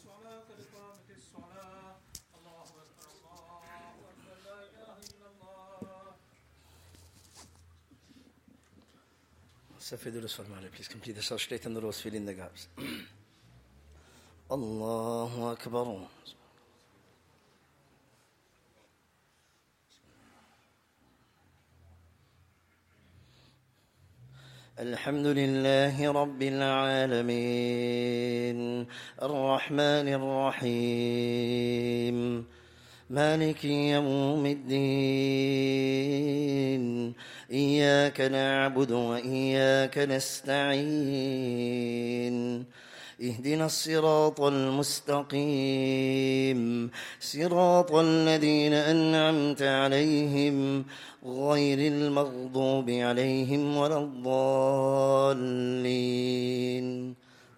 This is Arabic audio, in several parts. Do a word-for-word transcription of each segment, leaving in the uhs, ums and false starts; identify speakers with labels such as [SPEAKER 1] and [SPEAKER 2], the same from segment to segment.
[SPEAKER 1] الصلاة قد قامت الصلاة الله أكبر الله أكبر لا إله إلا الله.
[SPEAKER 2] Safedir us formally, please. Complete the Sallallahu and the Rose, fill in the gaps. Allahu Akbar. الحمد لله رب العالمين الرحمن الرحيم مالك يوم الدين إياك نعبد وإياك نستعين اهدنا الصراط المستقيم صراط الذين أنعمت عليهم غير المغضوب عليهم ولا الضالين.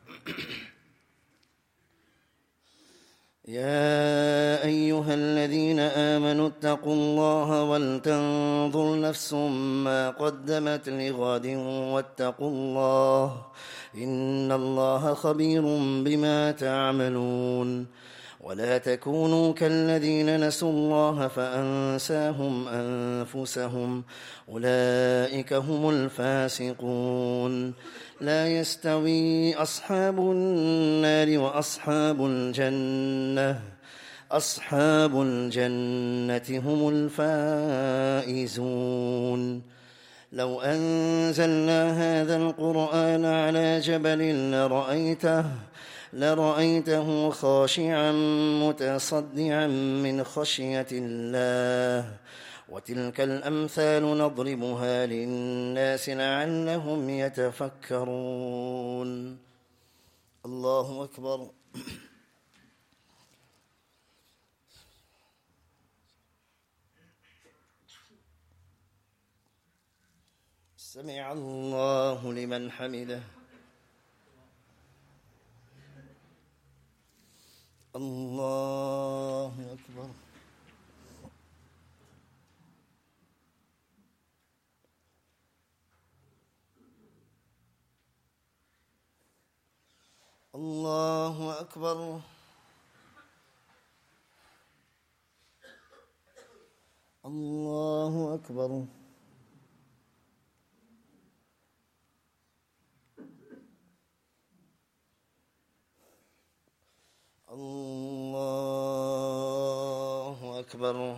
[SPEAKER 2] يا أيها الذين آمنوا اتقوا الله ولتنظر نفس ما قدمت لغد واتقوا الله إن الله خبير بما تعملون. ولا تكونوا كالذين نسوا الله فأنساهم أنفسهم أولئك هم الفاسقون. لا يستوي أصحاب النار وأصحاب الجنة أصحاب الجنة هم الفائزون. لو أنزلنا هذا القرآن على جبل لرأيته لرأيته خاشعا متصدعا من خشية الله وتلك الأمثال نضربها للناس لعلهم يتفكرون. الله أكبر. سمع الله لمن حمده. الله أكبر. الله أكبر. الله أكبر. الله أكبر.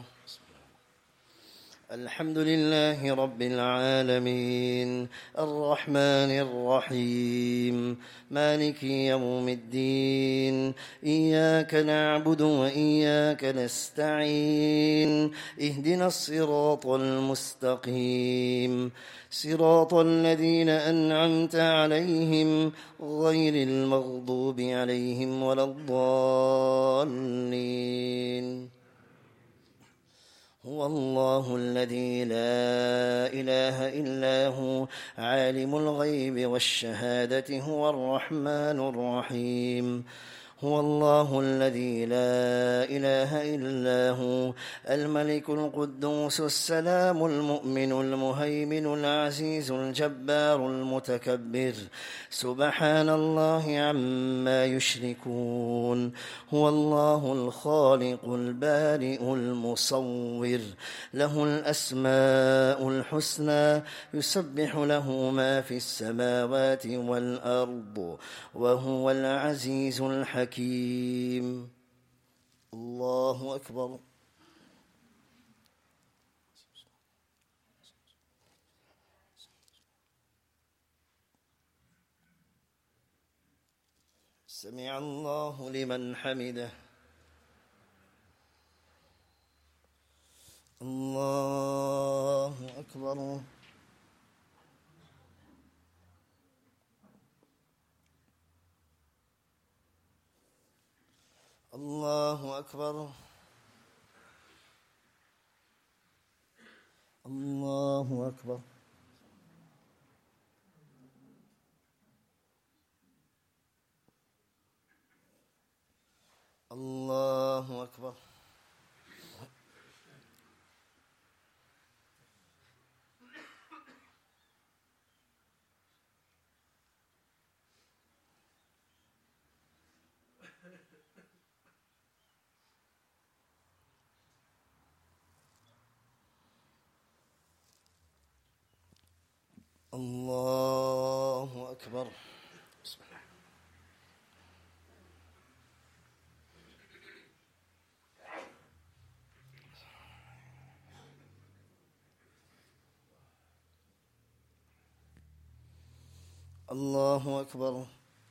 [SPEAKER 2] الحمد لله رب العالمين الرحمن الرحيم مالك يوم الدين إياك نعبد وإياك نستعين اهدنا الصراط المستقيم صراط الذين أنعمت عليهم غير المغضوب عليهم ولا الضالين. هو الله الذي لا إله إلا هو عالم الغيب والشهادة هو الرحمن الرحيم. هو الله الذي لا إله إلا هو الملك القدوس السلام المؤمن المهيمن العزيز الجبار المتكبر سبحان الله عما يشركون. هو الله الخالق البارئ المصور له الأسماء الحسنى يسبح له ما في السماوات والأرض وهو العزيز الحكيم. الله أكبر. سمع الله لمن حمده. الله أكبر. الله أكبر. الله أكبر. الله أكبر. الله أكبر. بسم الله. الله أكبر.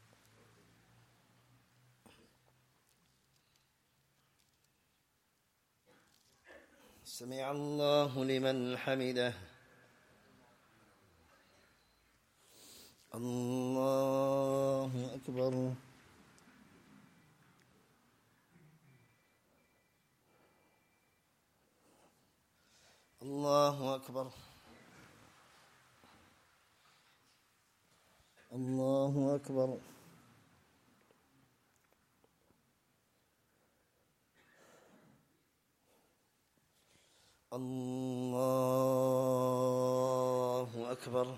[SPEAKER 2] سمع الله لمن حمده. الله أكبر. الله أكبر. الله أكبر. الله أكبر.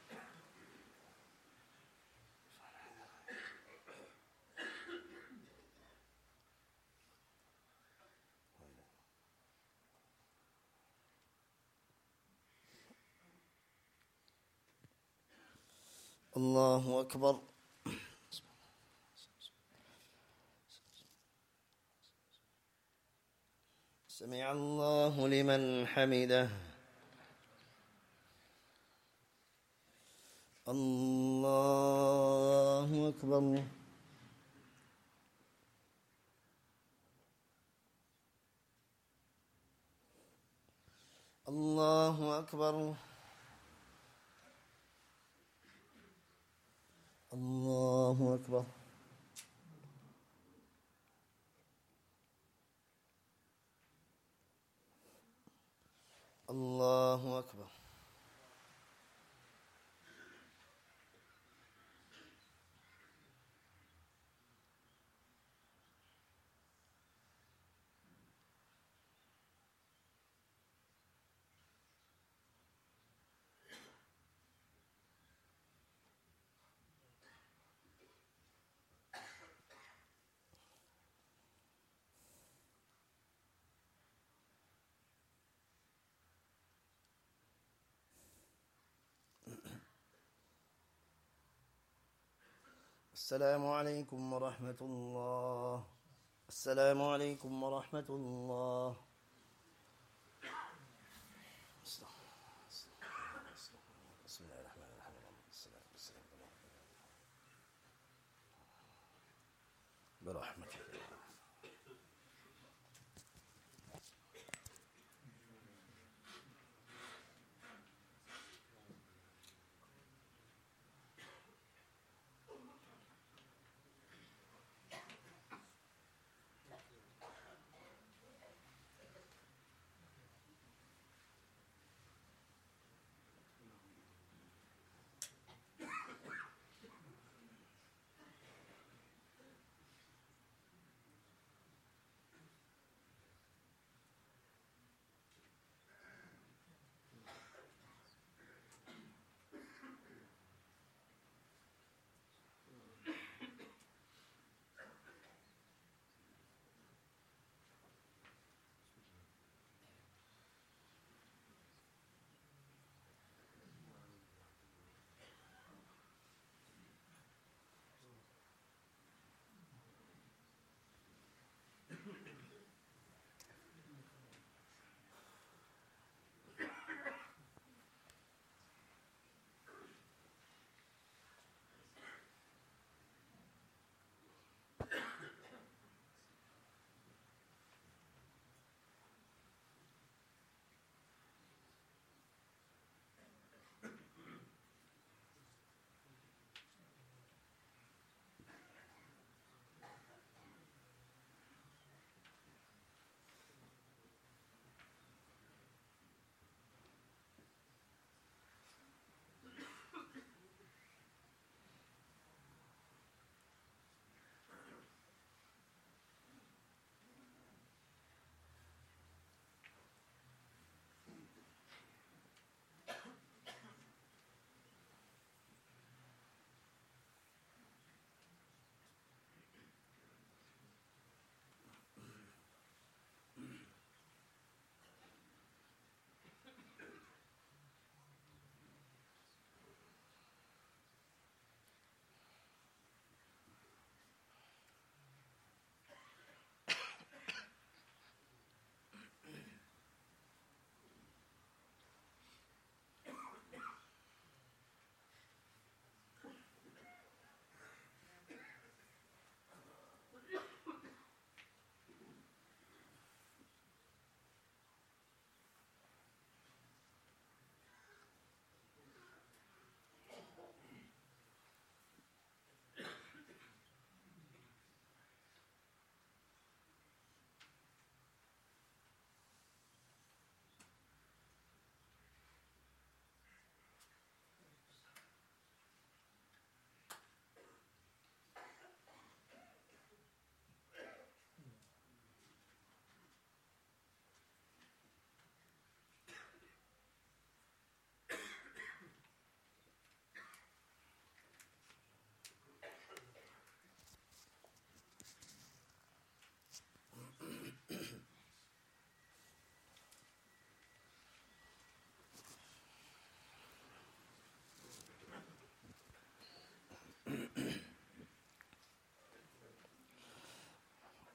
[SPEAKER 2] الله أكبر. سمع الله لمن حمده. الله أكبر. الله أكبر. الله أكبر. الله أكبر. السلام عليكم ورحمة الله. السلام عليكم ورحمة الله. بسم الله الرحمن الرحيم. السلام السلام برحمتك.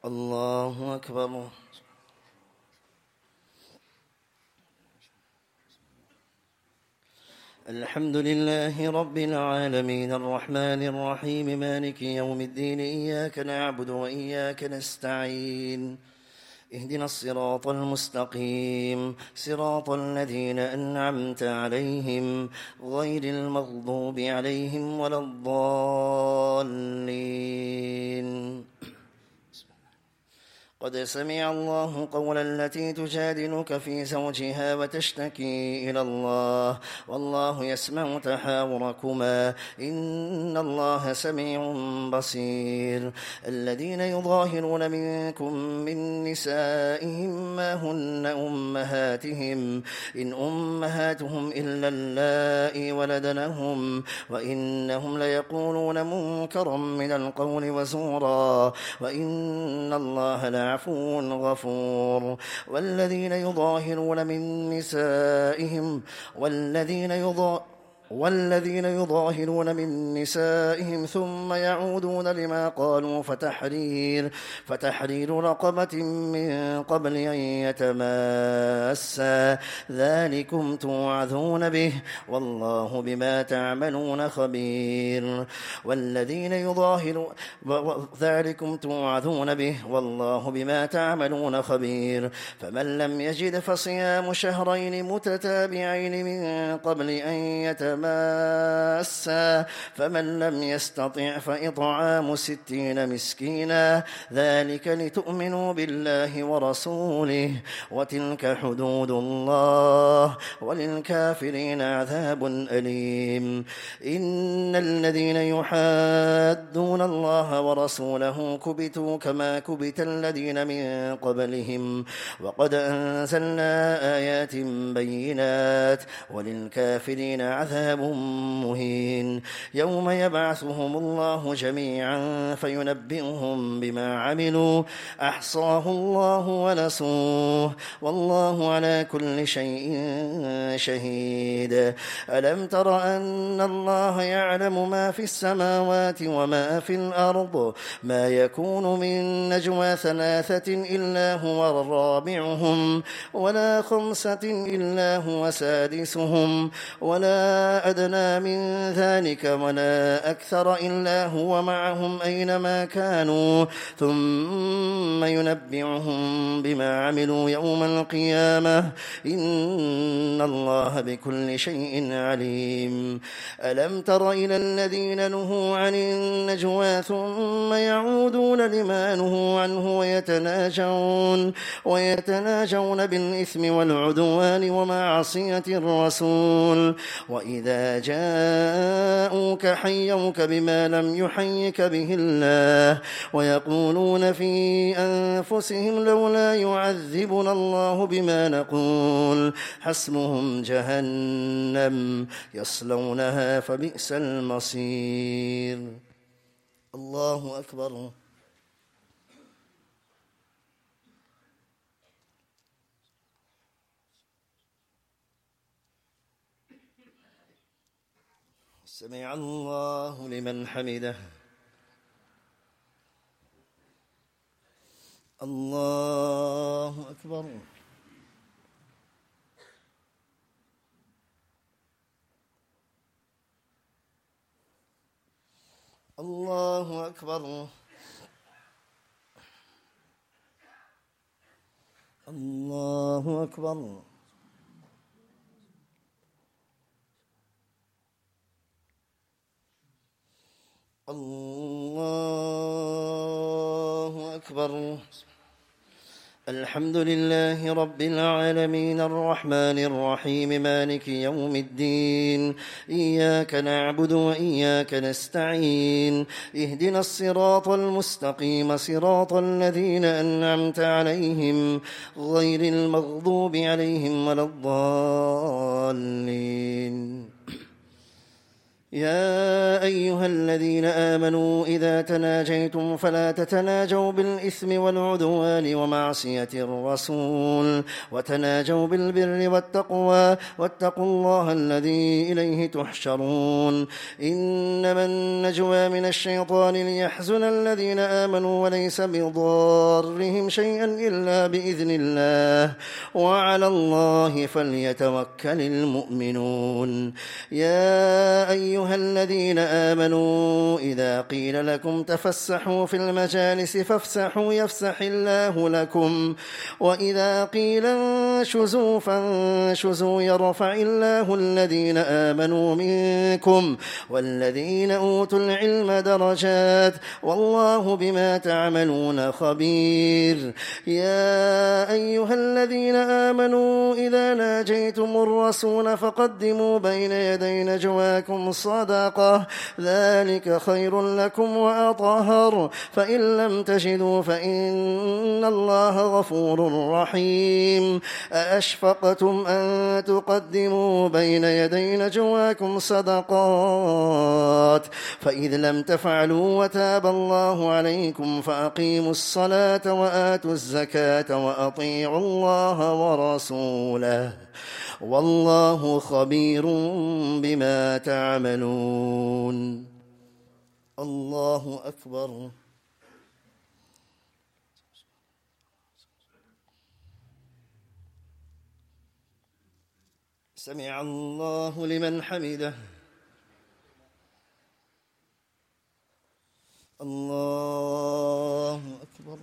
[SPEAKER 3] الله أكبر. الحمد لله رب العالمين الرحمن الرحيم مالك يوم الدين إياك نعبد وإياك نستعين اهدنا الصراط المستقيم صراط الذين أنعمت عليهم غير المغضوب عليهم ولا الضالين. قد سمع الله قول التي تجادلك في زوجها وتشتكي إلى الله والله يسمع تحاوركما إن الله سميع بصير. الذين يظاهرون منكم من نسائهم ما هن أمهاتهم إن أمهاتهم إلا اللائي ولدنهم وإنهم ليقولون منكرا من القول وزورا وإن الله لا عفو غفور. والذين يظاهرون من نسائهم والذين يظاهرون والذين يظاهرون من نسائهم ثم يعودون لما قالوا فتحرير فتحرير رقبة من قبل أن يتماسا ذلكم توعظون به والله بما تعملون خبير. والذين يظاهرون ذلكم توعظون به والله بما تعملون خبير. فمن لم يجد فصيام شهرين متتابعين من قبل أن يتماسا ماسا فمن لم يستطع فإطعام ستين مسكينا ذلك لتؤمنوا بالله ورسوله وتلك حدود الله وللكافرين عذاب أليم. إن الذين يحادون الله ورسوله كبتوا كما كبت الذين من قبلهم وقد أنزلنا آيات بينات وللكافرين عذاب مهين. يوم يبعثهم الله جميعا فينبئهم بما عملوا أحصاه الله ونسوه والله على كل شيء شهيد. ألم تر أن الله يعلم ما في السماوات وما في الأرض ما يكون من نجوى ثلاثة إلا هو رابعهم ولا خمسة إلا هو سادسهم ولا أدنى من ذلك ولا أكثر إلا هو معهم أينما كانوا ثم ينبئهم بما عملوا يوم القيامة إن الله بكل شيء عليم. ألم تر إلى الذين نهوا عن النجوى ثم يعودون لما نهوا عنه ويتناجون ويتناجون بالإثم والعدوان ومعصية الرسول وإذا جاءوك حيوك بما لم يحيك به الله ويقولون في أنفسهم لولا يعذبنا الله بما نقول حسبهم جهنم يصلونها فبئس المصير. الله أكبر. سمع الله لمن حمده. الله أكبر. الله أكبر. الله أكبر. الله أكبر. الحمد لله رب العالمين الرحمن الرحيم مالك يوم الدين إياك نعبد وإياك نستعين اهدنا الصراط المستقيم صراط الذين أنعمت عليهم غير المغضوب عليهم ولا الضالين. يا أيها الذين آمنوا إذا تناجيتم فلا تتناجوا بالإثم والعدوان ومعصية الرسول وتناجوا بالبر والتقوى واتقوا الله الذي إليه تحشرون إنما النجوى من الشيطان ليحزن الذين آمنوا وليس بضارهم شيئا إلا بإذن الله وعلى الله فليتوكل المؤمنون يا أيها الذين آمنوا إذا قيل لكم تفسحوا في المجالس فافسحوا يفسح الله لكم وإذا قيل انشزوا فانشزوا يرفع الله الذين آمنوا منكم والذين أوتوا العلم درجات والله بما تعملون خبير يا أيها الذين آمنوا إذا ناجيتم الرسول فقدموا بين يدي نجواكم صدقة ذلك خير لكم وأطهر فإن لم تجدوا فإن الله غفور رحيم أأشفقتم أن تقدموا بين يدي نجواكم صدقات فإذ لم تفعلوا وتاب الله عليكم فأقيموا الصلاة وآتوا الزكاة وأطيعوا الله ورسوله والله خبير بما تعملون الله أكبر سمع الله لمن حمده الله أكبر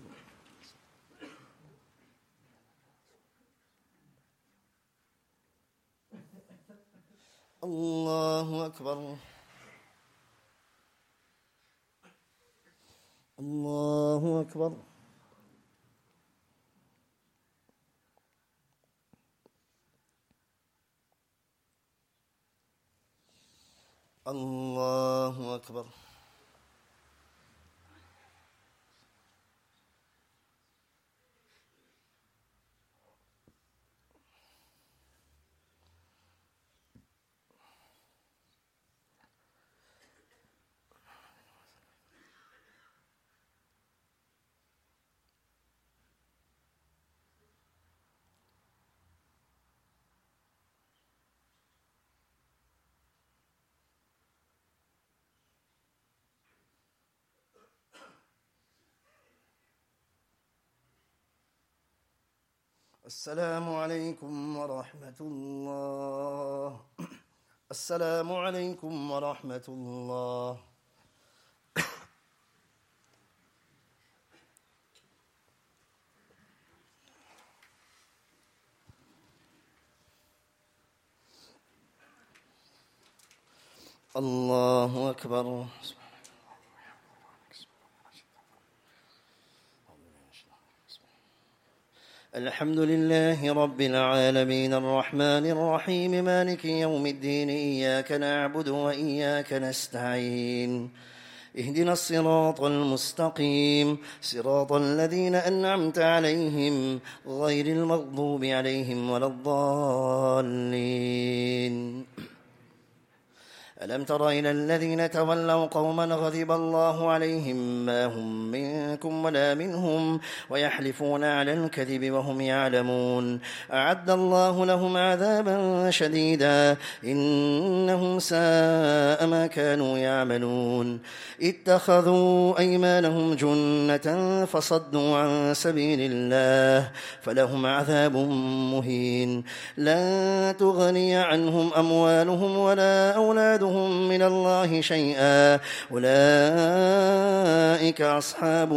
[SPEAKER 3] الله أكبر الله أكبر الله أكبر السلام عليكم ورحمة الله السلام عليكم ورحمة الله الله أكبر الحمد لله رب العالمين الرحمن الرحيم مالك يوم الدين إياك نعبد وإياك نستعين اهدنا الصراط المستقيم صراط الذين أنعمت عليهم غير المغضوب عليهم ولا الضالين ألم تر إلى الذين تولوا قوما غضب الله عليهم ما هم منكم ولا منهم ويحلفون على الكذب وهم يعلمون أعد الله لهم عذابا شديدا إنهم ساء ما كانوا يعملون اتخذوا أيمانهم جنة فصدوا عن سبيل الله فلهم عذاب مهين لن تغني عنهم أموالهم ولا أولادهم من الله شيئا أولئك أصحاب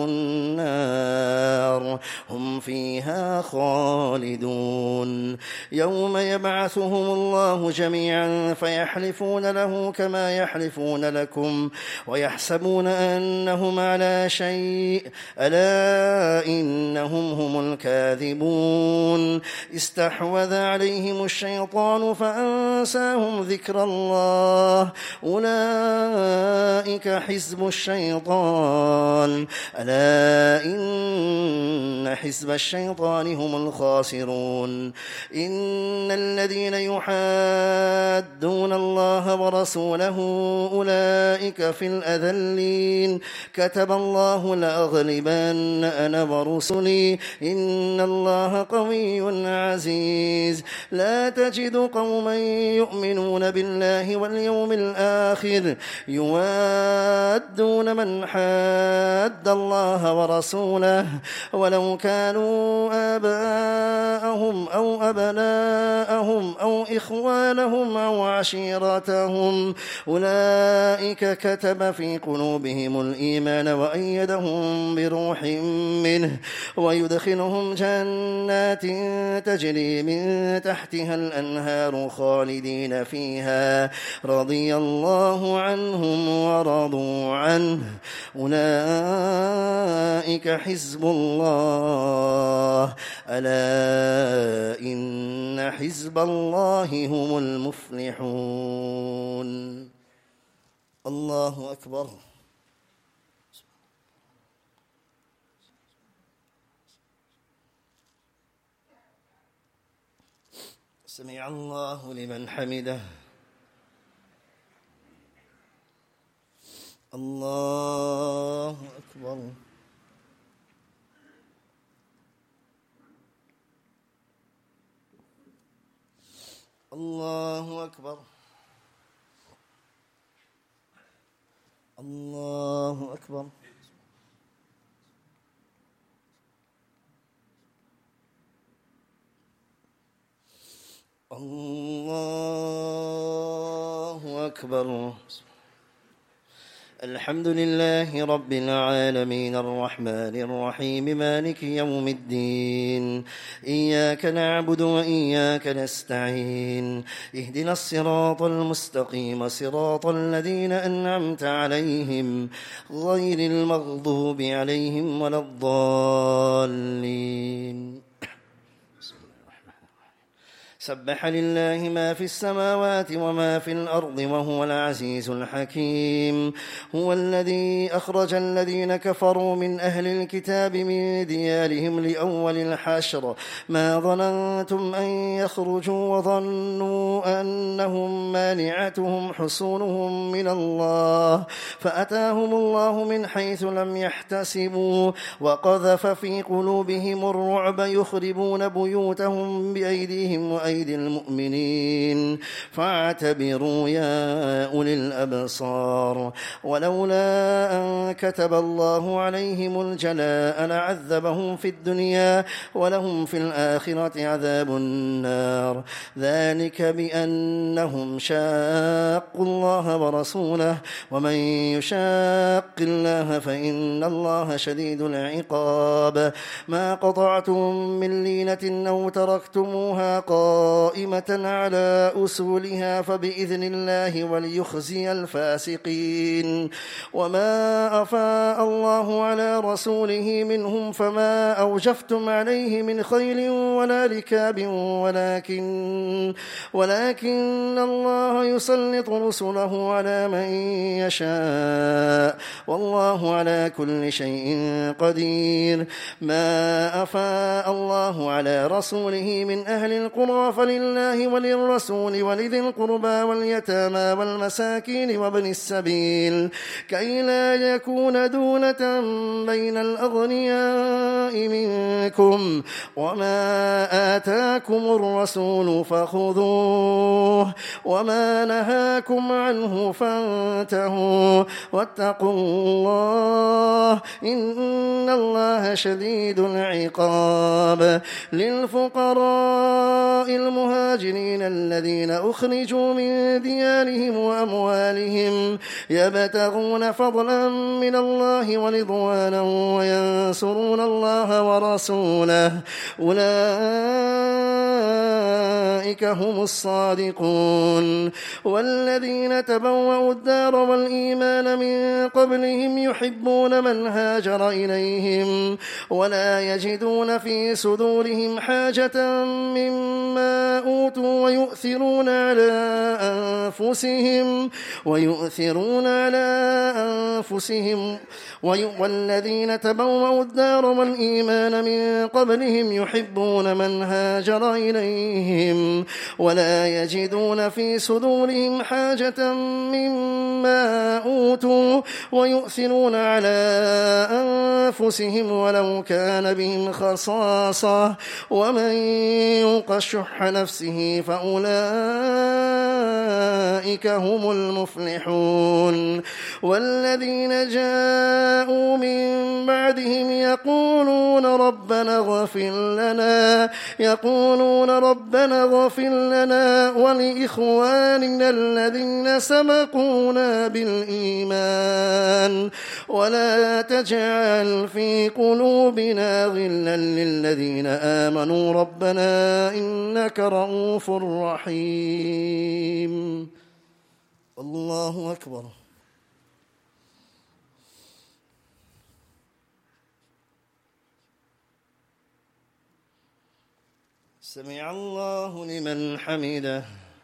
[SPEAKER 3] النار هم فيها خالدون يوم يبعثهم الله جميعا فيحلفون له كما يحلفون لكم ويحسبون أنهم على شيء ألا إنهم هم الكاذبون استحوذ عليهم الشيطان فأنساهم ذكر الله الله أولئك حزب الشيطان ألا إن حزب الشيطان هم الخاسرون إن الذين يحادون الله ورسوله أولئك في الأذلين كتب الله لأغلبن أنا ورسلي إن الله قوي عزيز لا تجد قوما يؤمنون بالله واليوم الآخر يوادون من حاد الله ورسوله ولو كانوا آباءهم أو أبناءهم أو إخوانهم أو عشيرتهم أولئك كتب في قلوبهم الإيمان وأيدهم بروح منه ويدخلهم جنات تجري من تحتها الأنهار خالدين فيها رضي الله عنهم ورضوا عنه أولئك حزب الله ألا إن حزب الله هم المفلحون الله أكبر سمع الله لمن حمده الله أكبر الله أكبر الله أكبر الله أكبر الحمد لله رب العالمين الرحمن الرحيم مالك يوم الدين إياك نعبد وإياك نستعين اهدنا الصراط المستقيم صراط الذين أنعمت عليهم غير المغضوب عليهم ولا الضالين سبح لله ما في السماوات وما في الأرض وهو العزيز الحكيم هو الذي أخرج الذين كفروا من أهل الكتاب من ديارهم لأول الحشر ما ظننتم أن يخرجوا وظنوا أنهم مانعتهم حصونهم من الله فأتاهم الله من حيث لم يحتسبوا وقذف في قلوبهم الرعب يخربون بيوتهم بأيديهم وأيديهم أيدي المؤمنين فاعتبروا يا أولي الأبصار ولولا أن كتب الله عليهم الجلاء لعذبهم في الدنيا ولهم في الآخرة عذاب النار ذلك بأنهم شاقوا الله ورسوله ومن يشاق الله فإن الله شديد العقاب ما قطعتم من لينة أو تركتموها قائمة قائمة على أصولها فبإذن الله وليخزي الفاسقين وما أفاء الله على رسوله منهم فما أوجفتم عليه من خيل ولا ركاب ولكن ولكن الله يسلط رسله على من يشاء والله على كل شيء قدير ما أفاء الله على رسوله من أهل القرى فلله وللرسول ولذي القربى واليتامى والمساكين وابن السبيل كي لا يكون دولة بين الأغنياء منكم وما آتاكم الرسول فخذوه وما نهاكم عنه فانتهوا واتقوا الله إن الله شديد العقاب للفقراء المهاجرين الذين أخرجوا من ديارهم وأموالهم يبتغون فضلا من الله ورضوانا وينصرون الله ورسوله أولئك أولئك هم الصادقون والذين تبوأوا الدار والإيمان من قبلهم يحبون من هاجر إليهم ولا يجدون في صدورهم حاجة مما أوتوا ويؤثرون على أنفسهم ويؤثرون على أنفسهم والذين تبوأوا الدار والإيمان من قبلهم يحبون من هاجر إليهم ولا يجدون في صدورهم حاجة مما أوتوا ويؤثرون على أنفسهم ولو كان بهم خصاصة ومن يوق شح نفسه فأولئك هم المفلحون والذين جاءوا من بعدهم يقولون ربنا اغفر لنا يقولون ربنا اغفر لنا ولإخواننا الذين سبقونا بالإيمان ولا تجعل في قلوبنا غلا للذين آمنوا ربنا إنك رؤوف رحيم. الله أكبر. سمع الله لمن حمده.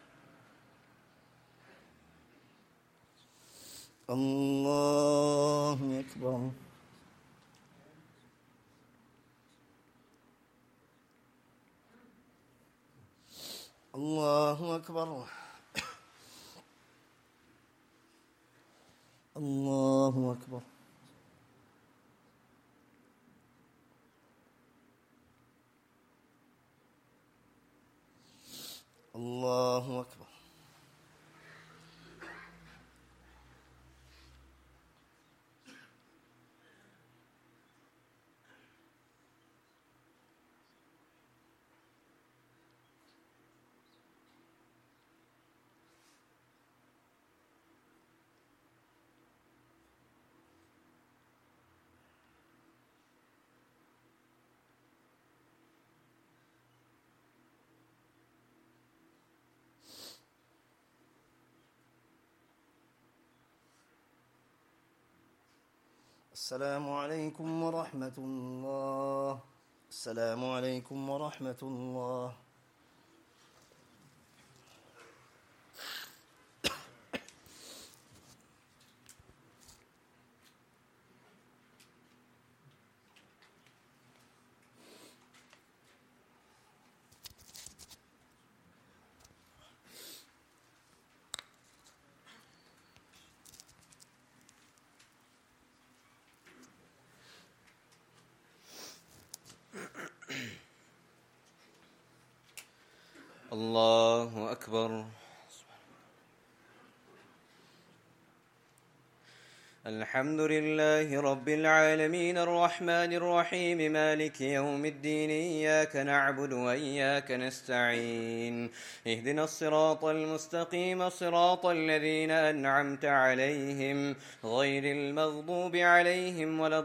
[SPEAKER 3] الله أكبر. الله أكبر. الله أكبر. الله أكبر. السلام عليكم ورحمة الله. السلام عليكم ورحمة الله.
[SPEAKER 4] الله أكبر. الحمد لله رب العالمين الرحمن الرحيم مالك يوم الدين إياك نعبد وإياك نستعين اهدنا الصراط المستقيم صراط الذين أنعمت عليهم غير المغضوب عليهم ولا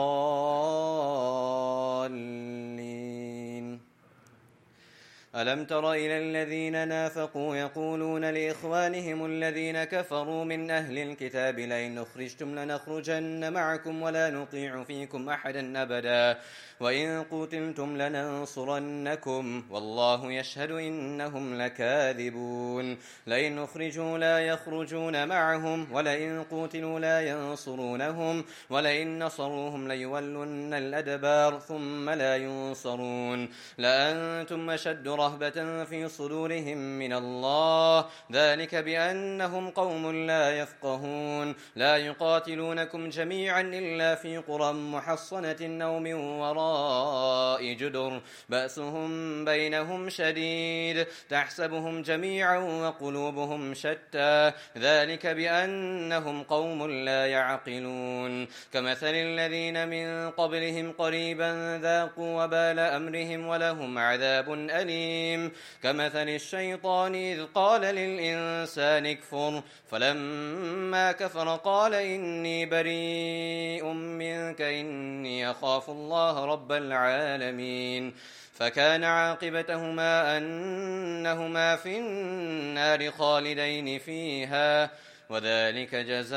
[SPEAKER 4] الضالين. ألم تر إلى الذين نافقوا يقولون لإخوانهم الذين كفروا من أهل الكتاب لئن أخرجتم لنخرجن معكم ولا نطيع فيكم أحدا أبدا وإن قتلتم لننصرنكم والله يشهد إنهم لكاذبون. لئن أخرجوا لا يخرجون معهم ولئن قتلوا لا ينصرونهم ولئن نصروهم ليولن الأدبار ثم لا ينصرون. لأنتم أشد رهبة في صدورهم من الله ذلك بأنهم قوم لا يفقهون. لا يقاتلونكم جميعا إلا في قرى محصنة أو من وراء جدر بأسهم بينهم شديد تحسبهم جميعا وقلوبهم شتى ذلك بأنهم قوم لا يعقلون. كمثل الذين من قبلهم قريبا ذاقوا وبال أمرهم ولهم عذاب أليم. كمثل الشيطان إذ قال للإنسان اكفر فلما كفر قال إني بريء منك إني أخاف الله رب العالمين. فكان عاقبتهما أنهما في النار خالدين فيها وذلك جزاء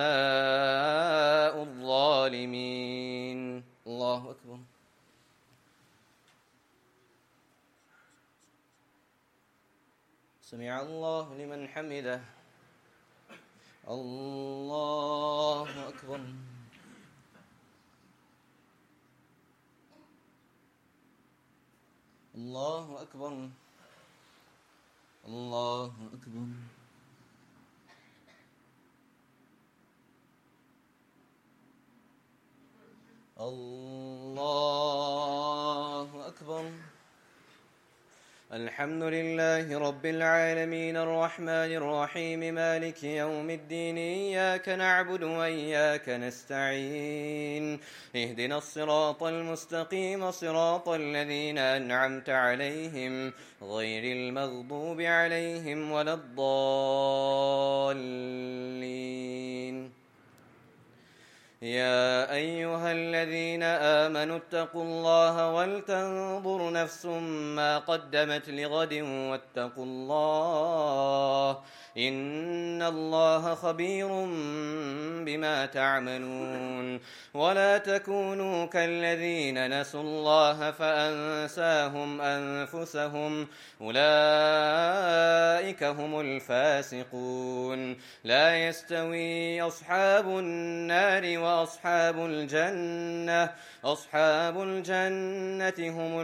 [SPEAKER 4] الظالمين. الله أكبر. سمع الله لمن حمده. الله أكبر. الله أكبر. الله أكبر. الله أكبر. الحمد لله رب العالمين الرحمن الرحيم مالك يوم الدين إياك نعبد وإياك نستعين اهدنا الصراط المستقيم صراط الذين أنعمت عليهم غير المغضوب عليهم ولا الضالين. يا أيها الذين آمنوا اتقوا الله ولتنظر نفس ما قدمت لغد واتقوا الله إن الله خبير بما تعملون. ولا تكونوا كالذين نسوا الله فأنساهم أنفسهم أولئك هم الفاسقون. لا يستوي أصحاب النار وأصحاب الجنة أصحاب الجنة هم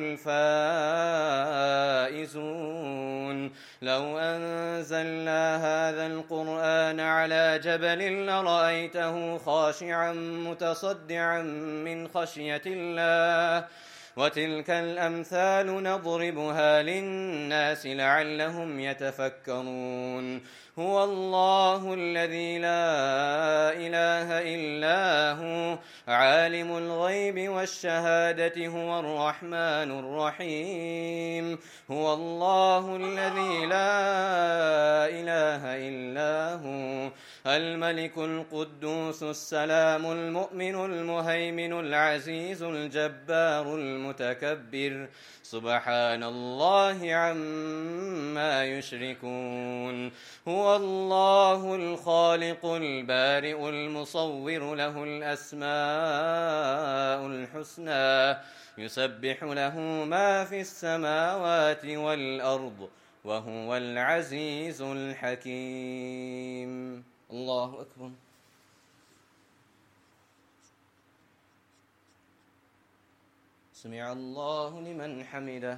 [SPEAKER 4] الفائزون. لو أنزلنا هذا القرآن على جبل لرأيته خاشعا متصدعا من خشية الله وتلك الأمثال نضربها للناس لعلهم يتفكرون. هو الله الذي لا إله إلا هو عالم الغيب والشهادة هو الرحمن الرحيم. هو الله الذي لا إله إلا هو الملك القدوس السلام المؤمن المهيمن العزيز الجبار المتكبر سبحان الله عما يشركون. هو الله الخالق البارئ المصور له الأسماء الحسنى يسبح له ما في السماوات والأرض وهو العزيز الحكيم. الله أكبر. سمع الله لمن حمده.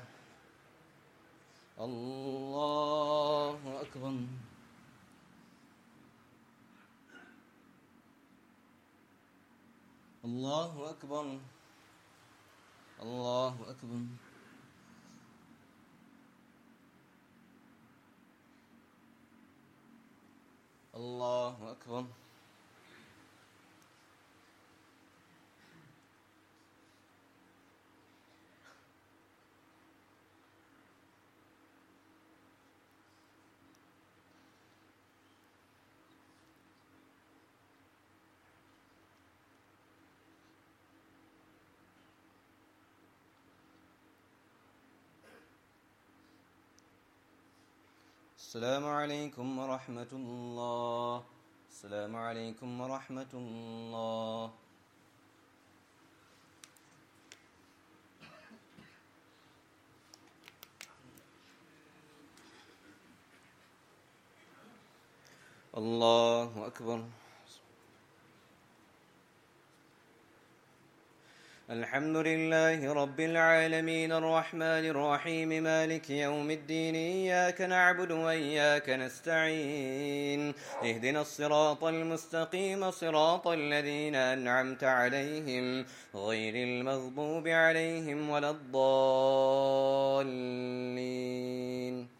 [SPEAKER 4] الله أكبر. الله أكبر. الله أكبر. الله أكبر. السلام عليكم ورحمة الله. السلام عليكم ورحمة الله. الله أكبر. الحمد لله رب العالمين الرحمن الرحيم مالك يوم الدين إياك نعبد وإياك نستعين اهدنا الصراط المستقيم صراط الذين أنعمت عليهم غير المغضوب عليهم ولا الضالين.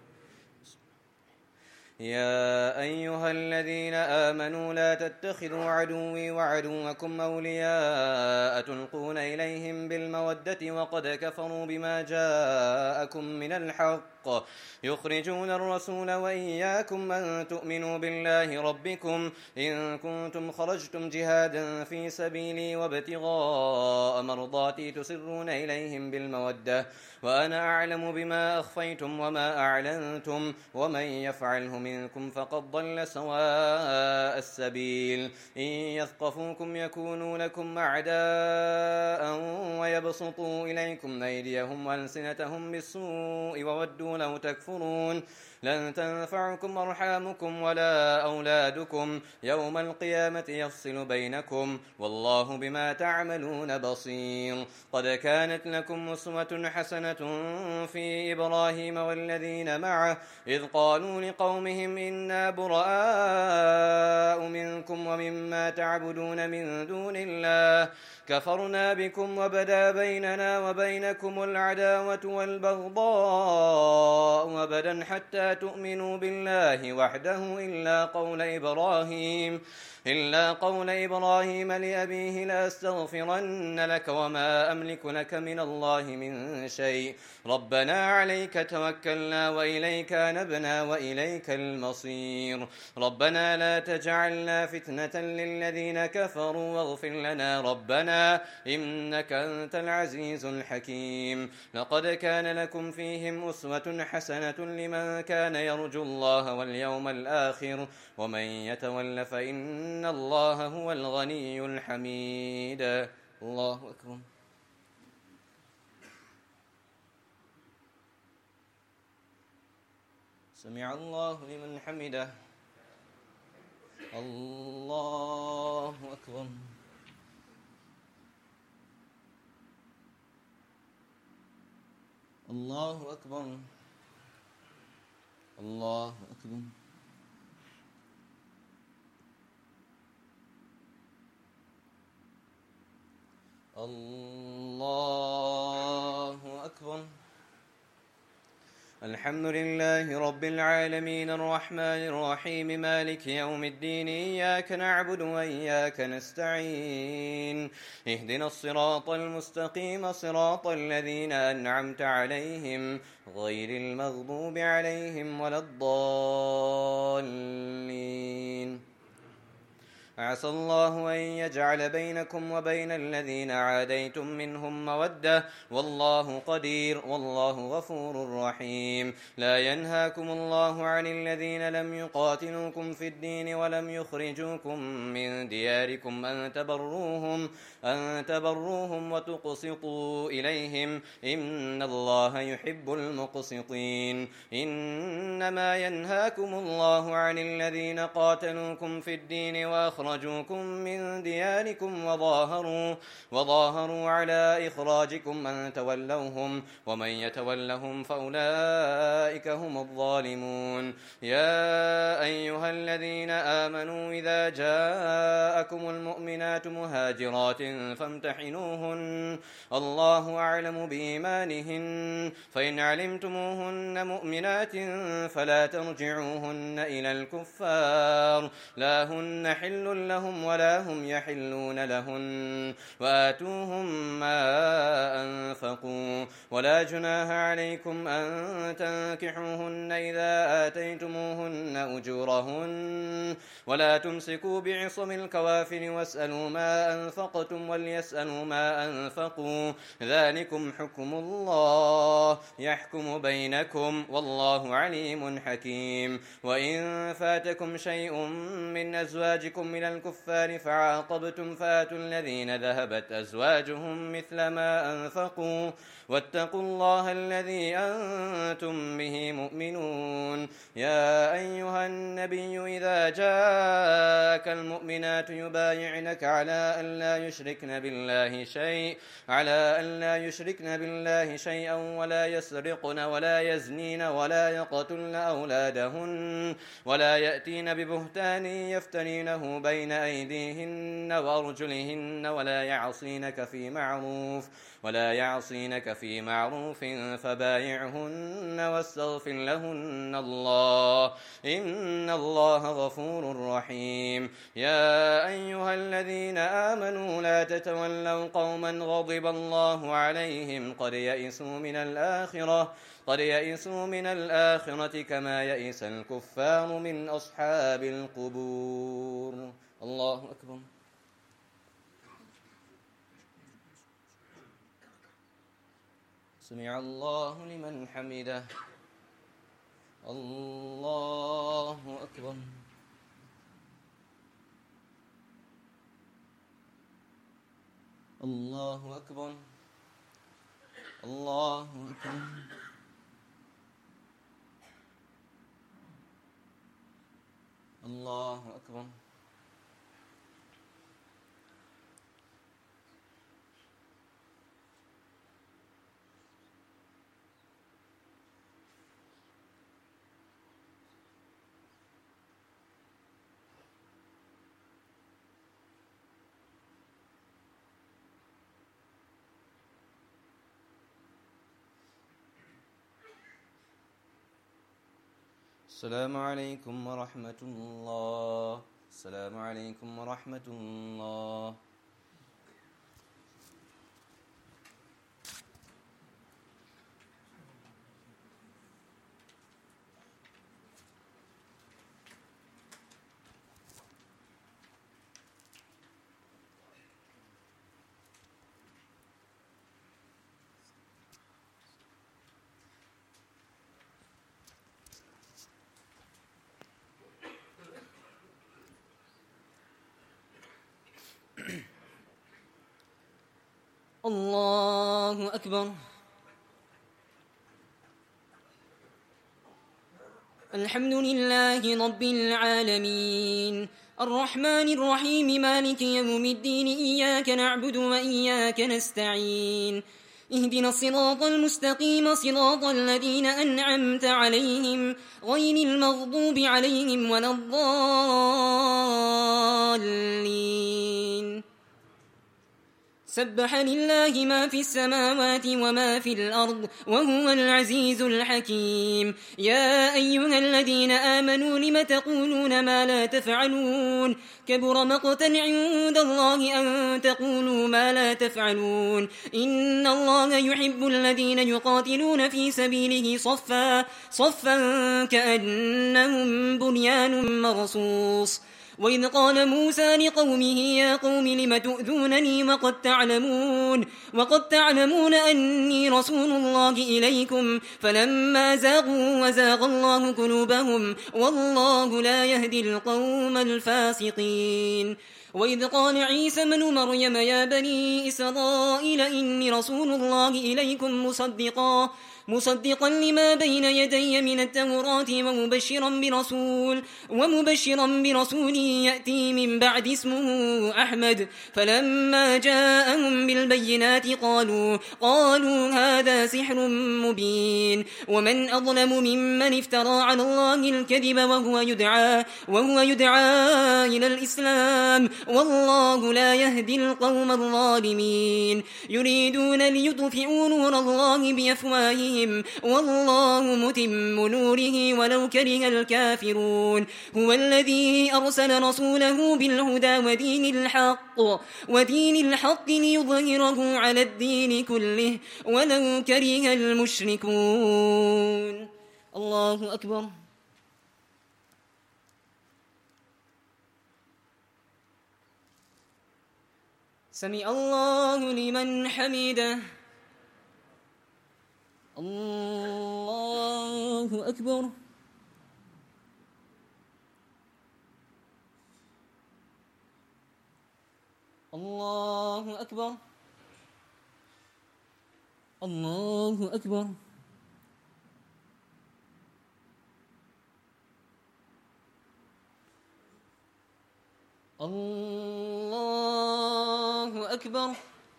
[SPEAKER 4] يا أيها الذين آمنوا لا تتخذوا عدوي وعدوكم أولياء تلقون إليهم بالمودة وقد كفروا بما جاءكم من الحق بالحق يخرجون الرسول وإياكم أن تؤمنوا بالله ربكم إن كنتم خرجتم جهادا في سبيلي وابتغاء مرضاتي تسرون إليهم بالمودة وأنا أعلم بما أخفيتم وما أعلنتم ومن يفعله منكم فقد ضل سواء السبيل إن يثقفوكم يكونوا لكم أعداء ويبسطوا إليكم أيديهم وألسنتهم بالسوء وودوا لو تكفرون لن تنفعكم أرحامكم ولا أولادكم يوم القيامة يفصل بينكم والله بما تعملون بصير قد كانت لكم أسوة حسنة في إبراهيم والذين معه إذ قالوا لقومهم إنا براء منكم ومما تعبدون من دون الله كفرنا بكم وبدا بيننا وبينكم العداوة والبغضاء أبدا حتى تؤمنوا بالله وحده إلا قول إبراهيم إلا قول إبراهيم لأبيه لأستغفرن لك وما أملك لك من الله من شيء ربنا عليك توكلنا وإليك نبنا وإليك المصير ربنا لا تجعلنا فتنة للذين كفروا واغفر لنا ربنا إنك أنت العزيز الحكيم لقد كان لكم فيهم أسوة حسنة لمن كان يرجو الله واليوم الآخر ومن يتول فإن الله هو الغني الحميد الله أكبر سمع الله لمن حمده الله أكبر الله أكبر الله أكبر الله أكبر الحمد لله رب العالمين الرحمن الرحيم مالك يوم الدين إياك نعبد وإياك نستعين اهدنا الصراط المستقيم صراط الذين أنعمت عليهم غير المغضوب عليهم ولا الضالين عسى الله أن يجعل بينكم وبين الذين عاديتم منهم مودة والله قدير والله غفور رحيم لا ينهاكم الله عن الذين لم يقاتلوكم في الدين ولم يخرجوكم من دياركم أن تبروهم أن تبروهم وتقسطوا إليهم إن الله يحب المقسطين إنما ينهاكم الله عن الذين قاتلوكم في الدين وأخرجوكم أخرجوكم من دياركم وظاهروا, وظاهروا على إخراجكم أن تولوهم ومن يتولهم فأولئك هم الظالمون يا أيها الذين آمنوا إذا جاءكم المؤمنات مهاجرات فامتحنوهن الله أعلم بإيمانهن فإن علمتموهن مؤمنات فلا ترجعوهن إلى الكفار لا هن حل لهم ولا هم يحلون لهن وآتوهم ما أنفقوا ولا جناح عليكم أن تنكحوهن إذا آتيتموهن أجورهن ولا تمسكوا بعصم الكوافر واسألوا ما أنفقتم وليسألوا ما أنفقوا ذلكم حكم الله يحكم بينكم والله عليم حكيم وإن فاتكم شيء من أزواجكم من الكفار فعاقبتم فآتوا الذين ذهبت أزواجهم مثل ما أنفقوا واتقوا الله الذي أنتم به مؤمنون يا أيها النبي إذا جاءك المؤمنات يبايعنك على أن لا يشركن بالله شيء على أن لا يشركن بالله شيئا ولا يسرقن ولا يزنين ولا يقتلن أولادهن ولا يأتين ببهتان يفترينه بين أيديهن وأرجلهن ولا يعصينك في معروف ولا يعصينك في معروف فبايعهن واستغفر لهن الله إن الله غفور رحيم يا أيها الذين آمنوا لا تتولوا قوما غضب الله عليهم قد يئسوا من الآخرة قد يئسوا من الآخرة كما يئس الكفار من أصحاب القبور. الله أكبر. سمع الله لمن حمده. الله أكبر. الله أكبر. الله أكبر. الله أكبر. السلام عليكم ورحمة الله. السلام عليكم ورحمة الله. الله أكبر. الحمد لله رب العالمين الرحمن الرحيم مالك يوم الدين إياك نعبد وإياك نستعين اهدنا الصراط المستقيم صراط الذين أنعمت عليهم غير المغضوب عليهم ولا الضالين. سبح لله ما في السماوات وما في الأرض وهو العزيز الحكيم. يا أيها الذين آمنوا لم تقولون ما لا تفعلون كبر مقتا عند الله أن تقولوا ما لا تفعلون. إن الله يحب الذين يقاتلون في سبيله صفا صفا كأنهم بنيان مرصوص. وإذ قال موسى لقومه يا قوم لم تؤذونني وقد تعلمون وقد تعلمون أني رسول الله إليكم فلما زاغوا وزاغ الله قلوبهم والله لا يهدي القوم الفاسقين. وإذ قال عيسى ابن مريم يا بني إسرائيل إني رسول الله إليكم مصدقا مصدقا لما بين يدي من التوراة ومبشرا برسول ومبشرا برسول يأتي من بعد اسمه أحمد. فلما جاءهم بالبينات قالوا قالوا هذا سحر مبين. ومن أظلم ممن افترى على الله الكذب وهو يدعى وهو يدعى إلى الإسلام والله لا يهدي القوم الظالمين. يريدون ليطفئوا نور الله بأفواههم والله متم نوره ولو كره الكافرون. هو الذي أرسل رسوله بالهدى ودين الحق ودين الحق ليظهره على الدين كله ولو كره المشركون. الله أكبر. سمع الله لمن حمده. الله أكبر. الله أكبر. الله أكبر. الله أكبر.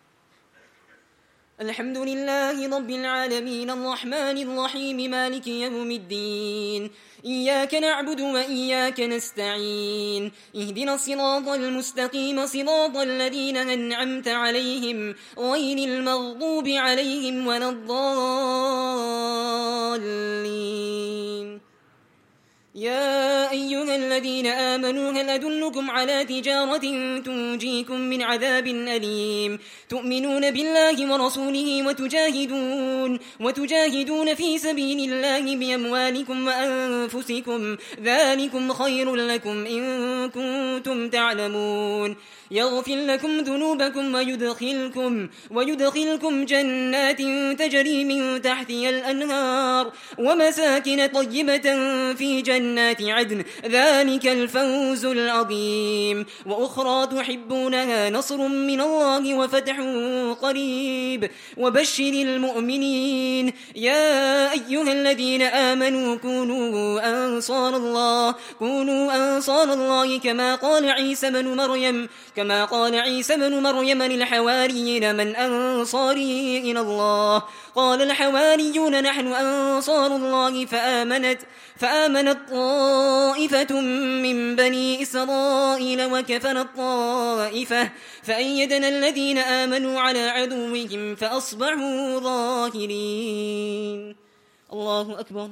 [SPEAKER 4] الحمد لله رب العالمين الرحمن الرحيم مالك يوم الدين إياك نعبد وإياك نستعين اهدنا الصراط المستقيم صراط الذين أنعمت عليهم غير المغضوب عليهم ولا الضالين. يا أيها الذين
[SPEAKER 5] الذين آمنوا هل أدلكم على تجارة تنجيكم من عذاب أليم تؤمنون بالله ورسوله وتجاهدون وتجاهدون في سبيل الله بأموالكم وأنفسكم ذلكم خير لكم إن كنتم تعلمون يغفر لكم ذنوبكم ويدخلكم ويدخلكم جنات تجري من تحتها الأنهار ومساكن طيبة في جنات عدن ذلك الفوز العظيم وأخرى تحبونها نصر من الله وفتح قريب وبشر المؤمنين يا أيها الذين آمنوا كونوا أنصار الله كونوا أنصار الله كما قال عيسى بن مريم كما قال عيسى بن مريم للحواريين من أنصاري إلى الله قال الحواريون نحن أنصار الله فآمنت فآمنت طائفة من بني إسرائيل وكفرت طائفة فأيدنا الذين آمنوا على عدوهم فأصبحوا ظاهرين. الله أكبر.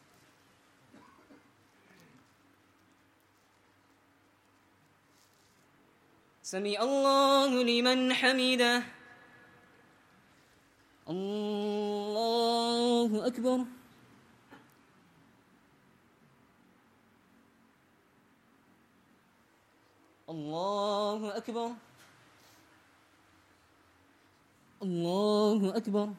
[SPEAKER 5] سمع الله لمن حمده. الله أكبر. الله أكبر. الله أكبر.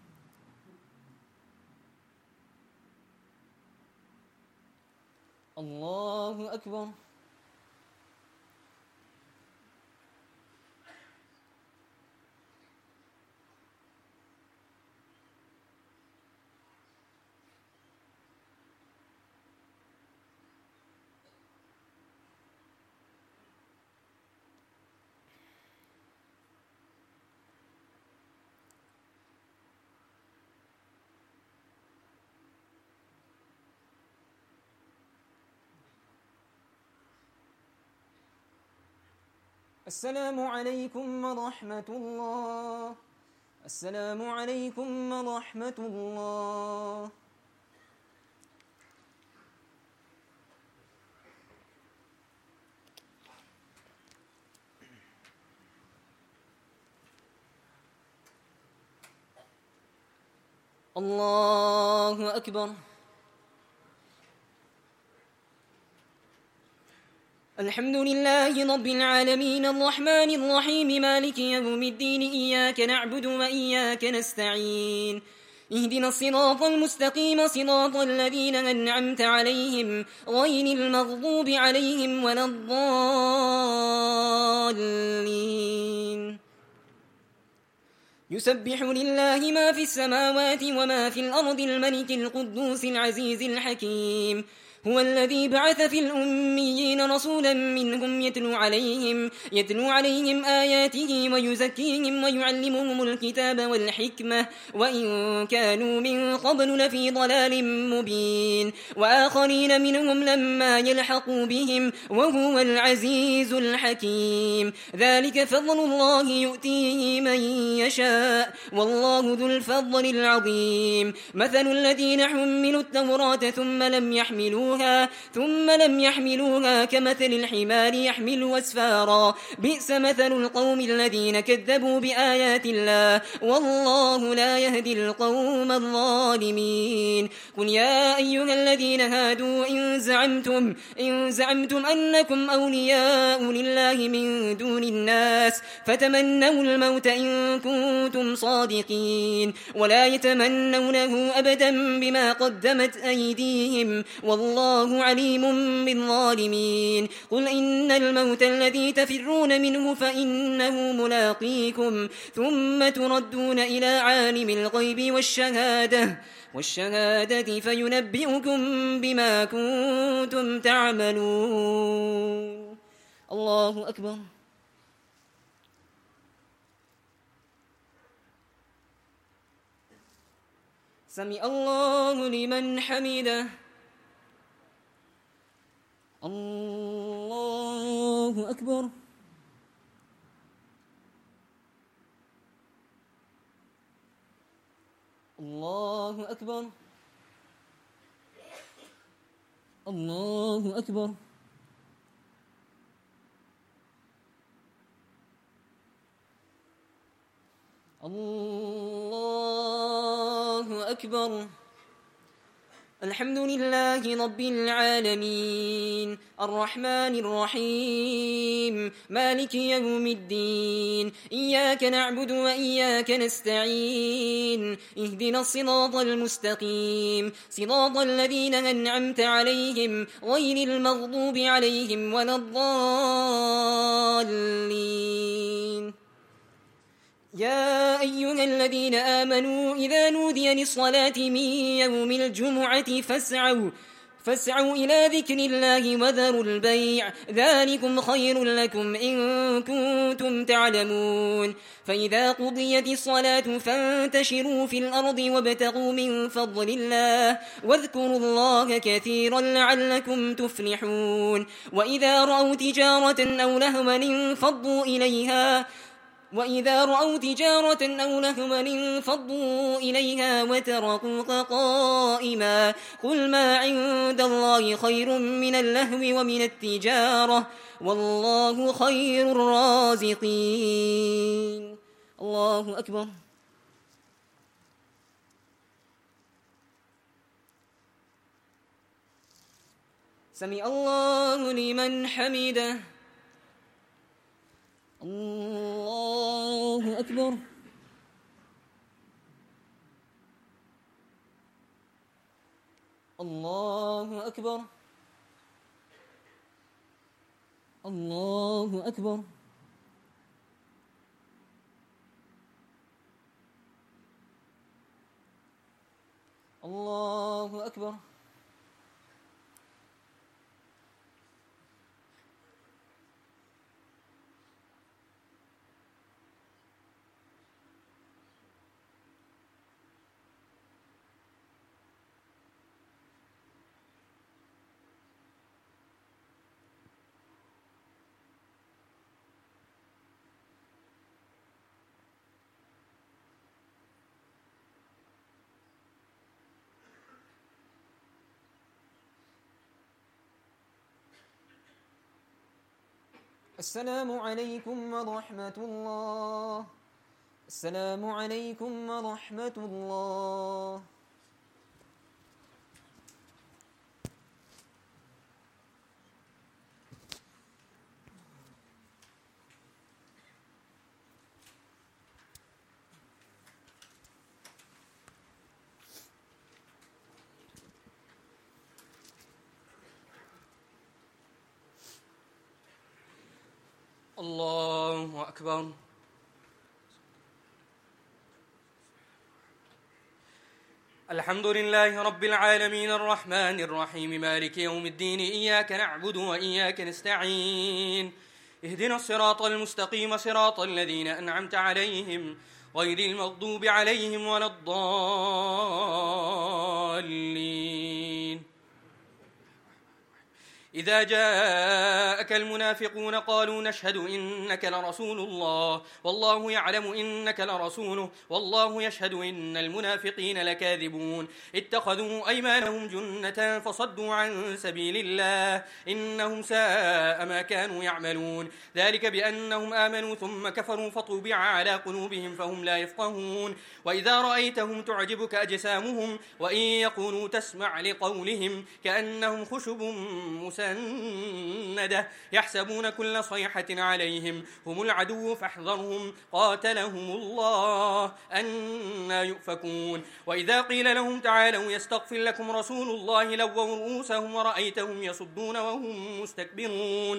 [SPEAKER 5] الله أكبر. السلام عليكم ورحمة الله. السلام عليكم ورحمة الله. الله أكبر. الحمد لله رب العالمين الرحمن الرحيم مالك يوم الدين إياك نعبد وإياك نستعين اهدنا الصراط المستقيم صراط الذين أنعمت عليهم غير المغضوب عليهم ولا الضالين. يسبح لله ما في السماوات وما في الأرض الملك القدوس العزيز الحكيم هو الذي بعث في الأميين رسولا منهم يتلو عليهم يتلو عليهم آياته ويزكيهم ويعلمهم الكتاب والحكمة وإن كانوا من قبل لفي ضلال مبين وآخرين منهم لما يلحقوا بهم وهو العزيز الحكيم ذلك فضل الله يؤتيه من يشاء والله ذو الفضل العظيم. مثل الذين حملوا التوراة ثم لم يحملوها ثم لم يحملوها كمثل الحمار يحمل أسفارا بئس مثل القوم الذين كذبوا بآيات الله والله لا يهدي القوم الظالمين. قل يا أيها الذين هادوا إن زعمتم إن زعمتم أنكم أولياء لله من دون الناس فتمنوا الموت إن كنتم صادقين ولا يتمنونه أبدا بما قدمت أيديهم والله الله عليم بالظالمين. قل إن الموت الذي تفرون منه فإنه ملاقيكم ثم تردون إلى عالم الغيب والشهادة والشهادة فينبئكم بما كنتم تعملون. الله أكبر. سمع الله لمن حمده. الله أكبر. الله أكبر. الله أكبر. أكبر. الحمد لله رب العالمين الرحمن الرحيم مالك يوم الدين إياك نعبد وإياك نستعين اهدنا الصراط المستقيم صراط الذين أنعمت عليهم غير المغضوب عليهم ولا الضالين. يا أيها الذين آمنوا إذا نودي للصلاة من يوم الجمعة فاسعوا فاسعوا إلى ذكر الله وذروا البيع ذلكم خير لكم إن كنتم تعلمون. فإذا قضيت الصلاة فانتشروا في الأرض وابتغوا من فضل الله واذكروا الله كثيرا لعلكم تفلحون. وإذا رأوا تجارة أو لهوا انفضوا إليها وإذا رأوا تجارة أو لهوا انفضوا إليها وتركوك قائما قل ما عند الله خير من اللهو ومن التجارة والله خير الرازقين. الله أكبر. سمع الله لمن حمده. الله أكبر. الله أكبر. الله أكبر. الله أكبر. السلام عليكم ورحمة الله. السلام عليكم ورحمة الله.
[SPEAKER 4] الله أكبر. الحمد لله رب العالمين الرحمن الرحيم مالك يوم الدين إياك نعبد وإياك نستعين اهدنا الصراط المستقيم صراط الذين أنعمت عليهم غير المغضوب عليهم ولا الضالين. إذا جاءك المنافقون قالوا نشهد إنك لرسول الله والله يعلم إنك لرسوله والله يشهد إن المنافقين لكاذبون اتخذوا أيمانهم جنة فصدوا عن سبيل الله إنهم ساء ما كانوا يعملون ذلك بأنهم آمنوا ثم كفروا فطبع على قلوبهم فهم لا يفقهون. وإذا رأيتهم تعجبك أجسامهم وإن يقولوا تسمع لقولهم كأنهم خشب مسندة يحسبون كل صيحة عليهم هم العدو فاحذرهم قاتلهم الله أنى يؤفكون. وإذا قيل لهم تعالوا يستغفر لكم رسول الله لووا رؤوسهم ورأيتهم يصدون وهم مستكبرون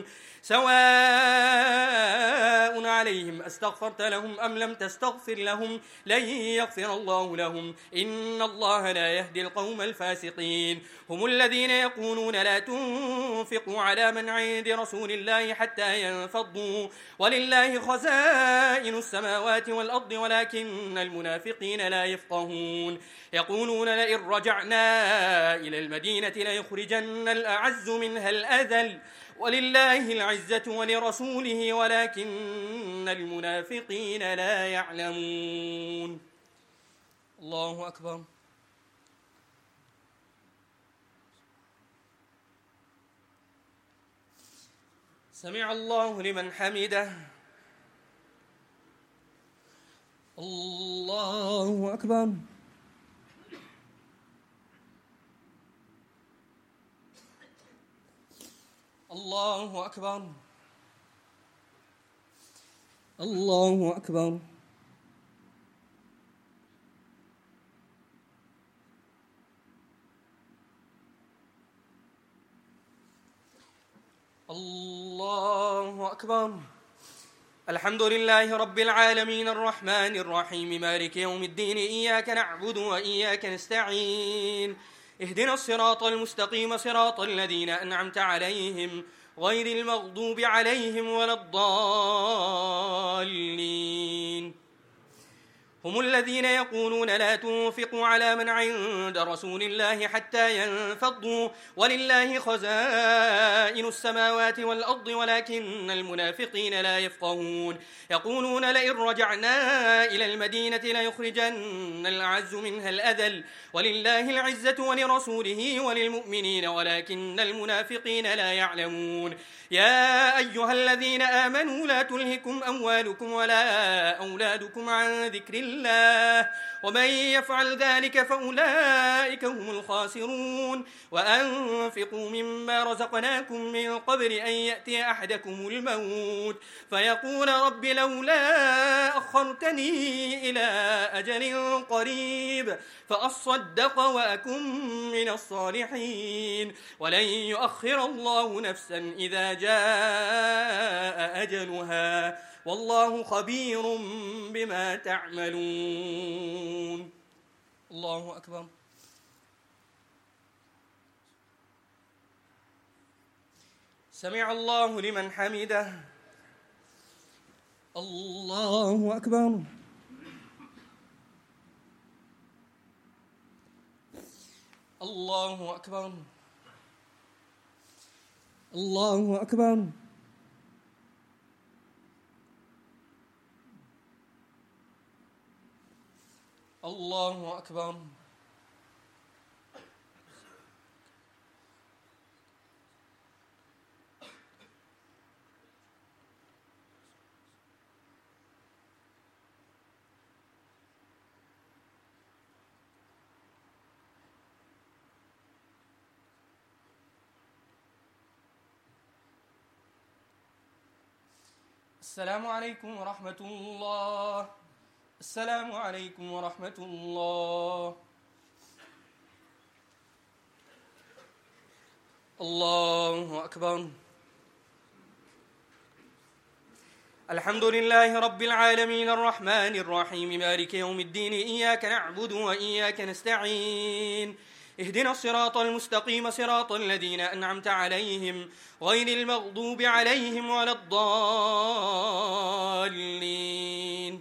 [SPEAKER 4] سواء عليهم أستغفرت لهم أم لم تستغفر لهم لن يغفر الله لهم إن الله لا يهدي القوم الفاسقين. هم الذين يقولون لا تنفقوا على من عند رسول الله حتى ينفضوا ولله خزائن السماوات والأرض ولكن المنافقين لا يفقهون. يقولون لئن رجعنا إلى المدينة ليخرجن الأعز منها الأذل ولله العزة ولرسوله ولكن المنافقين لا يعلمون. الله أكبر. سمع الله لمن حمده. الله أكبر.
[SPEAKER 1] الله أكبر الله أكبر الله أكبر. الحمد لله رب العالمين الرحمن الرحيم مالك يوم الدين، إياك نعبد وإياك نستعين، اهدنا الصراط المستقيم صراط الذين أنعمت عليهم غير المغضوب عليهم ولا الضالين. هم الذين يقولون لا تنفقوا على من عند رسول الله حتى ينفضوا ولله خزائن السماوات والأرض ولكن المنافقين لا يفقهون. يقولون لئن رجعنا إلى المدينة ليخرجن الأعز منها الأذل ولله العزة ولرسوله وللمؤمنين ولكن المنافقين لا يعلمون. يا أيها الذين آمنوا لا تلهكم أموالكم ولا أولادكم عن ذكر الله ومن يفعل ذلك فأولئك هم الخاسرون. وأنفقوا مما رزقناكم من قبل أن يأتي أحدكم الموت فيقول رب لولا أخرتني إلى أجل قريب فأصدق وأكن من الصالحين ولن يؤخر الله نفسا إذا جاء أجلها والله خبير بما تعملون. الله أكبر. سمع الله لمن حمده. الله أكبر. الله أكبر. الله أكبر. الله أكبر. السلام عليكم ورحمة الله. السلام عليكم ورحمة الله. الله أكبر. الحمد لله رب العالمين الرحمن الرحيم مالك يوم الدين، إياك نعبد وإياك نستعين، اهدنا الصراط المستقيم صراط الذين أنعمت عليهم غير المغضوب عليهم ولا الضالين.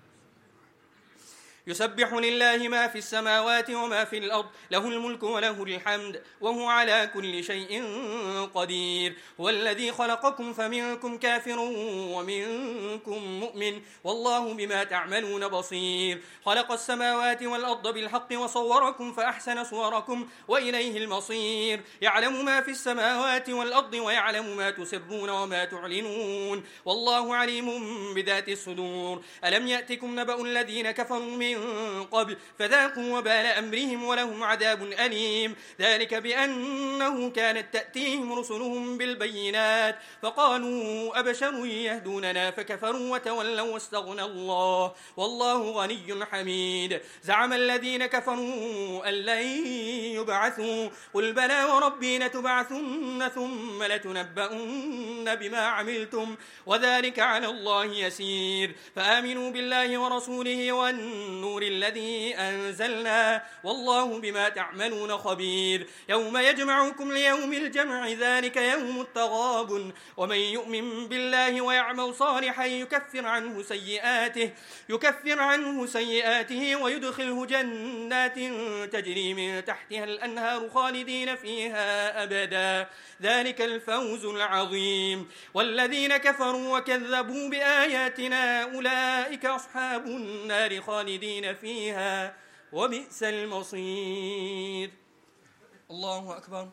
[SPEAKER 1] يسبح لله ما في السماوات وما في الأرض، له الملك وله الحمد وهو على كل شيء قدير. هو الذي خلقكم فمنكم كافر ومنكم مؤمن والله بما تعملون بصير. خلق السماوات والأرض بالحق وصوركم فأحسن صوركم وإليه المصير. يعلم ما في السماوات والأرض ويعلم ما تسرون وما تعلنون والله عليم بذات الصدور. ألم يأتكم نبأ الذين كفروا من قبل فذاقوا وبال أمرهم ولهم عذاب أليم. ذلك بأنه كانت تأتيهم رسلهم بالبينات فقالوا أبشر يهدوننا فكفروا وتولوا واستغنى الله والله غني حميد. زعم الذين كفروا أن لن يبعثوا قل بلى وربي لتبعثن ثم لتنبؤن بما عملتم وذلك على الله يسير. فآمنوا بالله ورسوله والنور الذي أنزلنا والله بما تعملون خبير. يوم يجمعكم ليوم الجمع ذلك يوم التغابن ومن يؤمن بالله ويعمل صالحا يكفر عنه سيئاته يكفر عنه سيئاته ويدخله جنات تجري من تحتها الأنهار خالدين فيها أبدا ذلك الفوز العظيم. والذين كفروا وكذبوا بآياتنا أولئك أصحاب النار خالدين فيها وبئس المصير. الله أكبر.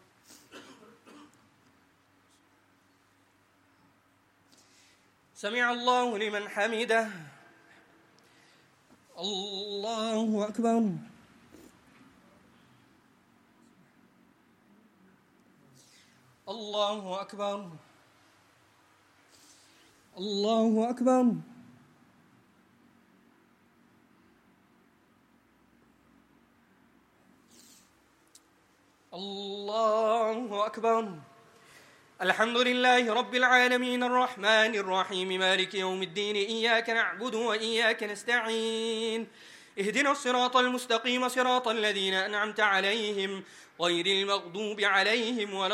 [SPEAKER 1] سمع الله لمن حمده. الله أكبر. الله أكبر الله أكبر الله أكبر. الحمد لله رب العالمين الرحمن الرحيم مالك يوم الدين إياك نعبد وإياك نستعين اهدنا الصراط المستقيم صراط الذين أنعمت عليهم غير المغضوب عليهم ولا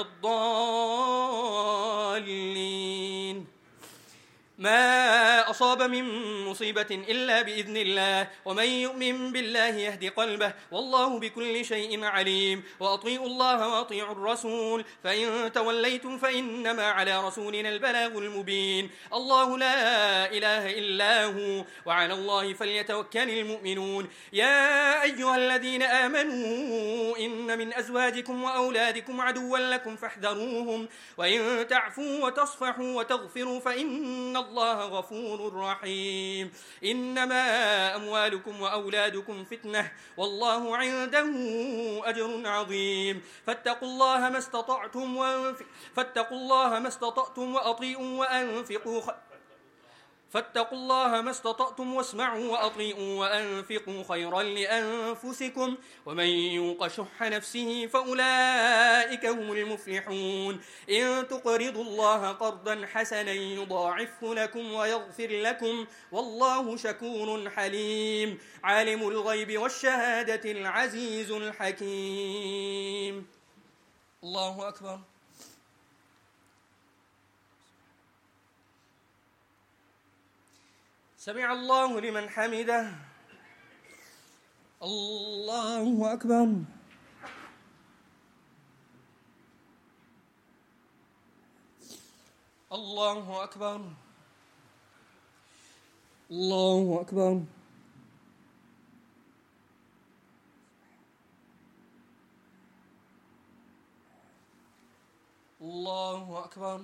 [SPEAKER 1] الضالين. ما أصاب من مصيبة إلا بإذن الله ومن يؤمن بالله يهدي قلبه والله بكل شيء عليم. وأطيعوا الله وأطيعوا الرسول فإن توليتم فإنما على رسولنا البلاغ المبين. الله لا إله إلا هو وعلى الله فليتوكل المؤمنون. يا أيها الذين آمنوا إن من أزواجكم وأولادكم عدوا لكم فاحذروهم وإن تعفوا وتصفحوا وتغفروا فإن الله غفور رحيم. إنما أموالكم وأولادكم فتنة والله عنده أجر عظيم. فاتقوا الله ما استطعتم فاتقوا الله ما استطعتم وأطيعوا وأنفقوا خ... فاتقوا الله ما استطعتم واسمعوا وأطيعوا وأنفقوا خيرا لأنفسكم ومن يوق شح نفسه فأولئك هم المفلحون. إن تقرضوا الله قرضا حسنا يضاعفه لكم ويغفر لكم والله شكور حليم. عالم الغيب والشهادة العزيز الحكيم. الله أكبر. سمع الله لمن حمده. الله أكبر. الله أكبر. الله أكبر. الله أكبر.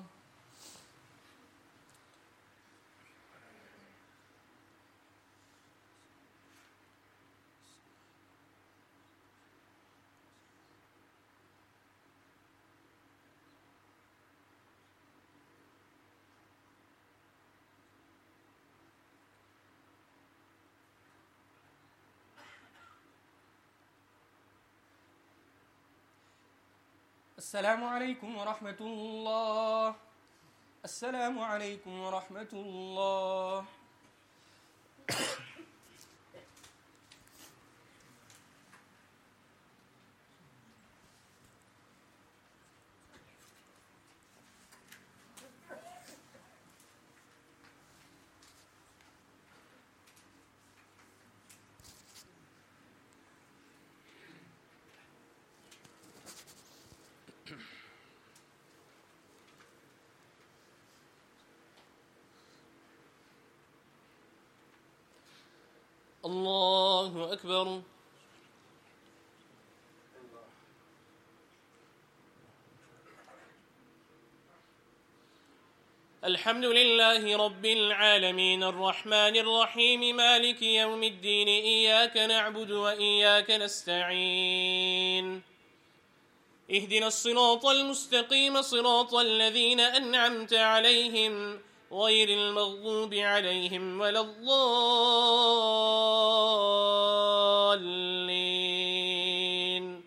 [SPEAKER 1] السلام عليكم ورحمة الله. السلام عليكم ورحمة الله. الله أكبر. الحمد لله رب العالمين الرحمن الرحيم مالك يوم الدين إياك نعبد وإياك نستعين اهدنا الصراط المستقيم صراط الذين أنعمت عليهم غير المغضوب عليهم ولا الضالين.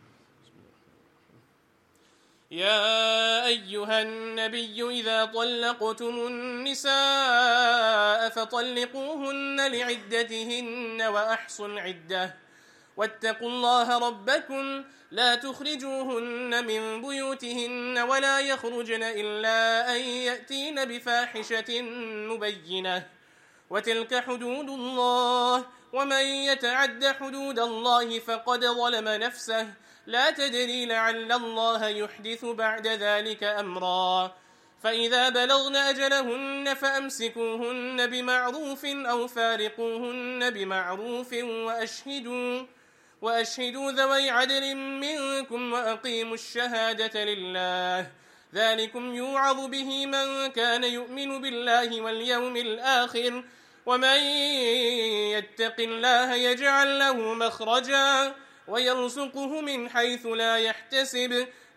[SPEAKER 1] يا أيها النبي إذا طلقتم النساء فطلقوهن لعدتهن وأحصوا العدة واتقوا الله ربكم لا تخرجوهن من بيوتهن ولا يخرجن إلا أن يأتين بفاحشة مبينة وتلك حدود الله ومن يتعد حدود الله فقد ظلم نفسه لا تدري لعل الله يحدث بعد ذلك أمرا. فإذا بلغن أجلهن فأمسكوهن بمعروف أو فارقوهن بمعروف وأشهدوا وأشهدوا ذوي عدل منكم وأقيموا الشهادة لله ذلكم يوعظ به من كان يؤمن بالله واليوم الآخر ومن يتق الله يجعل له مخرجا ويرزقه من حيث لا يحتسب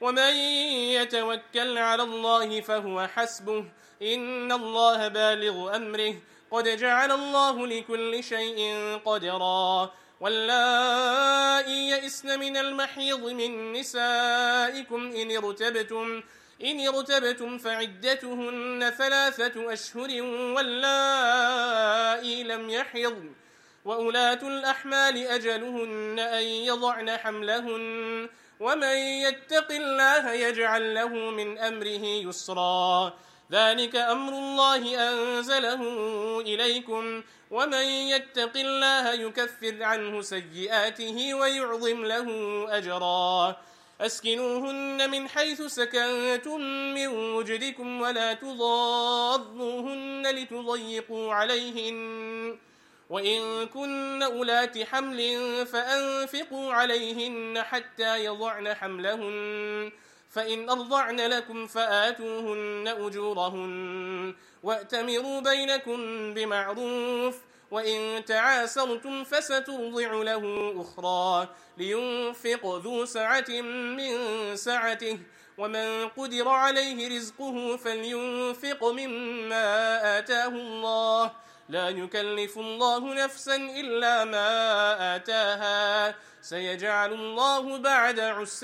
[SPEAKER 1] ومن يتوكل على الله فهو حسبه إن الله بالغ أمره قد جعل الله لكل شيء قدرا واللائي يئسن من المحيض من نسائكم إن ارتبتم إن ارتبتم فعدتهن ثلاثة أشهر واللائي لم يحضن وأولاة الأحمال أجلهن أن يضعن حملهن ومن يتق الله يجعل له من أمره يسرا ذلك أمر الله أنزله إليكم ومن يتق الله يكفر عنه سيئاته ويعظم له أجرا أسكنوهن من حيث سكنتم من وجدكم ولا تضاروهن لتضيقوا عليهن وإن كن أولات حمل فأنفقوا عليهن حتى يضعن حملهن فإن أرضعن لكم فآتوهن أجورهن وأتمروا بينكم بمعروف وإن تعاسرتم فسترضع له أخرى لينفق ذو سعة من سعته ومن قدر عليه رزقه فلينفق مما آتاه الله لا يكلف الله نفسا إلا ما آتاها سيجعل الله بعد عسر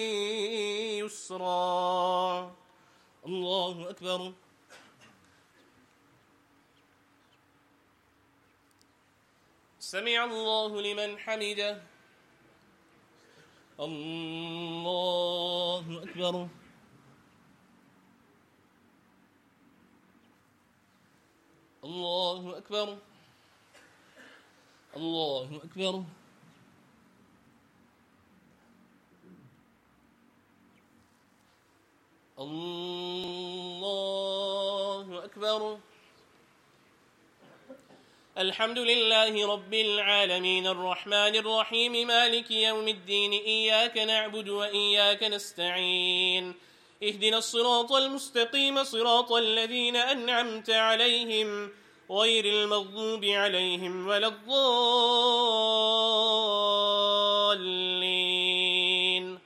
[SPEAKER 1] يسرا الله أكبر سمع الله لمن حمده الله أكبر الله أكبر الله أكبر الله أكبر الحمد لله رب العالمين الرحمن الرحيم مالك يوم الدين إياك نعبد وإياك نستعين اهدنا الصراط المستقيم صراط الذين أنعمت عليهم غير المغضوب عليهم ولا الضالين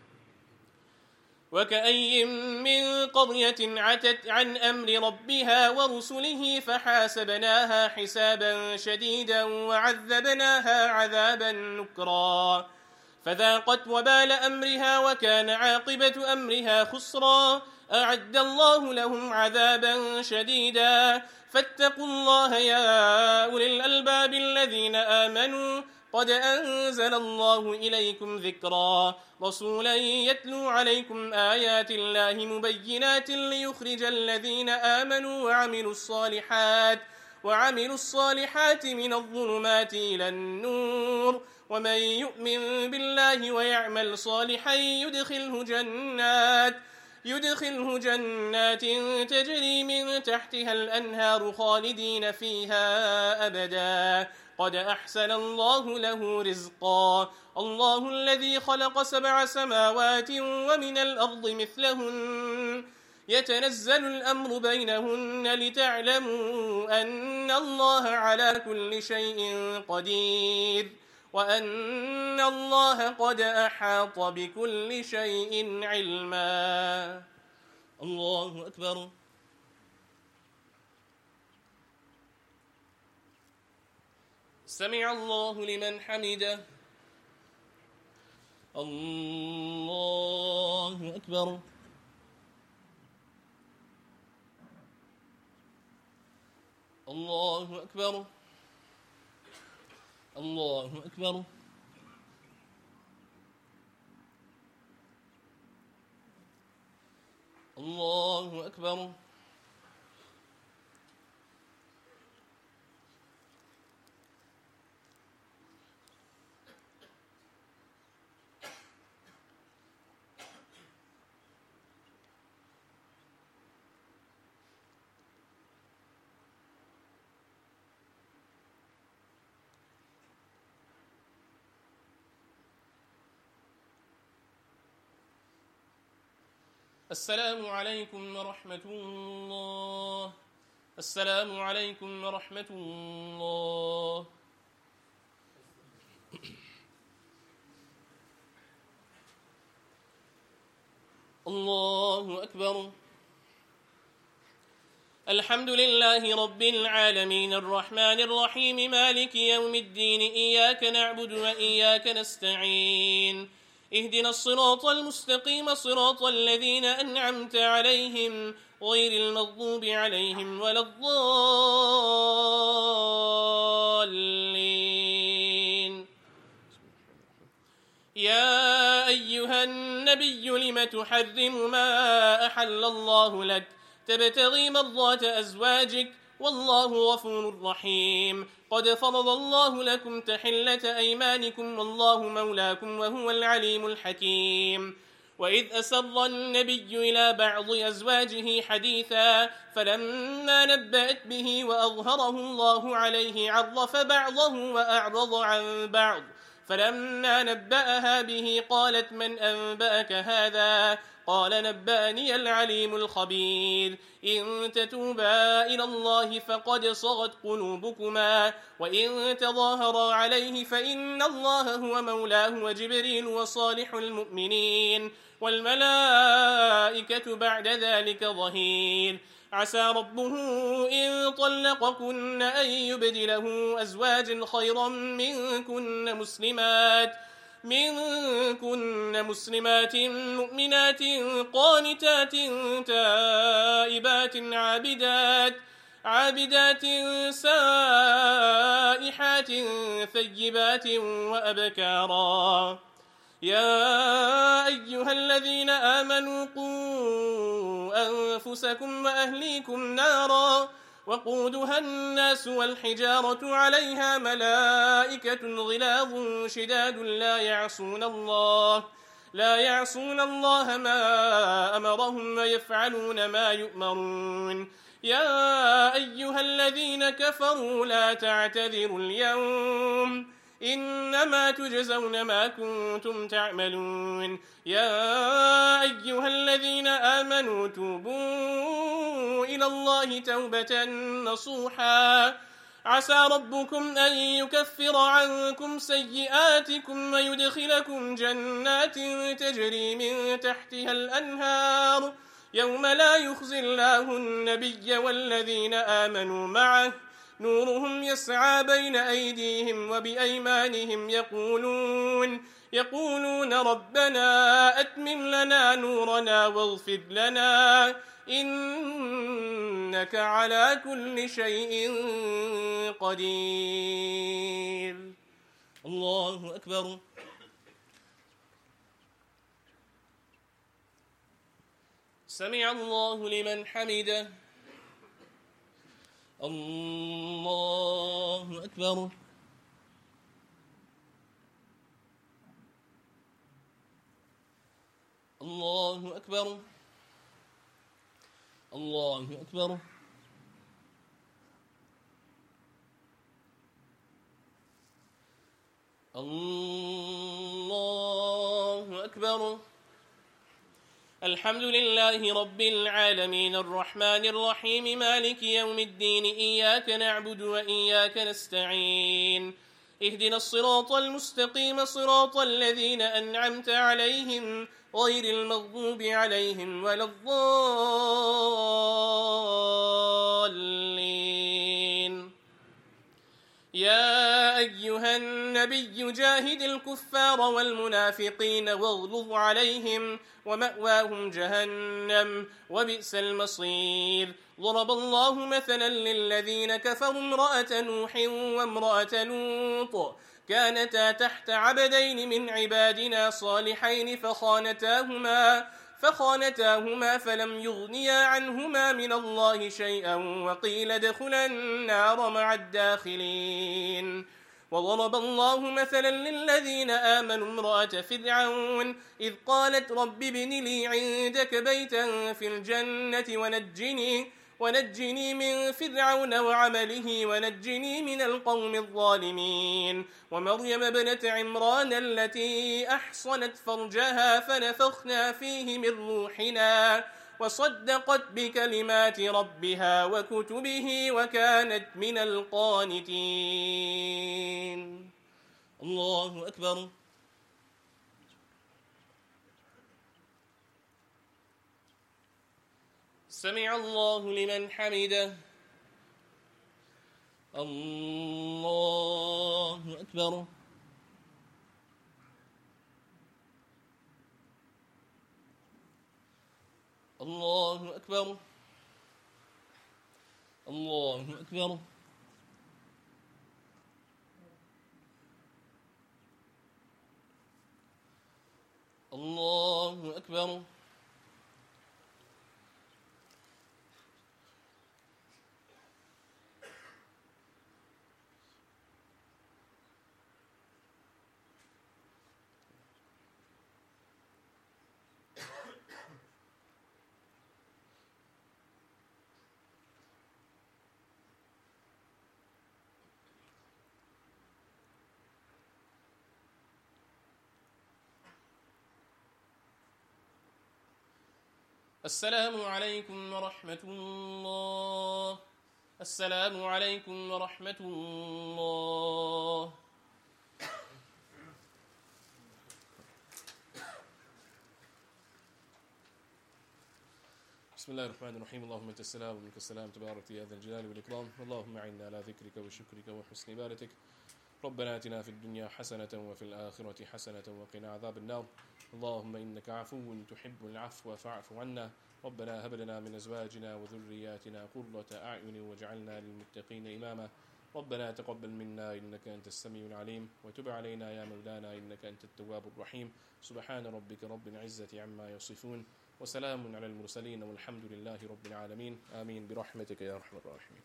[SPEAKER 1] وكأي من قرية عتت عن أمر ربها ورسله فحاسبناها حسابا شديدا وعذبناها عذابا نكرا فذاقت وبال أمرها وكان عاقبة أمرها خسرا أعد الله لهم عذابا شديدا فاتقوا الله يا أولي الألباب الذين آمنوا قد أنزل الله إليكم ذكرا رسولا يتلو عليكم آيات الله مبينات ليخرج الذين آمنوا وعملوا الصالحات وعملوا الصالحات من الظلمات إلى النور ومن يؤمن بالله ويعمل صالحا يدخله جنات يدخله جنات تجري من تحتها الأنهار خالدين فيها أبدا قد أحسن الله له رزقا الله الذي خلق سبع سماوات ومن الأرض مثلهن يتنزل الأمر بينهن لتعلموا أن الله على كل شيء قدير وأن الله قد أحاط بكل شيء علما الله أكبر سمع الله لمن حمده الله أكبر الله أكبر الله أكبر الله أكبر السلام عليكم ورحمة الله السلام عليكم ورحمة الله الله أكبر. الحمد لله رب العالمين الرحمن الرحيم مالك يوم الدين إياك نعبد وإياك نستعين اهدنا الصراط المستقيم صراط الذين أنعمت عليهم غير المغضوب عليهم ولا الضالين. يا أيها النبي لم تحرم ما أحل الله لك تبتغي مرضات أزواجك والله غفور رحيم. قد فرض الله لكم تحلة أيمانكم والله مولاكم وهو العليم الحكيم. وإذ أسر النبي إلى بعض أزواجه حديثا فلما نبأت به وأظهره الله عليه عرف بعضه وأعرض عن بعض فلما نبأها به قالت من أنبأك هذا قال نبأني العليم الخبير. إن تتوبا إلى الله فقد صغت قلوبكما وإن تظاهرا عليه فإن الله هو مولاه وجبريل وصالح المؤمنين والملائكة بعد ذلك ظهير. عسى ربه إن طلقكن أن يبدله أزواجا خيرا منكن مسلمات منكن مسلمات مؤمنات قانتات تائبات عابدات عابدات سائحات ثيبات وأبكارا. يا أيها الذين آمنوا قوا أنفسكم وأهليكم نارا وقودها الناس والحجارة عليها ملائكة غلاظ شداد لا يعصون الله لا يعصون الله ما أمرهم ويفعلون ما يؤمرون. يا أيها الذين كفروا لا تعتذروا اليوم إنما تجزون ما كنتم تعملون. يا أيها الذين آمنوا توبوا إلى الله توبة نصوحا عسى ربكم أن يكفر عنكم سيئاتكم ويدخلكم جنات تجري من تحتها الأنهار يوم لا يخزي الله النبي والذين آمنوا معه نورهم يسعى بين أيديهم وبأيمانهم يقولون يقولون ربنا أتمم لنا نورنا واغفر لنا إنك على كل شيء قدير. الله أكبر. سمع الله لمن حمده. الله أكبر. الله أكبر. الله أكبر. الله أكبر. الحمد لله رب العالمين الرحمن الرحيم مالك يوم الدين إياك نعبد وإياك نستعين اهدنا الصراط المستقيم صراط الذين أنعمت عليهم غير المغضوب عليهم ولا الضالين. يا أيها النبي جاهد الكفار والمنافقين واغلظ عليهم ومأواهم جهنم وبئس المصير. ضرب الله مثلا للذين كفروا امرأة نوح وامرأة لوط كانتا تحت عبدين من عبادنا صالحين فخانتاهما فخانتاهما فلم يغنيا عنهما من الله شيئا وقيل ادخلا النار مع الداخلين. وضرب الله مثلا للذين آمنوا امرأة فرعون إذ قالت رب ابن لي عندك بيتا في الجنة ونجني ونجني من فرعون وعمله ونجني من القوم الظالمين. ومريم ابنة عمران التي أحصنت فرجها فنفخنا فيه من روحنا وصدقت بكلمات ربها وكتبه وكانت من القانتين. الله أكبر. سمع الله لمن حمده. الله أكبر. الله أكبر. الله أكبر. الله أكبر. السلام عليكم ورحمة الله. السلام عليكم ورحمة الله. بسم الله الرحمن الرحيم. اللهم أنت السلام ومنك السلام، تبارك يا ذا الجلال والإكرام. اللهم أعنا على ذكرك وشكرك وحسن عبادتك. ربنا آتنا في الدنيا حسنة وفي الآخرة حسنة وقنا عذاب النار. اللهم إنك عفو تحب العفو فاعف عنا. ربنا هب لنا من أزواجنا وذرياتنا قرة أعين واجعلنا للمتقين إماما. ربنا تقبل منا إنك أنت السميع العليم، وتب علينا يا مولانا إنك أنت التواب الرحيم. سبحان ربك رب العزة عما يصفون، وسلام على المرسلين، والحمد لله رب العالمين. آمين برحمتك يا أرحم الراحمين.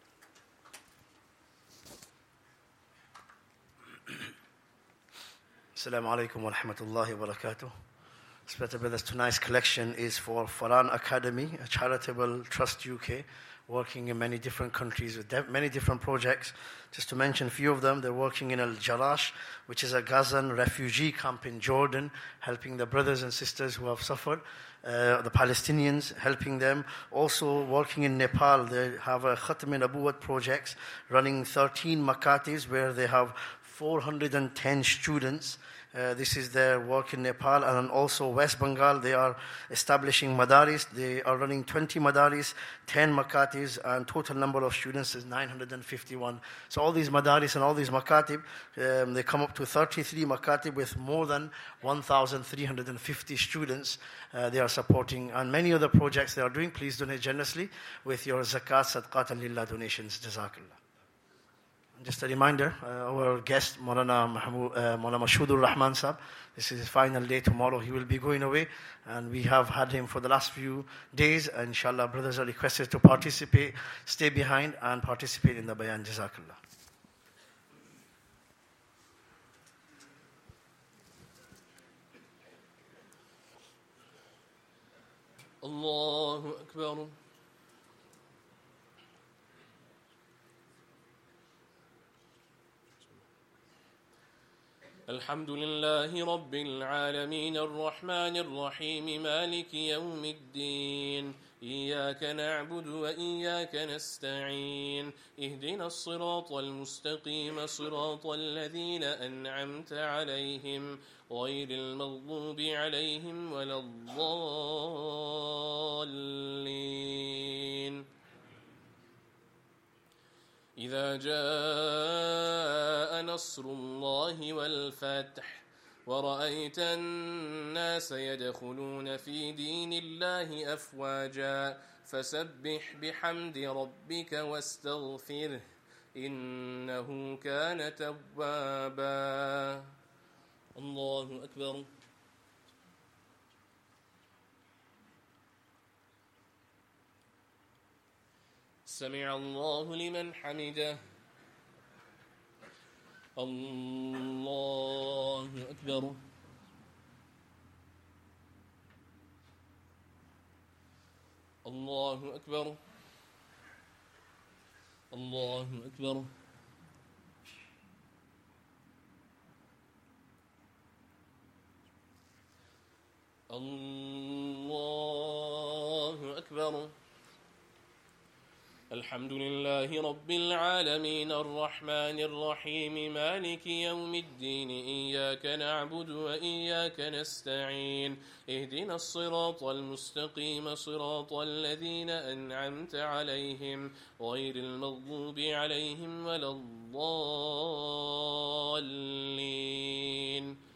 [SPEAKER 3] Assalamu alaikum wa rahmatullahi wa barakatuh. Respected brothers, tonight's collection is for Faran Academy, a charitable trust U K, working in many different countries with many different projects. Just to mention a few of them, they're working in Al-Jarash, which is a Gazan refugee camp in Jordan, helping the brothers and sisters who have suffered, uh, the Palestinians, helping them. Also working in Nepal, they have a Khatm in Abuwat projects, running thirteen makatibs where they have four hundred ten students. Uh, this is their work in Nepal. And also West Bengal, they are establishing madaris. They are running twenty madaris, ten makatibs, and total number of students is nine hundred fifty-one. So all these madaris and all these makatib, um, they come up to thirty-three makatib with more than one thousand three hundred fifty students uh, they are supporting. And many other projects they are doing. Please donate generously with your zakat, sadqat and lillah donations. Jazakallah. Just a reminder, uh, our guest, Maulana Mahmoud, uh, Maulana Mashudur Rahman Sahab, this is his final day. Tomorrow he will be going away, and we have had him for the last few days. And inshallah, brothers are requested to participate, stay behind and participate in the bayan. Jazakallah.
[SPEAKER 1] Allahu Akbar. الحمد لله رب العالمين الرحمن الرحيم مالك يوم الدين إياك نعبد وإياك نستعين اهدنا الصراط المستقيم صراط الذين أنعمت عليهم غير المغضوب عليهم ولا الضالين. إذا جاء نصر الله والفتح ورأيت الناس يدخلون في دين الله أفواجا فسبح بحمد ربك واستغفره إنه كان توابا. الله أكبر. سمع الله لمن حمده. الله أكبر. الله أكبر. الله أكبر. الله أكبر.
[SPEAKER 6] الحمد لله رب العالمين الرحمن الرحيم مالك يوم الدين إياك نعبد وإياك نستعين اهدنا الصراط المستقيم صراط الذين أنعمت عليهم غير المغضوب عليهم ولا الضالين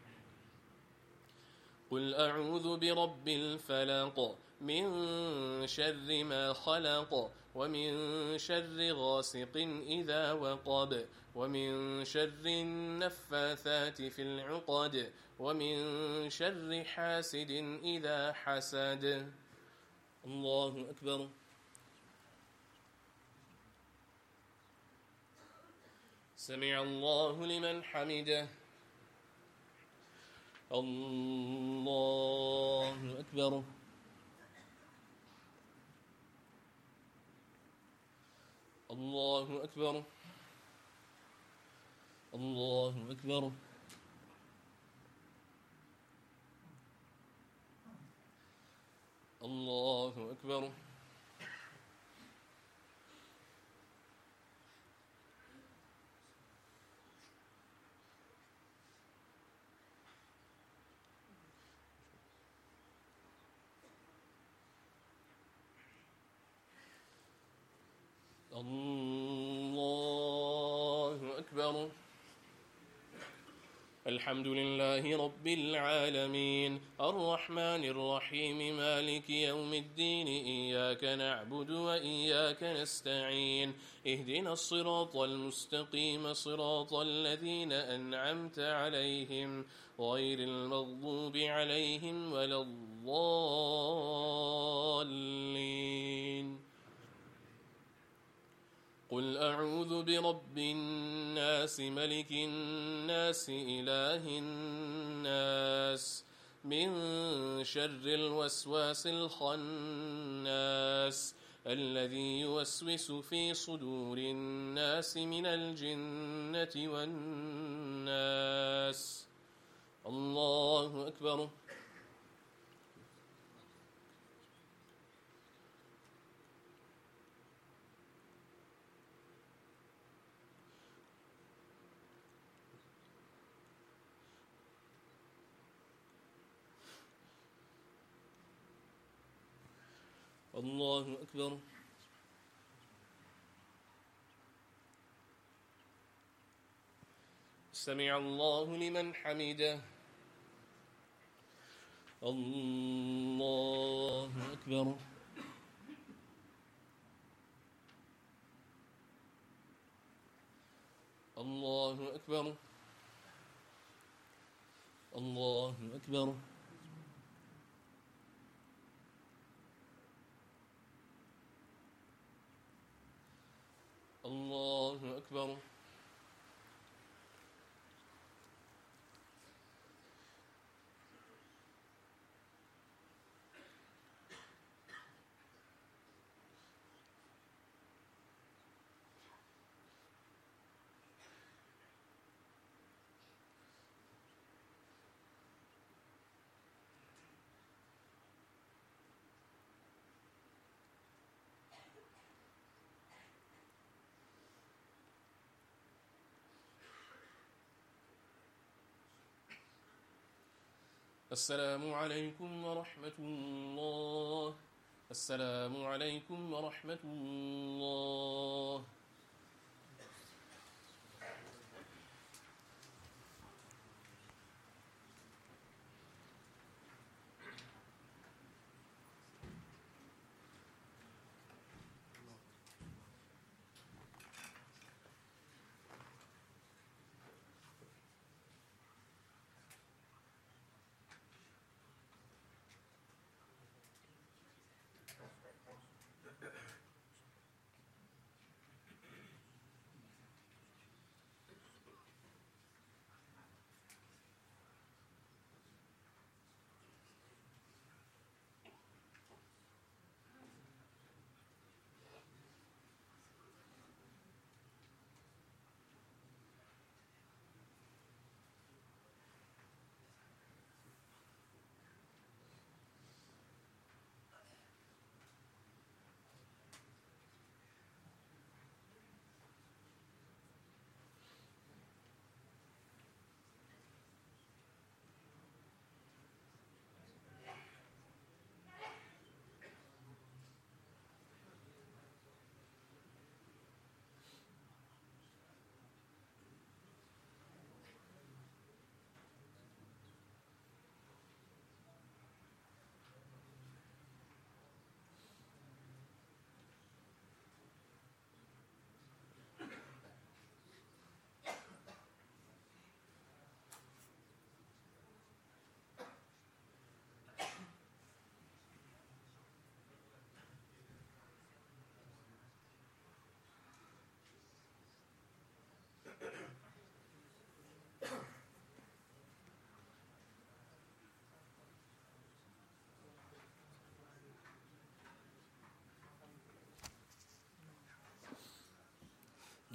[SPEAKER 6] قل أعوذ برب الفلق من شر ما خلق ومن شر غاسق إذا وقب ومن شر النفاثات في العقد ومن شر حاسد إذا حسد. الله أكبر. سمع الله لمن حمده. الله أكبر. الله أكبر. الله أكبر. الله أكبر. الله أكبر. الحمد لله رب العالمين الرحمن الرحيم مالك يوم الدين إياك نعبد وإياك نستعين اهدنا الصراط المستقيم صراط الذين أنعمت عليهم غير المغضوب عليهم ولا الضالين. قل أعوذ برب الناس ملك الناس إله الناس من شر الوسواس الخناس الذي يوسوس في صدور الناس من الجنة والناس. الله أكبر. الله أكبر. سمع الله لمن حمده. الله أكبر. الله أكبر. الله أكبر. الله أكبر. السلام عليكم ورحمة الله. السلام عليكم ورحمة الله.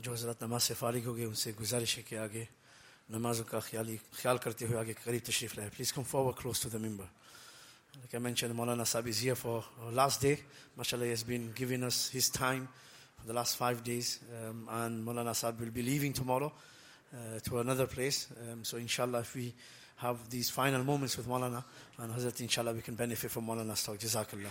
[SPEAKER 3] جو حضرات نماز سے فارغ ہو گئے ان سے گزارش ہے کہ آگے نمازوں کا خیالی خیال کرتے ہوئے آگے قریب تشریف لائے. Please come forward close to the member. Like I mentioned, Maulana Sahib is here for our last day. MashaAllah, he has been giving us his time for the last five days. Um, and Maulana Sahib will be leaving tomorrow uh, to another place. Um, so inshallah, if we have these final moments with Maulana and Hazrat, inshallah, we can benefit from Maulana's talk. Jazakallah.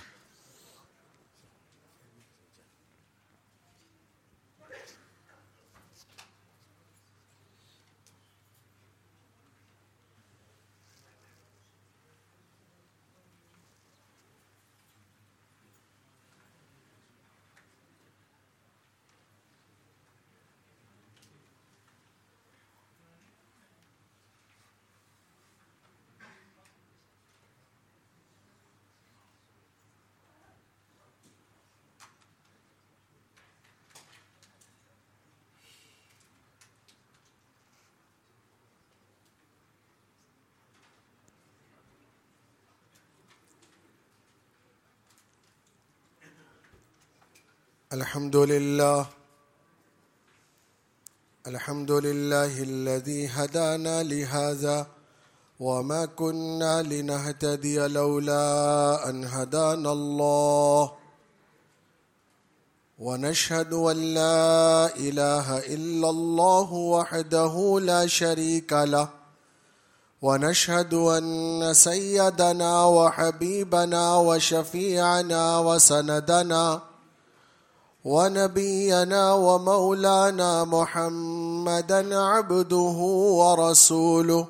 [SPEAKER 7] الحمد لله الحمد لله الذي هدانا لهذا وما كنا لنهتدي لولا أن هدانا الله ونشهد أن لا إله إلا الله وحده لا شريك له ونشهد أن سيدنا وحبيبنا وشفيعنا وسندنا ونبينا ومولانا محمدا عبده ورسوله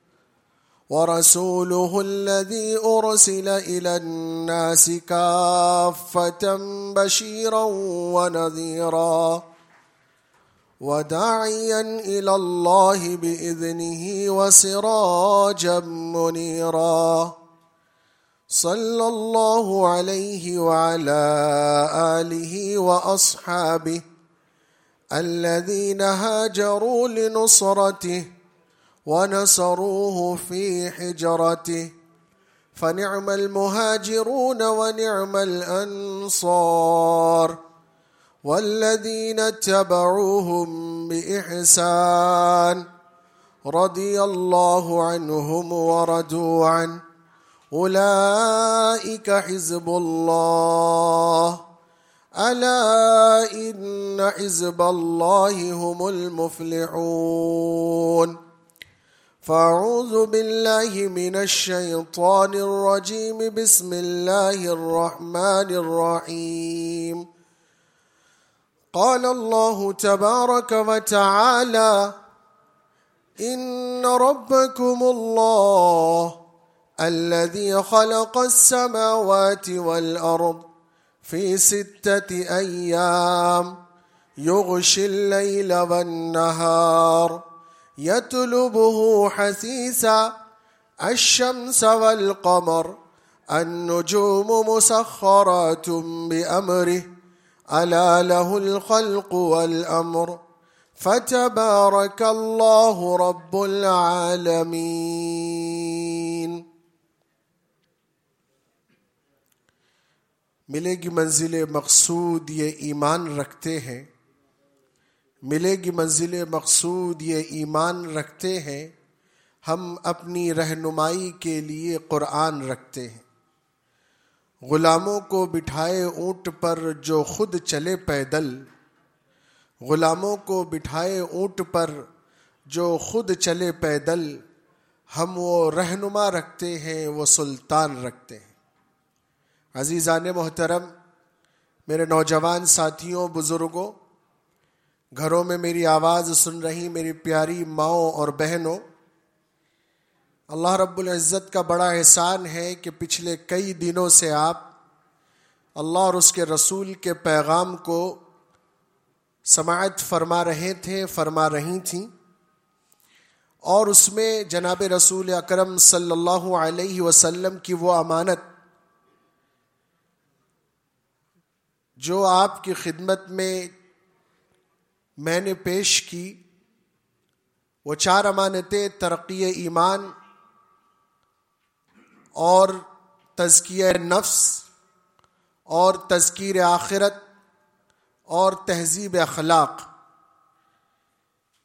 [SPEAKER 7] ورسوله الذي أرسل إلى الناس كافة بشيرا ونذيرا وداعيا إلى الله بإذنه وسراجا منيرا صلى الله عليه وعلى آله وأصحابه الذين هاجروا لنصرته ونصروه في حجرته فنعم المهاجرون ونعم الأنصار والذين اتبعوهم بإحسان رضي الله عنهم ورضوا عنه أولئك حزب الله ألا إن حزب الله هم المفلحون فأعوذ بالله من الشيطان الرجيم بسم الله الرحمن الرحيم قال الله تبارك وتعالى إن ربكم الله الذي خلق السماوات والأرض في ستة أيام يغشي الليل والنهار يطلبه حثيثا الشمس والقمر النجوم مسخرات بأمره ألا له الخلق والأمر فتبارك الله رب العالمين. ملے گی منزل مقصود یہ ایمان رکھتے ہیں ملے گی منزل مقصود یہ ایمان رکھتے ہیں ہم اپنی رہنمائی کے لیے قرآن رکھتے ہیں. غلاموں کو بٹھائے اونٹ پر جو خود چلے پیدل غلاموں کو بٹھائے اونٹ پر جو خود چلے پیدل ہم وہ رہنما رکھتے ہیں وہ سلطان رکھتے ہیں. عزیزان محترم، میرے نوجوان ساتھیوں، بزرگوں، گھروں میں میری آواز سن رہی میری پیاری ماؤں اور بہنوں، اللہ رب العزت کا بڑا احسان ہے کہ پچھلے کئی دنوں سے آپ اللہ اور اس کے رسول کے پیغام کو سماعت فرما رہے تھے، فرما رہی تھیں، اور اس میں جناب رسول اکرم صلی اللہ علیہ وسلم کی وہ امانت جو آپ کی خدمت میں میں نے پیش کی، وہ چار امانتیں ترقی ایمان اور تزکیہ نفس اور تذکیر آخرت اور تہذیب اخلاق،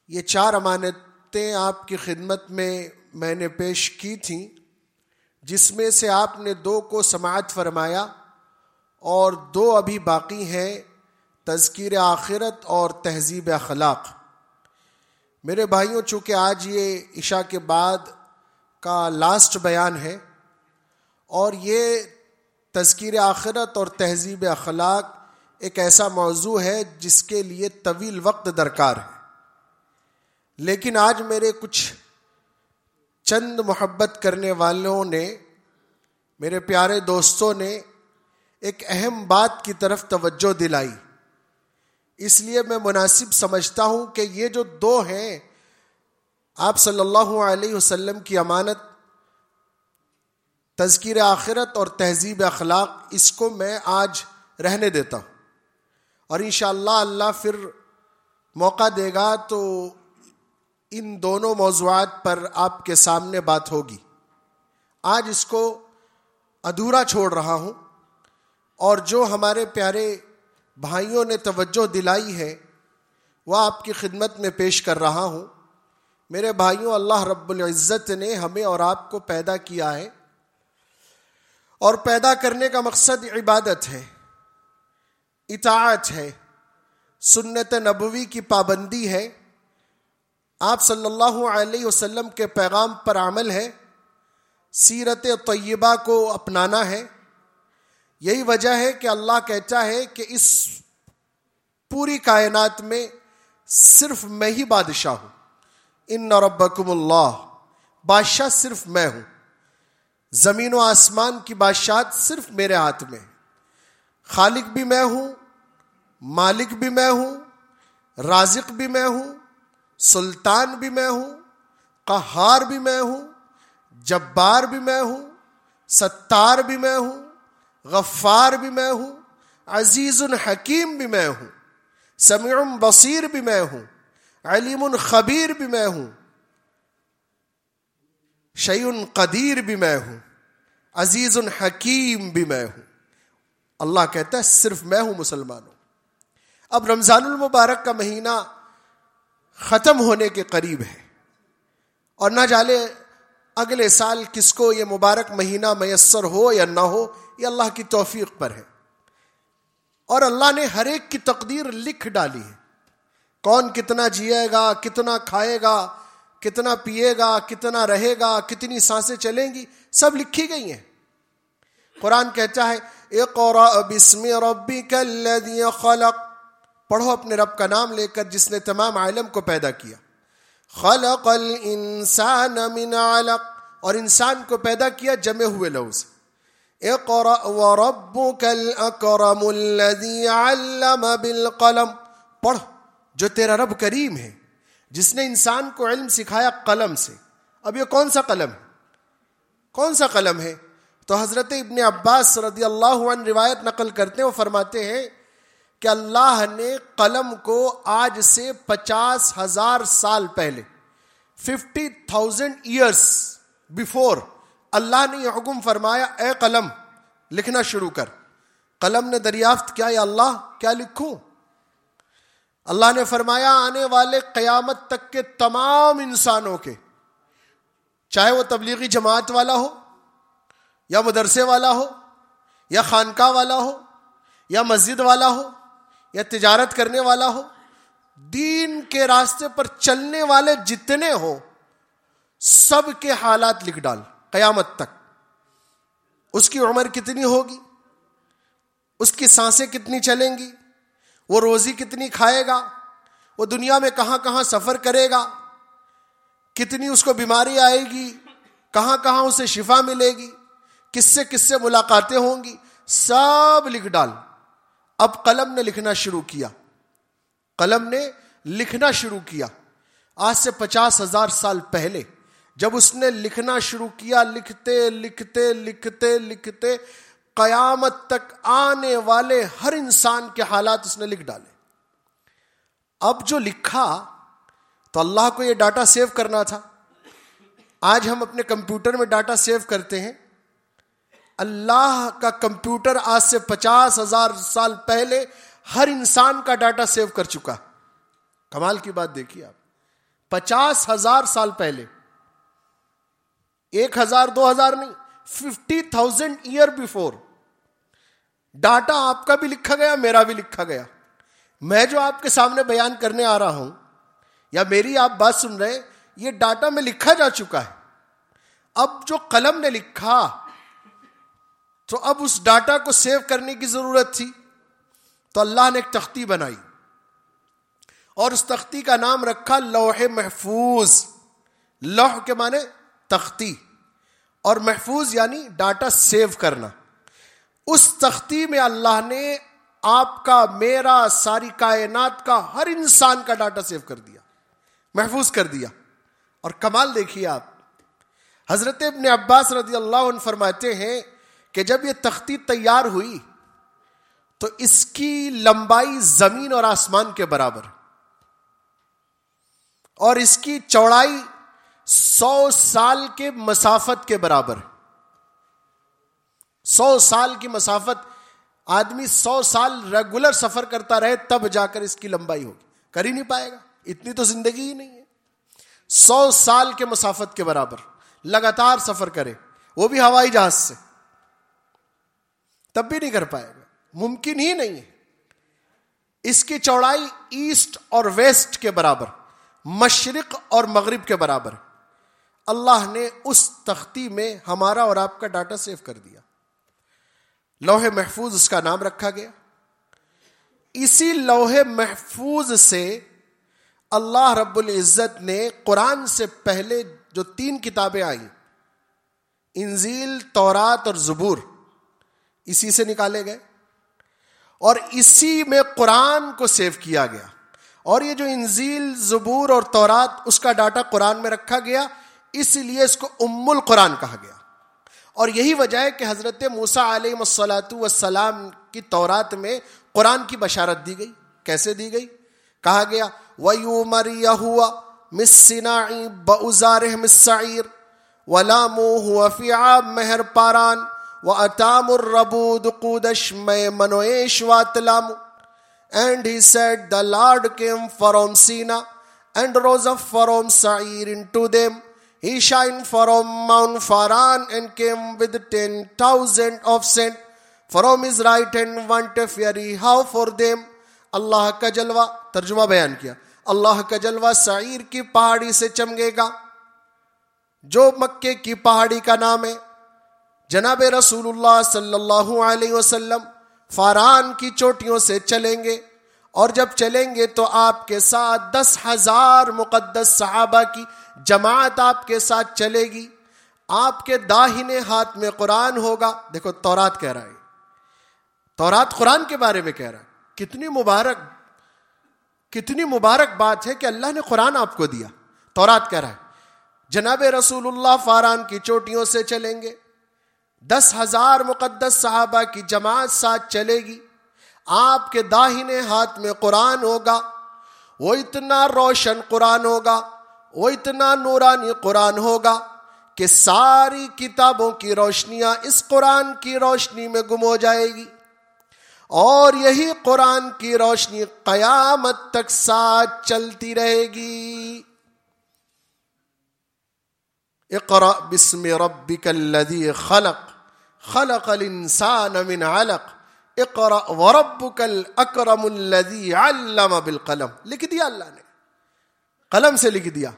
[SPEAKER 7] یہ چار امانتیں آپ کی خدمت میں میں نے پیش کی تھیں، جس میں سے آپ نے دو کو سماعت فرمایا اور دو ابھی باقی ہیں، تذکیر آخرت اور تہذیب اخلاق۔ میرے بھائیوں، چونکہ آج یہ عشاء کے بعد کا لاسٹ بیان ہے اور یہ تذکیر آخرت اور تہذیب اخلاق ایک ایسا موضوع ہے جس کے لیے طویل وقت درکار ہے، لیکن آج میرے کچھ چند محبت کرنے والوں نے، میرے پیارے دوستوں نے ایک اہم بات کی طرف توجہ دلائی، اس لیے میں مناسب سمجھتا ہوں کہ یہ جو دو ہیں، آپ صلی اللہ علیہ وسلم کی امانت تذکیر آخرت اور تہذیب اخلاق، اس کو میں آج رہنے دیتا ہوں، اور انشاءاللہ اللہ پھر موقع دے گا تو ان دونوں موضوعات پر آپ کے سامنے بات ہوگی۔ آج اس کو ادھورا چھوڑ رہا ہوں، اور جو ہمارے پیارے بھائیوں نے توجہ دلائی ہے وہ آپ کی خدمت میں پیش کر رہا ہوں۔ میرے بھائیوں، اللہ رب العزت نے ہمیں اور آپ کو پیدا کیا ہے، اور پیدا کرنے کا مقصد عبادت ہے، اطاعت ہے، سنت نبوی کی پابندی ہے، آپ صلی اللہ علیہ وسلم کے پیغام پر عمل ہے، سیرت طیبہ کو اپنانا ہے۔ یہی وجہ ہے کہ اللہ کہتا ہے کہ اس پوری کائنات میں صرف میں ہی بادشاہ ہوں، ان ربکم اللہ، بادشاہ صرف میں ہوں، زمین و آسمان کی بادشاہت صرف میرے ہاتھ میں، خالق بھی میں ہوں، مالک بھی میں ہوں، رازق بھی میں ہوں، سلطان بھی میں ہوں، قہار بھی میں ہوں، جبار بھی میں ہوں، ستار بھی میں ہوں، غفار بھی میں ہوں، عزیز حکیم بھی میں ہوں، سمیع بصیر بھی میں ہوں، علیم خبیر بھی میں ہوں، شیء قدیر بھی میں ہوں، عزیز حکیم بھی میں ہوں۔ اللہ کہتا ہے صرف میں ہوں مسلمانوں۔ اب رمضان المبارک کا مہینہ ختم ہونے کے قریب ہے، اور نہ جانے اگلے سال کس کو یہ مبارک مہینہ میسر ہو یا نہ ہو، یہ اللہ کی توفیق پر ہے، اور اللہ نے ہر ایک کی تقدیر لکھ ڈالی ہے، کون کتنا جیے گا، کتنا کھائے گا، کتنا پیے گا، کتنا رہے گا، کتنی سانسیں چلیں گی، سب لکھی گئی ہیں۔ قرآن کہتا ہے اقرأ بسم ربک الذی خلق، پڑھو اپنے رب کا نام لے کر جس نے تمام عالم کو پیدا کیا۔ خلق الانسان من علق، اور انسان کو پیدا کیا جمے ہوئے لہو سے۔ اقرأ وربک الاکرم الذی علم بالقلم، پڑھ جو تیرا رب کریم ہے جس نے انسان کو علم سکھایا قلم سے۔ اب یہ کون سا قلم ہے؟ کون سا قلم ہے؟ تو حضرت ابن عباس رضی اللہ عنہ روایت نقل کرتے ہیں، وہ فرماتے ہیں کہ اللہ نے قلم کو آج سے پچاس ہزار سال پہلے، ففٹی تھاؤزینڈ ایئرس بیفور، اللہ نے یہ حکم فرمایا اے قلم لکھنا شروع کر۔ قلم نے دریافت کیا، یا اللہ کیا لکھوں؟ اللہ نے فرمایا آنے والے قیامت تک کے تمام انسانوں کے، چاہے وہ تبلیغی جماعت والا ہو یا مدرسے والا ہو یا خانقاہ والا ہو یا مسجد والا ہو یا تجارت کرنے والا ہو، دین کے راستے پر چلنے والے جتنے ہوں، سب کے حالات لکھ ڈال قیامت تک۔ اس کی عمر کتنی ہوگی، اس کی سانسیں کتنی چلیں گی، وہ روزی کتنی کھائے گا، وہ دنیا میں کہاں کہاں سفر کرے گا، کتنی اس کو بیماری آئے گی، کہاں کہاں اسے شفا ملے گی، کس سے کس سے ملاقاتیں ہوں گی، سب لکھ ڈال۔ اب قلم نے لکھنا شروع کیا، قلم نے لکھنا شروع کیا آج سے پچاس ہزار سال پہلے۔ جب اس نے لکھنا شروع کیا، لکھتے لکھتے لکھتے لکھتے قیامت تک آنے والے ہر انسان کے حالات اس نے لکھ ڈالے۔ اب جو لکھا تو اللہ کو یہ ڈاٹا سیو کرنا تھا۔ آج ہم اپنے کمپیوٹر میں ڈاٹا سیو کرتے ہیں، اللہ کا کمپیوٹر آج سے پچاس ہزار سال پہلے ہر انسان کا ڈاٹا سیو کر چکا۔ کمال کی بات دیکھیے آپ، پچاس ہزار سال پہلے, ایک ہزار دو ہزار نہیں, ففٹی تھاؤزینڈ ایئر بیفور ڈاٹا آپ کا بھی لکھا گیا, میرا بھی لکھا گیا. میں جو آپ کے سامنے بیان کرنے آ رہا ہوں یا میری آپ بات سن رہے, یہ ڈاٹا میں لکھا جا چکا ہے. اب جو قلم نے لکھا تو اب اس ڈاٹا کو سیو کرنے کی ضرورت تھی, تو اللہ نے ایک تختی بنائی اور اس تختی کا نام رکھا لوح محفوظ. لوح کے معنی تختی, اور محفوظ یعنی ڈاٹا سیو کرنا. اس تختی میں اللہ نے آپ کا, میرا, ساری کائنات کا, ہر انسان کا ڈاٹا سیو کر دیا, محفوظ کر دیا. اور کمال دیکھیے آپ, حضرت ابن عباس رضی اللہ عنہ فرماتے ہیں کہ جب یہ تختی تیار ہوئی تو اس کی لمبائی زمین اور آسمان کے برابر, اور اس کی چوڑائی سو سال کے مسافت کے برابر. سو سال کی مسافت, آدمی سو سال ریگولر سفر کرتا رہے تب جا کر اس کی لمبائی ہوگی, کر ہی نہیں پائے گا, اتنی تو زندگی ہی نہیں ہے. سو سال کے مسافت کے برابر لگاتار سفر کرے, وہ بھی ہوائی جہاز سے, تب بھی نہیں کر پائے گا, ممکن ہی نہیں ہے. اس کی چوڑائی ایسٹ اور ویسٹ کے برابر, مشرق اور مغرب کے برابر. اللہ نے اس تختی میں ہمارا اور آپ کا ڈاٹا سیو کر دیا. لوح محفوظ اس کا نام رکھا گیا. اسی لوح محفوظ سے اللہ رب العزت نے قرآن سے پہلے جو تین کتابیں آئیں, انجیل, تورات اور زبور, اسی سے نکالے گئے اور اسی میں قرآن کو سیو کیا گیا. اور یہ جو انجیل, زبور اور تورات, اس کا ڈاٹا قرآن میں رکھا گیا, اس لیے اس کو ام القرآن کہا گیا. اور یہی وجہ ہے کہ حضرت موسیٰ علیہ الصلاۃ والسلام کی تورات میں قرآن کی بشارت دی گئی. کیسے دی گئی؟ کہا گیا وَيُمَرِّيَهُوَ مِسِّنَاعِ بَأُزَارِهِمِ السَّعِيرِ وَلَامُهُ فِعَابْ مَهَرْ پاران وَأَتَامُ الرَّبُودُ قُودَشْ مَنُویش وَاتْلَامُ. And he said, the Lord came from Sinai and rose up from Seir into them. He shined from Mount Faran and came with ten thousand of sand. From his right hand went a fiery how for them. اللہ کا جلوہ, ترجمہ بیان کیا, اللہ کا جلوہ سعیر کی پہاڑی سے چمکے گا, جو مکے کی پہاڑی کا نام ہے. جناب رسول اللہ صلی اللہ علیہ وسلم فاران کی چوٹیوں سے چلیں گے, اور جب چلیں گے تو آپ کے ساتھ دس ہزار مقدس صحابہ کی جماعت آپ کے ساتھ چلے گی. آپ کے داہنے ہاتھ میں قرآن ہوگا. دیکھو تورات کہہ رہا ہے, تورات قرآن کے بارے میں کہہ رہا ہے. کتنی مبارک کتنی مبارک بات ہے کہ اللہ نے قرآن آپ کو دیا. تورات کہہ رہا ہے جناب رسول اللہ فاران کی چوٹیوں سے چلیں گے, دس ہزار مقدس صحابہ کی جماعت ساتھ چلے گی. آپ کے داہنے ہاتھ میں قرآن ہوگا. وہ اتنا روشن قرآن ہوگا, وہ اتنا نورانی قرآن ہوگا کہ ساری کتابوں کی روشنیاں اس قرآن کی روشنی میں گم ہو جائے گی. اور یہی قرآن کی روشنی قیامت تک ساتھ چلتی رہے گی. اقرأ بسم ربک الذی خلق خلق الانسان من علق اقرأ وربک الاکرم الذی علم بالقلم. لکھ دیا اللہ نے, قلم سے لکھ دیا.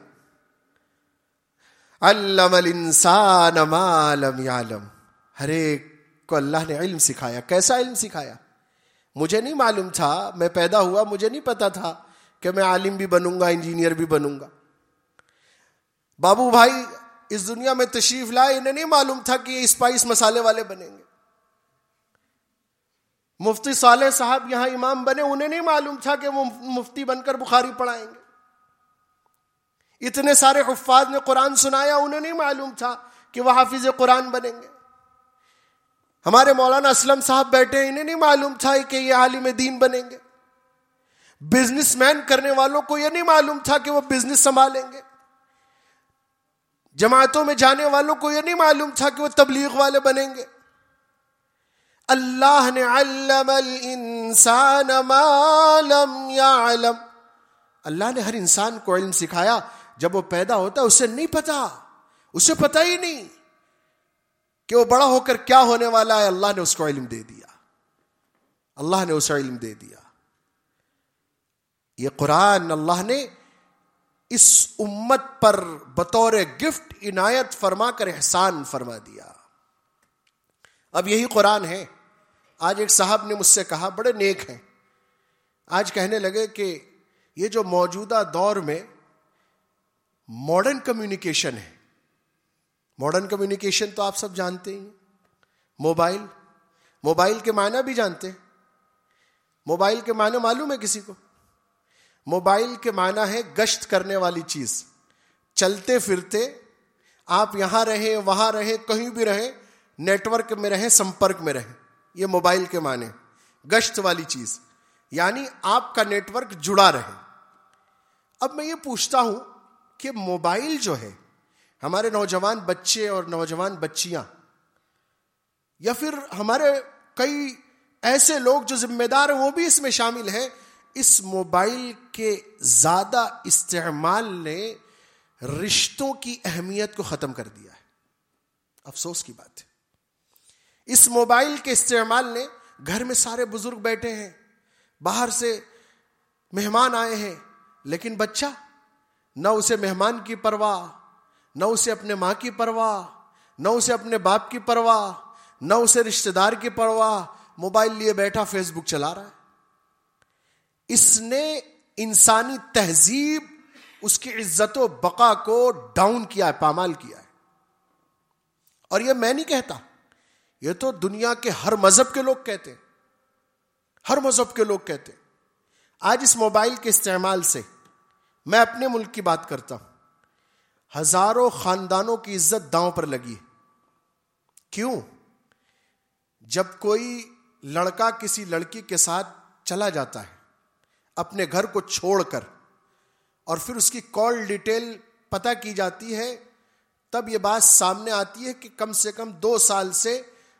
[SPEAKER 7] علم الانسان ما لم یعلم, ہر ایک کو اللہ نے علم سکھایا. کیسا علم سکھایا؟ مجھے نہیں معلوم تھا, میں پیدا ہوا مجھے نہیں پتا تھا کہ میں عالم بھی بنوں گا, انجینئر بھی بنوں گا. بابو بھائی اس دنیا میں تشریف لائے, انہیں نہیں معلوم تھا کہ یہ اسپائس مسالے والے بنیں گے. مفتی صالح صاحب یہاں امام بنے, انہیں نہیں معلوم تھا کہ وہ مفتی بن کر بخاری پڑھائیں گے. اتنے سارے حفاظ نے قرآن سنایا, انہیں نہیں معلوم تھا کہ وہ حافظ قرآن بنیں گے. ہمارے مولانا اسلم صاحب بیٹھے, انہیں نہیں معلوم تھا کہ یہ عالم دین بنیں گے. بزنس مین کرنے والوں کو یہ نہیں معلوم تھا کہ وہ بزنس سنبھالیں گے. جماعتوں میں جانے والوں کو یہ نہیں معلوم تھا کہ وہ تبلیغ والے بنیں گے. اللہ نے علم الانسان ما لم یعلم, اللہ نے ہر انسان کو علم سکھایا جب وہ پیدا ہوتا ہے اسے نہیں پتا، اسے پتا ہی نہیں کہ وہ بڑا ہو کر کیا ہونے والا ہے. اللہ نے اس کو علم دے دیا، اللہ نے اسے علم دے دیا. یہ قرآن اللہ نے اس امت پر بطور گفٹ عنایت فرما کر احسان فرما دیا. اب یہی قرآن ہے. آج ایک صاحب نے مجھ سے کہا، بڑے نیک ہیں، آج کہنے لگے کہ یہ جو موجودہ دور میں ماڈرن کمیونیکیشن ہے، ماڈرن کمیونیکیشن تو آپ سب جانتے ہی ہیں، موبائل موبائل کے معنی بھی جانتے ہیں. موبائل کے معنی معلوم ہے کسی کو؟ موبائل کے معنی ہے گشت کرنے والی چیز. چلتے پھرتے آپ یہاں رہیں، وہاں رہیں، کہیں بھی رہیں، نیٹ ورک میں رہیں، سمپرک میں رہیں. یہ موبائل کے معنی، گشت والی چیز، یعنی آپ کا نیٹ ورک جڑا رہے. اب میں یہ پوچھتا ہوں کہ موبائل جو ہے، ہمارے نوجوان بچے اور نوجوان بچیاں، یا پھر ہمارے کئی ایسے لوگ جو ذمہ دار ہیں وہ بھی اس میں شامل ہیں، اس موبائل کے زیادہ استعمال نے رشتوں کی اہمیت کو ختم کر دیا ہے. افسوس کی بات ہے. اس موبائل کے استعمال نے، گھر میں سارے بزرگ بیٹھے ہیں، باہر سے مہمان آئے ہیں، لیکن بچہ نہ اسے مہمان کی پرواہ، نہ اسے اپنے ماں کی پرواہ، نہ اسے اپنے باپ کی پرواہ، نہ اسے رشتہ دار کی پرواہ، موبائل لیے بیٹھا فیس بک چلا رہا ہے. اس نے انسانی تہذیب، اس کی عزت و بقا کو ڈاؤن کیا ہے، پامال کیا ہے. اور یہ میں نہیں کہتا، یہ تو دنیا کے ہر مذہب کے لوگ کہتے ہیں، ہر مذہب کے لوگ کہتے ہیں. آج اس موبائل کے استعمال سے، میں اپنے ملک کی بات کرتا ہوں، ہزاروں خاندانوں کی عزت داؤں پر لگی ہے. کیوں؟ جب کوئی لڑکا کسی لڑکی کے ساتھ چلا جاتا ہے اپنے گھر کو چھوڑ کر، اور پھر اس کی کال ڈیٹیل پتہ کی جاتی ہے، تب یہ بات سامنے آتی ہے کہ کم سے کم دو سال سے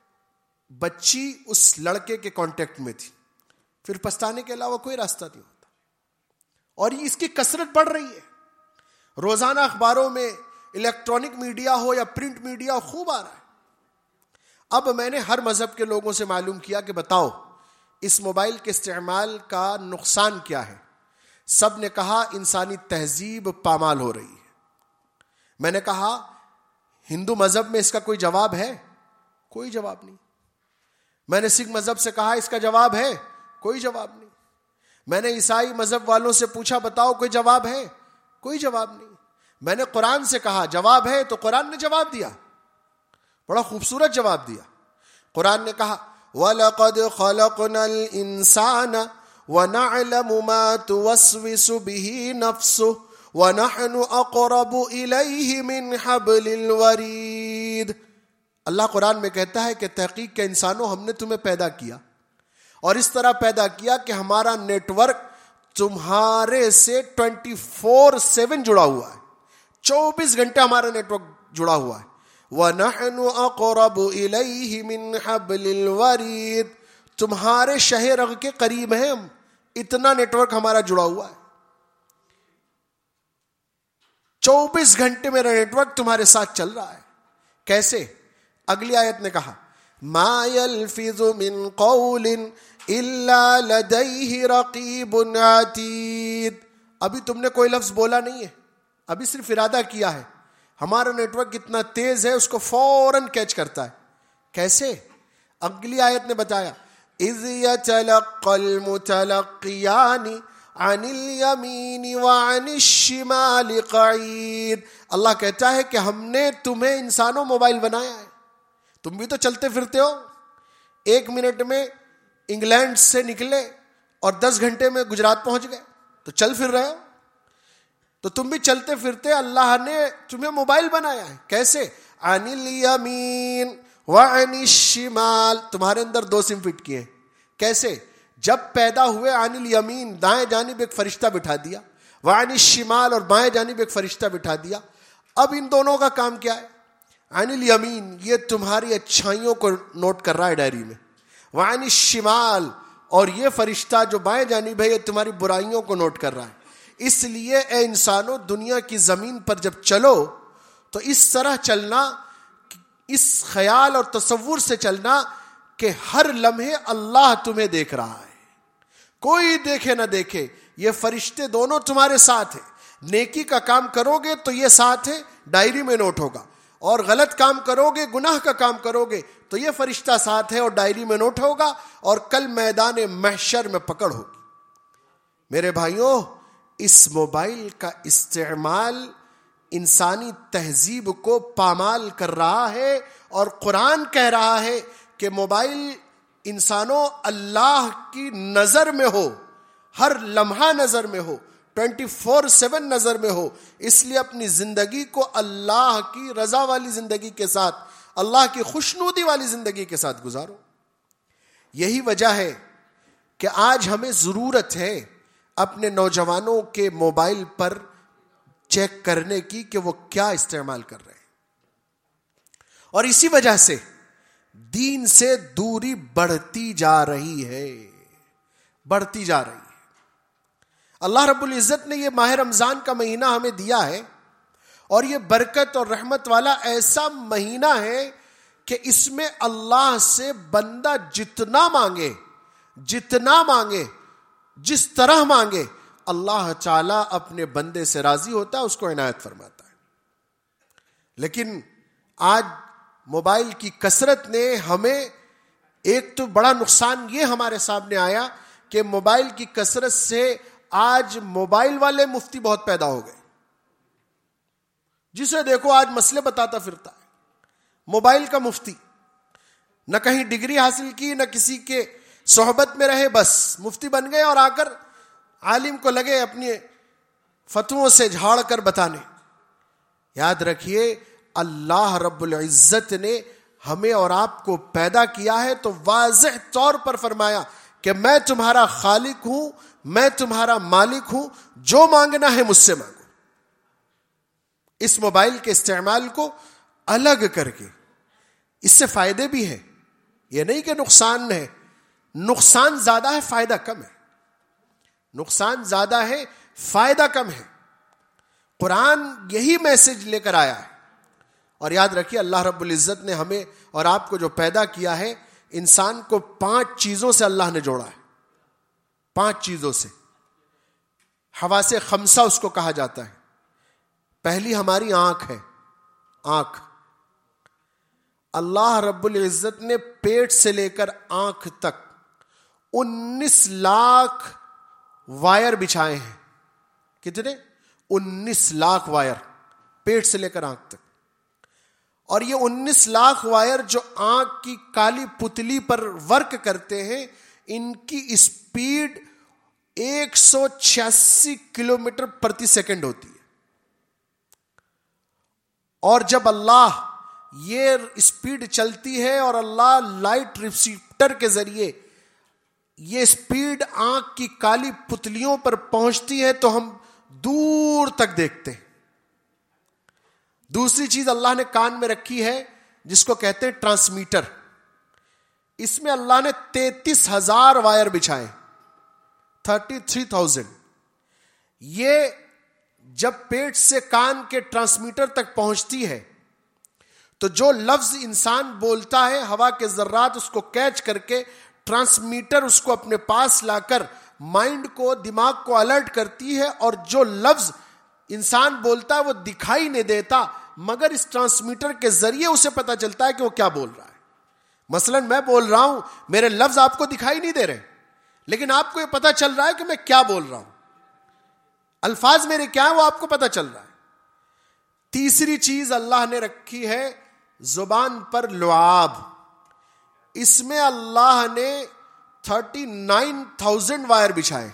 [SPEAKER 7] بچی اس لڑکے کے کانٹیکٹ میں تھی. پھر پچھتانے کے علاوہ کوئی راستہ نہیں ہوتا. اور یہ اس کی کثرت بڑھ رہی ہے. روزانہ اخباروں میں، الیکٹرانک میڈیا ہو یا پرنٹ میڈیا، خوب آ رہا ہے. اب میں نے ہر مذہب کے لوگوں سے معلوم کیا کہ بتاؤ اس موبائل کے استعمال کا نقصان کیا ہے. سب نے کہا انسانی تہذیب پامال ہو رہی ہے. میں نے کہا ہندو مذہب میں اس کا کوئی جواب ہے؟ کوئی جواب نہیں. میں نے سکھ مذہب سے کہا اس کا جواب ہے؟ کوئی جواب نہیں. میں نے عیسائی مذہب والوں سے پوچھا بتاؤ کوئی جواب ہے؟ کوئی جواب نہیں. میں نے قرآن سے کہا جواب ہے، تو قرآن نے جواب دیا، بڑا خوبصورت جواب دیا. قرآن نے کہا وَلَقَدْ خَلَقْنَا الْإِنسَانَ وَنَعْلَمُ مَا تُوَسْوِسُ بِهِ نَفْسُهُ وَنَحْنُ أَقْرَبُ إِلَيْهِ مِنْ حَبْلِ الْوَرِيدِ. اللہ قرآن میں کہتا ہے کہ تحقیق کے انسانوں، ہم نے تمہیں پیدا کیا، اور اس طرح پیدا کیا کہ ہمارا نیٹ ورک تمہارے سے ٹوینٹی فور سیون جڑا ہوا ہے، چوبیس گھنٹے ہمارا نیٹ ورک جڑا ہوا ہے. وَنَحْنُ أَقْرَبُ إِلَيْهِ مِنْ حَبْلِ الْوَرِيدِ، تمہارے شہ رگ کے قریب ہیں ہم، اتنا نیٹ ورک ہمارا جڑا ہوا ہے. چوبیس گھنٹے میرا نیٹ ورک تمہارے ساتھ چل رہا ہے. کیسے؟ اگلی آیت نے کہا مَا يَلْفِظُ مِنْ قَوْلٍ إِلَّا لَدَيْهِ رَقِيبٌ عَتِيدٌ. ابھی تم نے کوئی لفظ بولا نہیں ہے، ابھی صرف ارادہ کیا ہے. ہمارا نیٹ ورک اتنا تیز ہے اس کو فوراً کیچ کرتا ہے. کیسے؟ اگلی آیت نے بتایا اِذْ يَتَلَقَّى الْمُتَلَقِّيَانِ عَنِ الْيَمِينِ وَعَنِ الشِّمَالِ قَعِيدٌ. اللہ کہتا ہے کہ ہم نے تمہیں انسانوں موبائل بنایا ہے، تم بھی تو چلتے پھرتے ہو. ایک منٹ میں انگلینڈ سے نکلے اور دس گھنٹے میں گجرات پہنچ گئے، تو چل پھر رہے ہو. تو تم بھی چلتے پھرتے، اللہ نے تمہیں موبائل بنایا ہے. کیسے؟ عن الیمین وعن الشمال، تمہارے اندر دو سم فٹ کیے. کیسے؟ جب پیدا ہوئے عن الیمین، دائیں جانب ایک فرشتہ بٹھا دیا، وعن الشمال، اور بائیں جانب ایک فرشتہ بٹھا دیا. اب ان دونوں کا کام کیا ہے؟ عن الیمین، یہ تمہاری اچھائیوں کو نوٹ کر رہا ہے ڈائری میں. وعن الشمال، اور یہ فرشتہ جو بائیں جانب ہے یہ تمہاری برائیوں کو نوٹ کر رہا ہے. اس لیے اے انسانوں دنیا کی زمین پر جب چلو تو اس طرح چلنا، اس خیال اور تصور سے چلنا کہ ہر لمحے اللہ تمہیں دیکھ رہا ہے، کوئی دیکھے نہ دیکھے، یہ فرشتے دونوں تمہارے ساتھ ہیں۔ نیکی کا کام کرو گے تو یہ ساتھ ہے، ڈائری میں نوٹ ہوگا، اور غلط کام کرو گے، گناہ کا کام کرو گے تو یہ فرشتہ ساتھ ہے اور ڈائری میں نوٹ ہوگا، اور کل میدان محشر میں پکڑ ہوگی۔ میرے بھائیوں، اس موبائل کا استعمال انسانی تہذیب کو پامال کر رہا ہے، اور قرآن کہہ رہا ہے کہ موبائل انسانوں اللہ کی نظر میں ہو، ہر لمحہ نظر میں ہو، ٹوینٹی فور سیون نظر میں ہو۔ اس لیے اپنی زندگی کو اللہ کی رضا والی زندگی کے ساتھ، اللہ کی خوشنودی والی زندگی کے ساتھ گزارو۔ یہی وجہ ہے کہ آج ہمیں ضرورت ہے اپنے نوجوانوں کے موبائل پر چیک کرنے کی کہ وہ کیا استعمال کر رہے ہیں، اور اسی وجہ سے دین سے دوری بڑھتی جا رہی ہے، بڑھتی جا رہی ہے۔ اللہ رب العزت نے یہ ماہ رمضان کا مہینہ ہمیں دیا ہے، اور یہ برکت اور رحمت والا ایسا مہینہ ہے کہ اس میں اللہ سے بندہ جتنا مانگے، جتنا مانگے، جس طرح مانگے، اللہ تعالیٰ اپنے بندے سے راضی ہوتا ہے، اس کو عنایت فرماتا ہے۔ لیکن آج موبائل کی کثرت نے ہمیں، ایک تو بڑا نقصان یہ ہمارے سامنے آیا کہ موبائل کی کثرت سے آج موبائل والے مفتی بہت پیدا ہو گئے، جسے دیکھو آج مسئلے بتاتا پھرتا ہے، موبائل کا مفتی، نہ کہیں ڈگری حاصل کی، نہ کسی کے صحبت میں رہے، بس مفتی بن گئے اور آ کر عالم کو لگے اپنی فتووں سے جھاڑ کر بتانے۔ یاد رکھیے اللہ رب العزت نے ہمیں اور آپ کو پیدا کیا ہے تو واضح طور پر فرمایا کہ میں تمہارا خالق ہوں، میں تمہارا مالک ہوں، جو مانگنا ہے مجھ سے مانگو۔ اس موبائل کے استعمال کو الگ کر کے، اس سے فائدے بھی ہیں، یہ نہیں کہ نقصان ہے، نقصان زیادہ ہے فائدہ کم ہے، نقصان زیادہ ہے فائدہ کم ہے۔ قرآن یہی میسج لے کر آیا ہے، اور یاد رکھیے اللہ رب العزت نے ہمیں اور آپ کو جو پیدا کیا ہے، انسان کو پانچ چیزوں سے اللہ نے جوڑا ہے، پانچ چیزوں سے، حواس خمسہ اس کو کہا جاتا ہے۔ پہلی ہماری آنکھ ہے، آنکھ۔ اللہ رب العزت نے پیٹ سے لے کر آنکھ تک انیس لاکھ وائر بچھائے ہیں۔ کتنے؟ انیس لاکھ وائر، پیٹ سے لے کر آنکھ تک۔ اور یہ انیس لاکھ وائر جو آنکھ کی کالی پتلی پر ورک کرتے ہیں، ان کی اسپیڈ ایک سو چھیاسی کلومیٹر پرتی سیکنڈ ہوتی ہے۔ اور جب اللہ یہ اسپیڈ چلتی ہے اور اللہ لائٹ ریسیپٹر کے ذریعے یہ اسپیڈ آنکھ کی کالی پتلیوں پر پہنچتی ہے تو ہم دور تک دیکھتے ہیں۔ دوسری چیز اللہ نے کان میں رکھی ہے جس کو کہتے ہیں ٹرانسمیٹر۔ اس میں اللہ نے تینتیس ہزار وائر بچھائے، تھرٹی تھری تھاؤزینڈ۔ یہ جب پیٹ سے کان کے ٹرانسمیٹر تک پہنچتی ہے تو جو لفظ انسان بولتا ہے، ہوا کے ذرات اس کو کیچ کر کے ٹرانسمیٹر اس کو اپنے پاس لا کر مائنڈ کو، دماغ کو الرٹ کرتی ہے، اور جو لفظ انسان بولتا ہے وہ دکھائی نہیں دیتا، مگر اس ٹرانسمیٹر کے ذریعے اسے پتا چلتا ہے کہ وہ کیا بول رہا ہے۔ مثلا میں بول رہا ہوں، میرے لفظ آپ کو دکھائی نہیں دے رہے، لیکن آپ کو یہ پتا چل رہا ہے کہ میں کیا بول رہا ہوں، الفاظ میرے کیا ہیں وہ آپ کو پتا چل رہا ہے۔ تیسری چیز اللہ نے رکھی ہے زبان پر لعاب۔ اس میں اللہ نے تھرٹی نائن تھاؤزینڈ وائر بچھائے،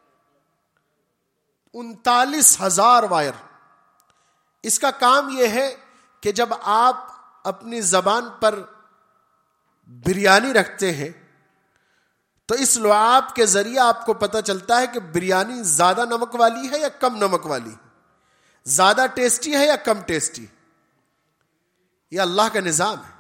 [SPEAKER 7] انتالیس ہزار وائر۔ اس کا کام یہ ہے کہ جب آپ اپنی زبان پر بریانی رکھتے ہیں تو اس لعاب کے ذریعے آپ کو پتہ چلتا ہے کہ بریانی زیادہ نمک والی ہے یا کم نمک والی، زیادہ ٹیسٹی ہے یا کم ٹیسٹی۔ یہ اللہ کا نظام ہے۔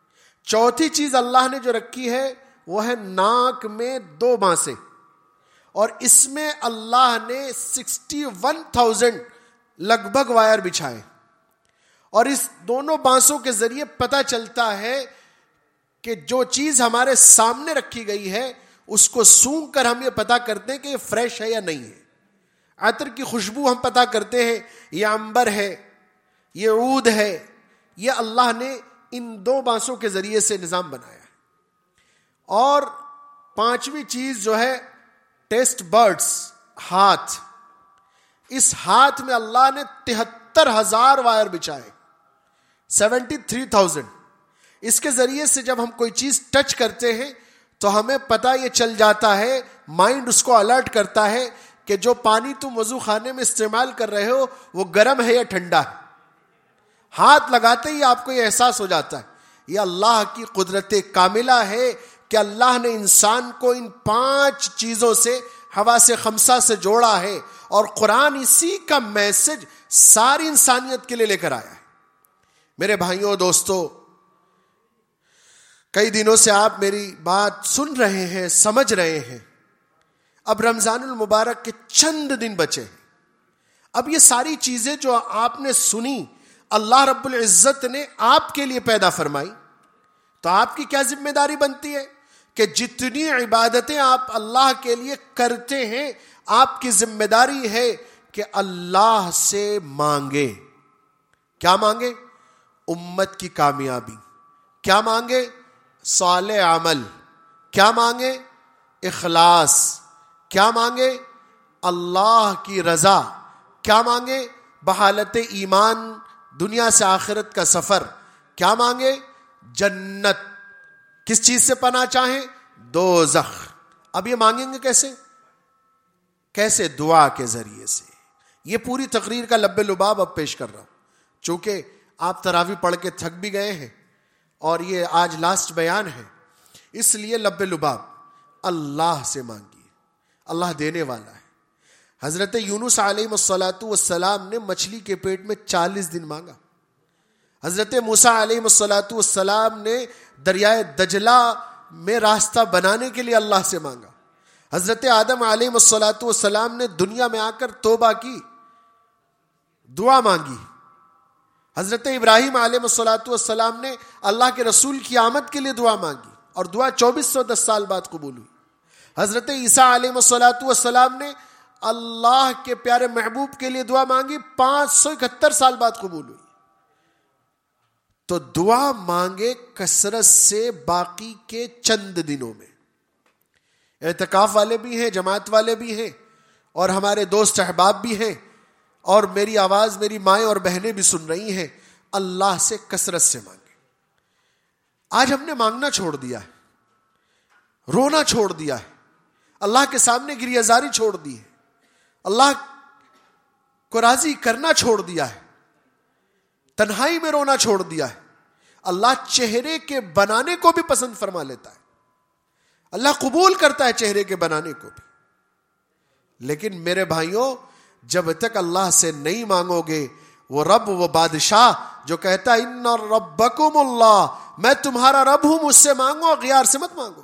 [SPEAKER 7] چوتھی چیز اللہ نے جو رکھی ہے وہ ہے ناک میں دو بانسیں، اور اس میں اللہ نے سکسٹی ون تھاؤزینڈ لگ بھگ وائر بچھائے، اور اس دونوں بانسوں کے ذریعے پتہ چلتا ہے کہ جو چیز ہمارے سامنے رکھی گئی ہے اس کو سونگھ کر ہم یہ پتہ کرتے ہیں کہ یہ فریش ہے یا نہیں ہے. عطر کی خوشبو ہم پتہ کرتے ہیں یہ عنبر ہے، یہ عود ہے. یہ اللہ نے ان دو بانسوں کے ذریعے سے نظام بنایا ہے. اور پانچویں چیز جو ہے ٹیسٹ برڈز، ہاتھ. اس ہاتھ میں اللہ نے تہتر ہزار وائر بچھائے، سیونٹی تھری تھاؤزینڈ. اس کے ذریعے سے جب ہم کوئی چیز ٹچ کرتے ہیں تو ہمیں پتہ یہ چل جاتا ہے، مائنڈ اس کو الرٹ کرتا ہے کہ جو پانی تم وضو خانے میں استعمال کر رہے ہو وہ گرم ہے یا ٹھنڈا ہے. ہاتھ لگاتے ہی آپ کو یہ احساس ہو جاتا ہے. یہ اللہ کی قدرت کاملہ ہے کہ اللہ نے انسان کو ان پانچ چیزوں سے، حواس خمسہ سے جوڑا ہے، اور قرآن اسی کا میسج ساری انسانیت کے لیے لے کر آیا ہے. میرے بھائیوں دوستو، کئی دنوں سے آپ میری بات سن رہے ہیں، سمجھ رہے ہیں. اب رمضان المبارک کے چند دن بچے ہیں. اب یہ ساری چیزیں جو آپ نے سنی اللہ رب العزت نے آپ کے لیے پیدا فرمائی، تو آپ کی کیا ذمہ داری بنتی ہے کہ جتنی عبادتیں آپ اللہ کے لیے کرتے ہیں آپ کی ذمہ داری ہے کہ اللہ سے مانگے. کیا مانگے؟ امت کی کامیابی. کیا مانگے؟ صالح عمل. کیا مانگے؟ اخلاص. کیا مانگے؟ اللہ کی رضا. کیا مانگے؟ بحالت ایمان، دنیا سے آخرت کا سفر. کیا مانگے؟ جنت. کس چیز سے پناہ چاہیں؟ دوزخ. اب یہ مانگیں گے کیسے؟ کیسے؟ دعا کے ذریعے سے. یہ پوری تقریر کا لب لباب اب پیش کر رہا ہوں، چونکہ آپ تراویح پڑھ کے تھک بھی گئے ہیں اور یہ آج لاسٹ بیان ہے، اس لیے لب لباب اللہ سے مانگیے. اللہ دینے والا ہے. حضرت یونس علیہ الصلاۃ والسلام نے مچھلی کے پیٹ میں چالیس دن مانگا. حضرت موسیٰ علیہ الصلاۃ والسلام نے دریائے دجلہ میں راستہ بنانے کے لیے اللہ سے مانگا. حضرت آدم علیہ الصلاۃ والسلام نے دنیا میں آ کر توبہ کی، دعا مانگی. حضرت ابراہیم علیہ الصلاۃ والسلام نے اللہ کے رسول کی آمد کے لیے دعا مانگی اور دعا چوبیس سو دس سال بعد قبول ہوئی. حضرت عیسیٰ علیہ الصلاۃ والسلام نے اللہ کے پیارے محبوب کے لیے دعا مانگی، پانچ سو اکہتر سال بعد قبول ہوئی. تو دعا مانگے کثرت سے باقی کے چند دنوں میں. اعتکاف والے بھی ہیں، جماعت والے بھی ہیں، اور ہمارے دوست احباب بھی ہیں، اور میری آواز میری مائیں اور بہنیں بھی سن رہی ہیں. اللہ سے کثرت سے مانگے. آج ہم نے مانگنا چھوڑ دیا ہے، رونا چھوڑ دیا ہے، اللہ کے سامنے گریہ زاری چھوڑ دی ہے، اللہ کو راضی کرنا چھوڑ دیا ہے، تنہائی میں رونا چھوڑ دیا ہے. اللہ چہرے کے بنانے کو بھی پسند فرما لیتا ہے، اللہ قبول کرتا ہے چہرے کے بنانے کو بھی. لیکن میرے بھائیوں، جب تک اللہ سے نہیں مانگو گے، وہ رب، وہ بادشاہ جو کہتا ہے ان ربکم اللہ، میں تمہارا رب ہوں، مجھ سے مانگو، غیار سے مت مانگو.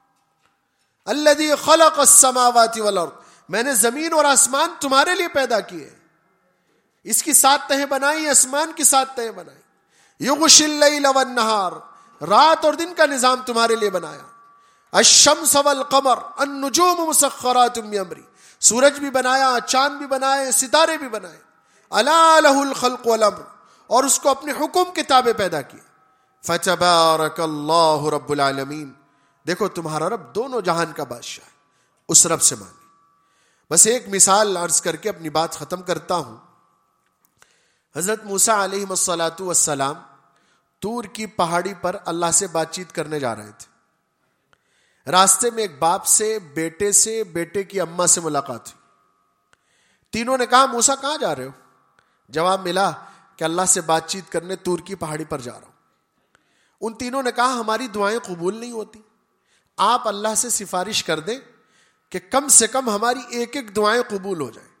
[SPEAKER 7] الذی خلق السماوات والارض، میں نے زمین اور آسمان تمہارے لیے پیدا کیے، اس کی سات تہیں بنائی، آسمان کی سات تہیں بنائی. یغشی اللیل والنہار، رات اور دن کا نظام تمہارے لیے بنایا. الشمس والقمر النجوم مسخرات بامری، سورج بھی بنایا، چاند بھی بنائے، ستارے بھی بنائے. الا لہ الخلق والامر، اور اس کو اپنے حکم کے تابع پیدا کیا. فتبارک اللہ رب العالمین، دیکھو تمہارا رب دونوں جہان کا بادشاہ ہے، اس رب سے مانگے. بس ایک مثال عرض کر کے اپنی بات ختم کرتا ہوں. حضرت موسیٰ علیہ الصلاۃ والسلام طور کی پہاڑی پر اللہ سے بات چیت کرنے جا رہے تھے. راستے میں ایک باپ سے، بیٹے سے، بیٹے کی اماں سے ملاقات ہوئی. تینوں نے کہا موسیٰ کہاں جا رہے ہو؟ جواب ملا کہ اللہ سے بات چیت کرنے طور کی پہاڑی پر جا رہا ہوں. ان تینوں نے کہا ہماری دعائیں قبول نہیں ہوتی، آپ اللہ سے سفارش کر دیں کہ کم سے کم ہماری ایک ایک دعائیں قبول ہو جائیں.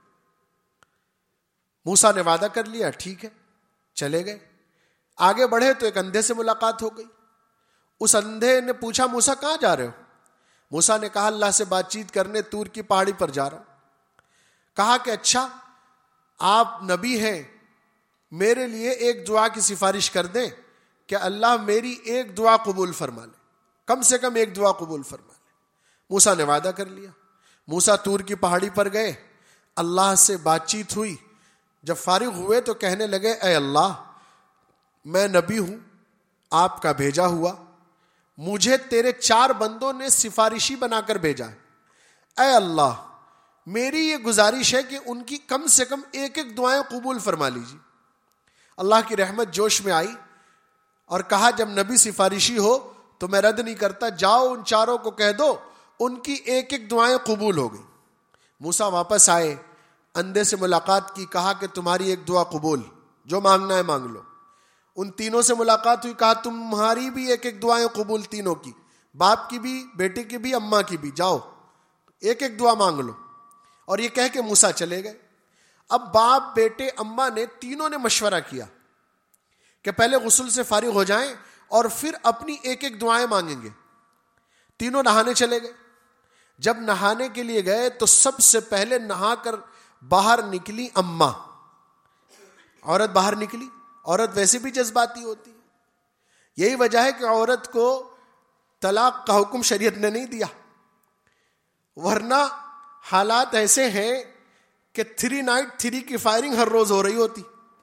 [SPEAKER 7] موسیٰ نے وعدہ کر لیا، ٹھیک ہے، چلے گئے. آگے بڑھے تو ایک اندھے سے ملاقات ہو گئی. اس اندھے نے پوچھا موسیٰ کہاں جا رہے ہو؟ موسیٰ نے کہا اللہ سے بات چیت کرنے طور کی پہاڑی پر جا رہا ہوں. کہا کہ اچھا آپ نبی ہیں, میرے لیے ایک دعا کی سفارش کر دیں کہ اللہ میری ایک دعا قبول فرما لے, کم سے کم ایک دعا قبول فرما لے. موسیٰ نے وعدہ کر لیا. موسیٰ طور کی پہاڑی پر گئے, اللہ سے بات چیت ہوئی. جب فارغ ہوئے تو کہنے لگے اے اللہ میں نبی ہوں آپ کا بھیجا ہوا, مجھے تیرے چار بندوں نے سفارشی بنا کر بھیجا ہے. اے اللہ میری یہ گزارش ہے کہ ان کی کم سے کم ایک ایک دعائیں قبول فرما لیجیے. اللہ کی رحمت جوش میں آئی اور کہا جب نبی سفارشی ہو تو میں رد نہیں کرتا, جاؤ ان چاروں کو کہہ دو ان کی ایک ایک دعائیں قبول ہو گئی. موسیٰ واپس آئے, اندھے سے ملاقات کی, کہا کہ تمہاری ایک دعا قبول, جو مانگنا ہے مانگ لو. ان تینوں سے ملاقات ہوئی, کہا تمہاری بھی ایک ایک دعائیں قبول, تینوں کی, باپ کی بھی, بیٹے کی بھی, اماں کی بھی, جاؤ ایک ایک دعا مانگ لو. اور یہ کہہ کے موسیٰ چلے گئے. اب باپ بیٹے اماں نے تینوں نے مشورہ کیا کہ پہلے غسل سے فارغ ہو جائیں اور پھر اپنی ایک ایک دعائیں مانگیں گے. تینوں نہانے چلے گئے. جب نہانے کے لیے گئے تو سب سے پہلے نہا کر باہر نکلی اماں. عورت باہر نکلی. عورت ویسے بھی جذباتی ہوتی ہے, یہی وجہ ہے کہ عورت کو طلاق کا حکم شریعت نے نہیں دیا, ورنہ حالات ایسے ہیں کہ تھری نائٹ تھری کی فائرنگ ہر روز ہو رہی ہوتی.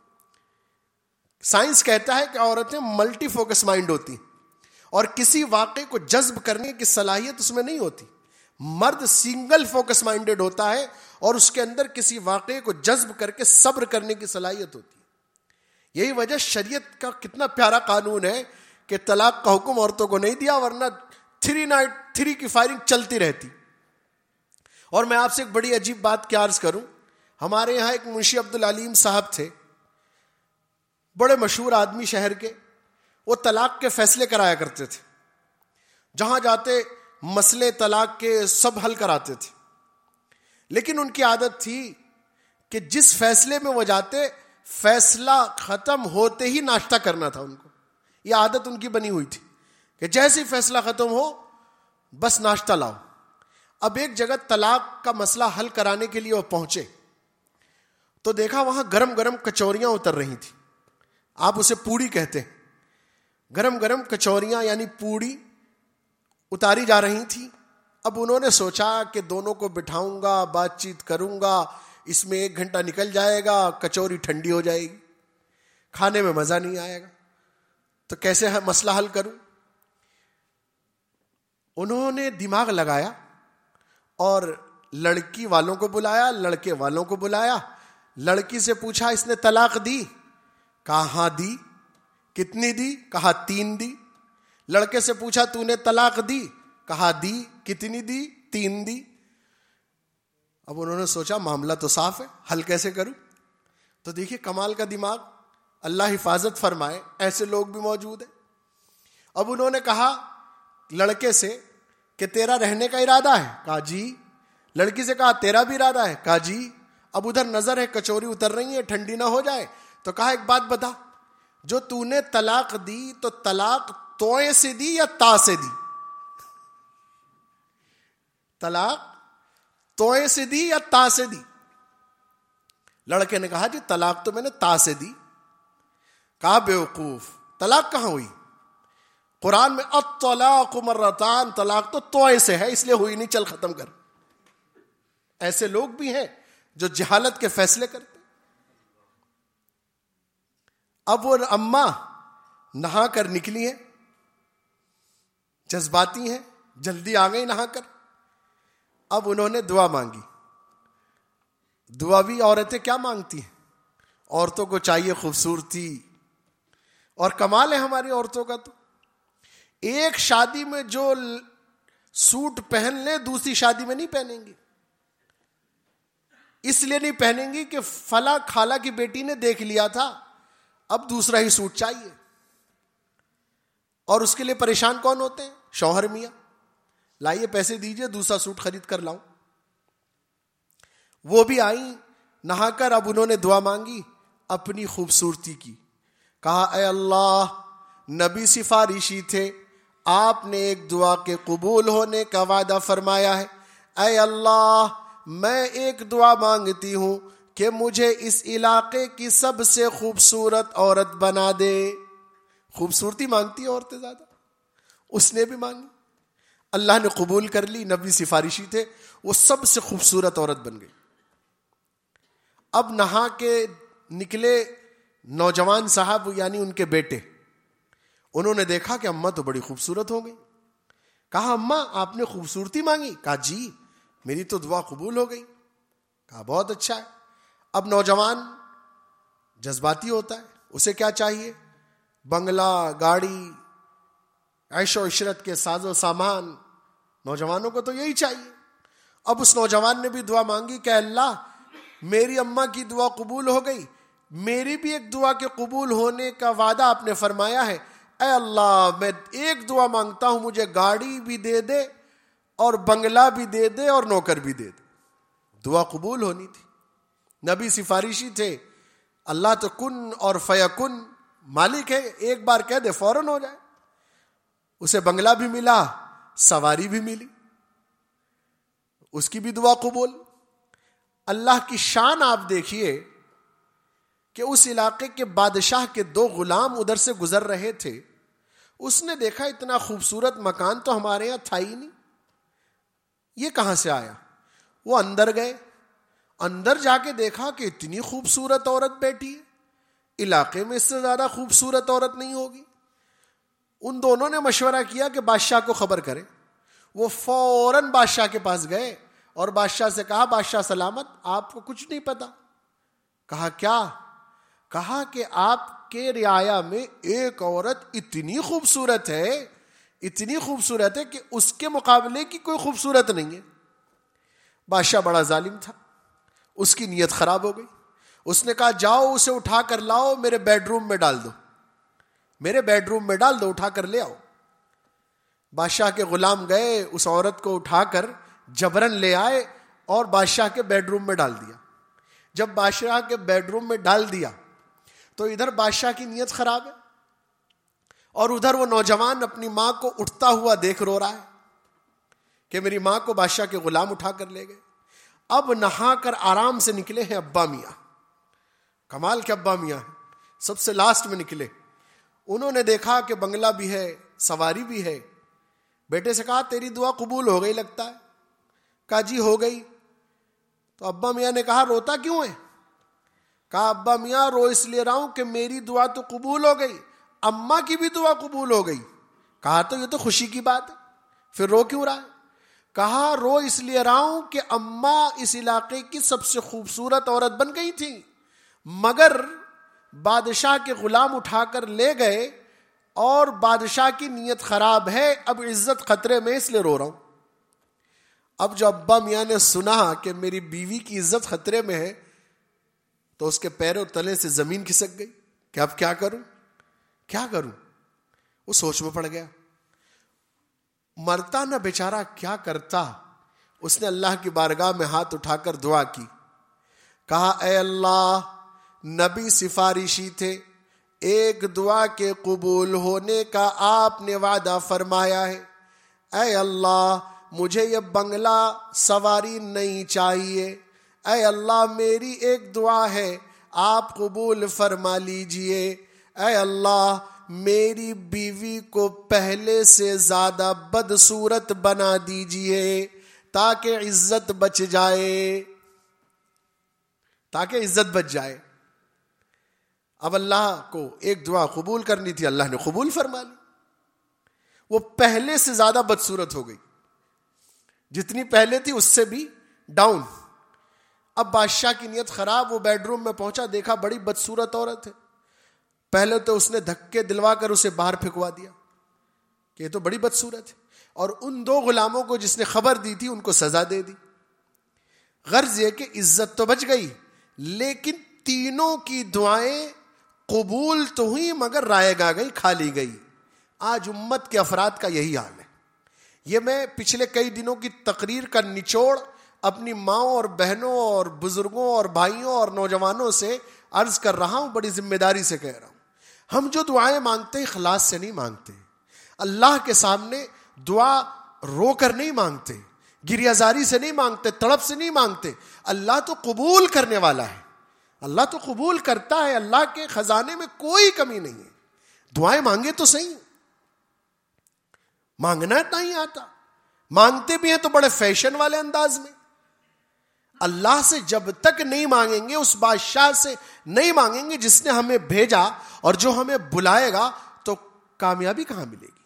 [SPEAKER 7] سائنس کہتا ہے کہ عورتیں ملٹی فوکس مائنڈ ہوتی اور کسی واقعے کو جذب کرنے کی صلاحیت اس میں نہیں ہوتی. مرد سنگل فوکس مائنڈڈ ہوتا ہے اور اس کے اندر کسی واقعے کو جذب کر کے صبر کرنے کی صلاحیت ہوتی ہے. یہی وجہ شریعت کا کتنا پیارا قانون ہے کہ طلاق کا حکم عورتوں کو نہیں دیا, ورنہ تھری نائٹ تھری کی فائرنگ چلتی رہتی. اور میں آپ سے ایک بڑی عجیب بات کیا عرض کروں. ہمارے یہاں ایک منشی عبدالعلیم صاحب تھے, بڑے مشہور آدمی شہر کے. وہ طلاق کے فیصلے کرایا کرتے تھے, جہاں جاتے مسئلے طلاق کے سب حل کراتے تھے. لیکن ان کی عادت تھی کہ جس فیصلے میں وہ جاتے فیصلہ ختم ہوتے ہی ناشتہ کرنا تھا ان کو. یہ عادت ان کی بنی ہوئی تھی کہ جیسے ہی فیصلہ ختم ہو بس ناشتہ لاؤ. اب ایک جگہ طلاق کا مسئلہ حل کرانے کے لیے وہ پہنچے تو دیکھا وہاں گرم گرم کچوریاں اتر رہی تھی. آپ اسے پوڑی کہتے ہیں. گرم گرم کچوریاں یعنی پوڑی اتاری جا رہی تھی. اب انہوں نے سوچا کہ دونوں کو بٹھاؤں گا, بات چیت کروں گا, اس میں ایک گھنٹہ نکل جائے گا, کچوری ٹھنڈی ہو جائے گی, کھانے میں مزہ نہیں آئے گا, تو کیسے مسئلہ حل کروں. انہوں نے دماغ لگایا اور لڑکی والوں کو بلایا, لڑکے والوں کو بلایا. لڑکی سے پوچھا اس نے طلاق دی؟ کہا ہاں دی. کتنی دی؟ کہا تین دی. لڑکے سے پوچھا تو نے طلاق دی؟ کہا دی. کتنی دی؟ تین دی. اب انہوں نے سوچا معاملہ تو صاف ہے, حل کیسے کروں. تو دیکھیے کمال کا دماغ, اللہ حفاظت فرمائے, ایسے لوگ بھی موجود ہیں. اب انہوں نے کہا لڑکے سے کہ تیرا رہنے کا ارادہ ہے؟ کہا جی. لڑکی سے کہا تیرا بھی ارادہ ہے؟ کہا جی. اب ادھر نظر ہے کچوری اتر رہی ہے, ٹھنڈی نہ ہو جائے. تو کہا ایک بات بتا, جو تو نے طلاق دی تو طلاق توئے سے دی یا تا سے دی؟ طلاق توئے سے دی یا تا سے دی؟ لڑکے نے کہا جی طلاق تو میں نے تا سے دی. کہا بیوقوف, طلاق کہاں ہوئی؟ قرآن میں الطلاق مرتان, طلاق تو توئے سے ہے اس لیے ہوئی نہیں, چل ختم کر. ایسے لوگ بھی ہیں جو جہالت کے فیصلے کرتے. اب وہ اماں نہا کر نکلی ہیں, جذباتی ہیں, جلدی آ گئی نہا کر. اب انہوں نے دعا مانگی. دعا بھی عورتیں کیا مانگتی ہیں؟ عورتوں کو چاہیے خوبصورتی, اور کمال ہے ہماری عورتوں کا تو ایک شادی میں جو سوٹ پہن لے دوسری شادی میں نہیں پہنیں گی. اس لیے نہیں پہنیں گی کہ فلاں خالہ کی بیٹی نے دیکھ لیا تھا, اب دوسرا ہی سوٹ چاہیے. اور اس کے لیے پریشان کون ہوتے ہیں؟ شوہر میاں. لائیے پیسے دیجئے دوسرا سوٹ خرید کر لاؤں. وہ بھی آئیں نہا کر. اب انہوں نے دعا مانگی اپنی خوبصورتی کی. کہا اے اللہ نبی سفارشی تھے, آپ نے ایک دعا کے قبول ہونے کا وعدہ فرمایا ہے. اے اللہ میں ایک دعا مانگتی ہوں کہ مجھے اس علاقے کی سب سے خوبصورت عورت بنا دے. خوبصورتی مانگتی عورتیں زیادہ, اس نے بھی مانگی, اللہ نے قبول کر لی. نبی سفارشی تھے, وہ سب سے خوبصورت عورت بن گئی. اب نہا کے نکلے نوجوان صاحب یعنی ان کے بیٹے, انہوں نے دیکھا کہ اماں تو بڑی خوبصورت ہو گئی. کہا اماں آپ نے خوبصورتی مانگی؟ کہا جی میری تو دعا قبول ہو گئی. کہا بہت اچھا ہے. اب نوجوان جذباتی ہوتا ہے, اسے کیا چاہیے؟ بنگلہ, گاڑی, عیش و عشرت کے ساز و سامان. نوجوانوں کو تو یہی چاہیے. اب اس نوجوان نے بھی دعا مانگی کہ اللہ میری اماں کی دعا قبول ہو گئی, میری بھی ایک دعا کے قبول ہونے کا وعدہ آپ نے فرمایا ہے. اے اللہ میں ایک دعا مانگتا ہوں, مجھے گاڑی بھی دے دے اور بنگلہ بھی دے دے اور نوکر بھی دے دے. دعا قبول ہونی تھی. نبی سفارشی تھے, اللہ تو کن اور فیکن مالک ہے, ایک بار کہہ دے فوراً ہو جائے. اسے بنگلہ بھی ملا, سواری بھی ملی, اس کی بھی دعا قبول. اللہ کی شان آپ دیکھیے کہ اس علاقے کے بادشاہ کے دو غلام ادھر سے گزر رہے تھے. اس نے دیکھا اتنا خوبصورت مکان تو ہمارے یہاں تھا ہی نہیں, یہ کہاں سے آیا؟ وہ اندر گئے, اندر جا کے دیکھا کہ اتنی خوبصورت عورت بیٹھی ہے, علاقے میں اس سے زیادہ خوبصورت عورت نہیں ہوگی. ان دونوں نے مشورہ کیا کہ بادشاہ کو خبر کرے. وہ فوراً بادشاہ کے پاس گئے اور بادشاہ سے کہا بادشاہ سلامت, آپ کو کچھ نہیں پتا؟ کہا کیا؟ کہا کہ آپ کے رعایا میں ایک عورت اتنی خوبصورت ہے, اتنی خوبصورت ہے کہ اس کے مقابلے کی کوئی خوبصورت نہیں ہے. بادشاہ بڑا ظالم تھا, اس کی نیت خراب ہو گئی. اس نے کہا جاؤ اسے اٹھا کر لاؤ, میرے بیڈ روم میں ڈال دو, میرے بیڈ روم میں ڈال دو, اٹھا کر لے آؤ. بادشاہ کے غلام گئے, اس عورت کو اٹھا کر جبرن لے آئے اور بادشاہ کے بیڈ روم میں ڈال دیا. جب بادشاہ کے بیڈ روم میں ڈال دیا تو ادھر بادشاہ کی نیت خراب ہے اور ادھر وہ نوجوان اپنی ماں کو اٹھتا ہوا دیکھ رو رہا ہے کہ میری ماں کو بادشاہ کے غلام اٹھا کر لے گئے. اب نہا کر آرام سے نکلے ہیں ابا میاں, کمال کے ابا میاں ہیں, سب سے لاسٹ میں نکلے. انہوں نے دیکھا کہ بنگلہ بھی ہے, سواری بھی ہے. بیٹے سے کہا تیری دعا قبول ہو گئی لگتا ہے. کہا جی ہو گئی. تو ابا میاں نے کہا روتا کیوں ہے؟ کہا ابا میاں رو اس لیے رہا ہوں کہ میری دعا تو قبول ہو گئی, اماں کی بھی دعا قبول ہو گئی. کہا تو یہ تو خوشی کی بات ہے, پھر رو کیوں رہا ہے؟ کہا رو اس لیے رہا ہوں کہ اماں اس علاقے کی سب سے خوبصورت عورت بن گئی تھی, مگر بادشاہ کے غلام اٹھا کر لے گئے اور بادشاہ کی نیت خراب ہے, اب عزت خطرے میں, اس لیے رو رہا ہوں. اب جو ابا میاں نے سنا کہ میری بیوی کی عزت خطرے میں ہے تو اس کے پیروں تلے سے زمین کھسک گئی کہ اب کیا کروں کیا کروں. وہ سوچ میں پڑ گیا, مرتا نہ بیچارہ کیا کرتا. اس نے اللہ کی بارگاہ میں ہاتھ اٹھا کر دعا کی, کہا اے اللہ نبی سفارشی تھے, ایک دعا کے قبول ہونے کا آپ نے وعدہ فرمایا ہے. اے اللہ مجھے یہ بنگلہ سواری نہیں چاہیے. اے اللہ میری ایک دعا ہے, آپ قبول فرما لیجئے. اے اللہ میری بیوی کو پہلے سے زیادہ بدصورت بنا دیجئے تاکہ عزت بچ جائے, تاکہ عزت بچ جائے. اب اللہ کو ایک دعا قبول کرنی تھی, اللہ نے قبول فرما لی. وہ پہلے سے زیادہ بدصورت ہو گئی, جتنی پہلے تھی اس سے بھی ڈاؤن. اب بادشاہ کی نیت خراب, وہ بیڈ روم میں پہنچا, دیکھا بڑی بدصورت عورت ہے. پہلے تو اس نے دھکے دلوا کر اسے باہر پھینکوا دیا کہ یہ تو بڑی بدصورت ہے, اور ان دو غلاموں کو جس نے خبر دی تھی ان کو سزا دے دی. غرض یہ کہ عزت تو بچ گئی, لیکن تینوں کی دعائیں قبول تو ہوئی مگر رائے گا گئی, کھا لی گئی. آج امت کے افراد کا یہی حال ہے. یہ میں پچھلے کئی دنوں کی تقریر کا نچوڑ اپنی ماؤں اور بہنوں اور بزرگوں اور بھائیوں اور نوجوانوں سے عرض کر رہا ہوں, بڑی ذمہ داری سے کہہ رہا ہوں. ہم جو دعائیں مانگتے ہیں اخلاص سے نہیں مانگتے. اللہ کے سامنے دعا رو کر نہیں مانگتے، گریہ زاری سے نہیں مانگتے، تڑپ سے نہیں مانگتے. اللہ تو قبول کرنے والا ہے، اللہ تو قبول کرتا ہے. اللہ کے خزانے میں کوئی کمی نہیں ہے. دعائیں مانگے تو صحیح، مانگنا نہیں آتا، مانگتے بھی ہیں تو بڑے فیشن والے انداز میں. اللہ سے جب تک نہیں مانگیں گے، اس بادشاہ سے نہیں مانگیں گے جس نے ہمیں بھیجا اور جو ہمیں بلائے گا، تو کامیابی کہاں ملے گی؟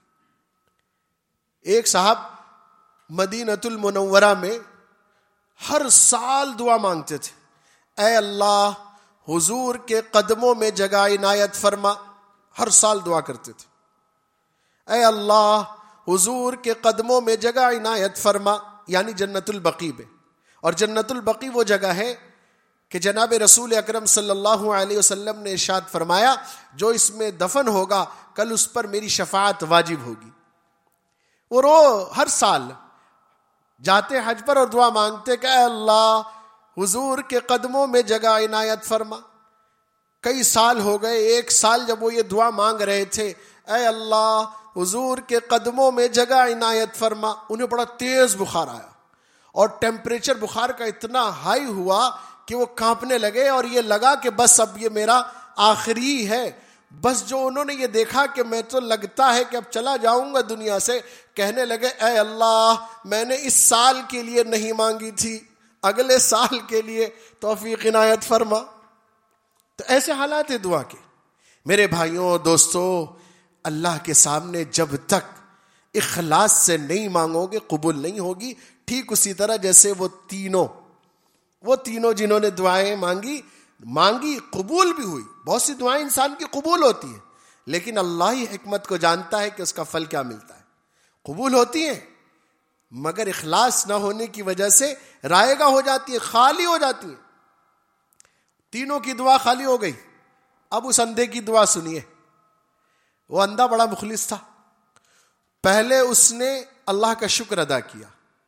[SPEAKER 7] ایک صاحب مدینۃ المنورہ میں ہر سال دعا مانگتے تھے، اے اللہ حضور کے قدموں میں جگہ عنایت فرما. ہر سال دعا کرتے تھے، اے اللہ حضور کے قدموں میں جگہ عنایت فرما، یعنی جنت البقیع میں. اور جنت البقیع وہ جگہ ہے کہ جناب رسول اکرم صلی اللہ علیہ وسلم نے ارشاد فرمایا، جو اس میں دفن ہوگا کل اس پر میری شفاعت واجب ہوگی. وہ رو ہر سال جاتے حج پر اور دعا مانگتے کہ اے اللہ حضور کے قدموں میں جگہ عنایت فرما. کئی سال ہو گئے، ایک سال جب وہ یہ دعا مانگ رہے تھے، اے اللہ حضور کے قدموں میں جگہ عنایت فرما، انہیں بڑا تیز بخار آیا اور ٹیمپریچر بخار کا اتنا ہائی ہوا کہ وہ کانپنے لگے اور یہ لگا کہ بس اب یہ میرا آخری ہے. بس جو انہوں نے یہ دیکھا کہ میں تو لگتا ہے کہ اب چلا جاؤں گا دنیا سے، کہنے لگے اے اللہ میں نے اس سال کے لیے نہیں مانگی تھی، اگلے سال کے لیے توفیق عنایت فرما. تو ایسے حالات ہیں دعا کے. میرے بھائیوں دوستو، اللہ کے سامنے جب تک اخلاص سے نہیں مانگو گے قبول نہیں ہوگی. ٹھیک اسی طرح جیسے وہ تینوں وہ تینوں جنہوں نے دعائیں مانگی مانگی قبول بھی ہوئی. بہت سی دعائیں انسان کی قبول ہوتی ہیں، لیکن اللہ ہی حکمت کو جانتا ہے کہ اس کا پھل کیا ملتا ہے. قبول ہوتی ہیں مگر اخلاص نہ ہونے کی وجہ سے رائگاں ہو جاتی ہیں، خالی ہو جاتی ہیں. تینوں کی دعا خالی ہو گئی. اب اس اندھے کی دعا سنیے. وہ اندھا بڑا مخلص تھا. پہلے اس نے اللہ کا شکر ادا کیا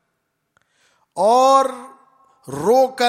[SPEAKER 7] اور رو کر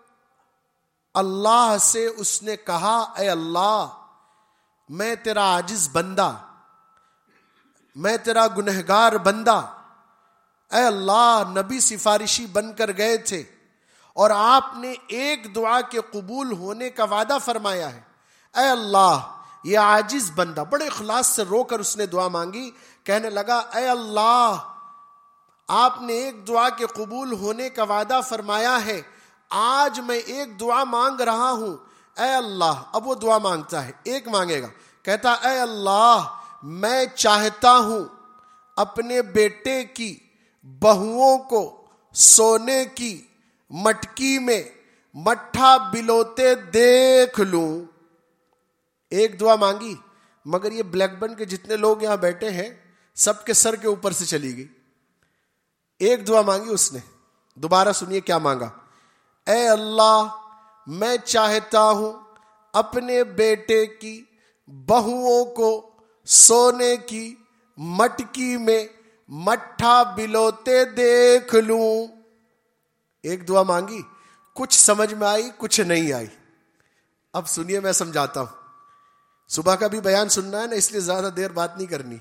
[SPEAKER 7] اللہ سے اس نے کہا، اے اللہ میں تیرا عاجز بندہ، میں تیرا گنہگار بندہ. اے اللہ نبی سفارشی بن کر گئے تھے اور آپ نے ایک دعا کے قبول ہونے کا وعدہ فرمایا ہے. اے اللہ یہ عاجز بندہ، بڑے اخلاص سے رو کر اس نے دعا مانگی. کہنے لگا اے اللہ آپ نے ایک دعا کے قبول ہونے کا وعدہ فرمایا ہے، آج میں ایک دعا مانگ رہا ہوں. اے اللہ، اب وہ دعا مانگتا ہے، ایک مانگے گا، کہتا اے اللہ میں چاہتا ہوں اپنے بیٹے کی بہوؤں کو سونے کی مٹکی میں مٹھا بلوتے دیکھ لوں. ایک دعا مانگی مگر یہ بلیک بن کے جتنے لوگ یہاں بیٹھے ہیں سب کے سر کے اوپر سے چلی گئی. ایک دعا مانگی اس نے. دوبارہ سنیے کیا مانگا. اے اللہ میں چاہتا ہوں اپنے بیٹے کی بہوؤں کو سونے کی مٹکی میں مٹھا بلوتے دیکھ لوں. ایک دعا مانگی، کچھ سمجھ میں آئی کچھ نہیں آئی. اب سنیے میں سمجھاتا ہوں. صبح کا بھی بیان سننا ہے نا، اس لیے زیادہ دیر بات نہیں کرنی.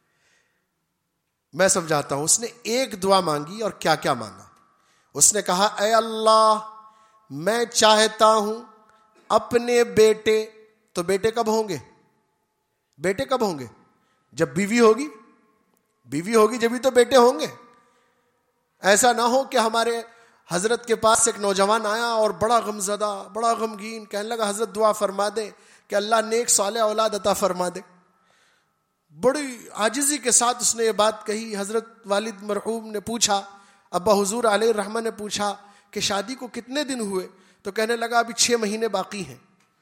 [SPEAKER 7] میں سمجھاتا ہوں. اس نے ایک دعا مانگی اور کیا کیا مانگا. اس نے کہا اے اللہ میں چاہتا ہوں اپنے بیٹے، تو بیٹے کب ہوں گے؟ بیٹے کب ہوں گے؟ جب بیوی ہوگی. بیوی ہوگی جبھی تو بیٹے ہوں گے. ایسا نہ ہو کہ ہمارے حضرت کے پاس ایک نوجوان آیا اور بڑا غمزدہ بڑا غمگین کہنے لگا حضرت دعا فرما دے کہ اللہ نیک صالح اولاد عطا فرما دے. بڑی عاجزی کے ساتھ اس نے یہ بات کہی. حضرت والد مرحوم نے پوچھا، ابا حضور علیہ الرحمہ نے پوچھا کہ شادی کو کتنے دن ہوئے؟ تو کہنے لگا ابھی چھ مہینے باقی ہیں.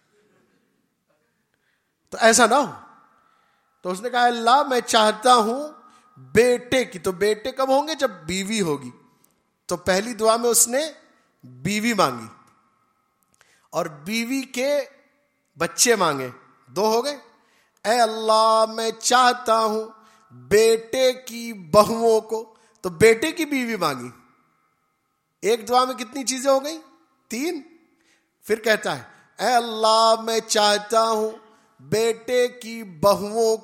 [SPEAKER 7] تو ایسا نہ ہو. تو اس نے کہا اللہ میں چاہتا ہوں بیٹے کی. تو بیٹے کب ہوں گے؟ جب بیوی ہوگی. تو پہلی دعا میں اس نے بیوی مانگی اور بیوی کے بچے مانگے. دو ہو گئے. اے اللہ میں چاہتا ہوں بیٹے کی بہوؤں کو. تو بیٹے کی بیوی مانگی. ایک دعا میں کتنی چیزیں ہو گئی؟ تین. پھر کہتا ہے اے اللہ میں چاہتا ہوں بیٹے کی بہوؤں کو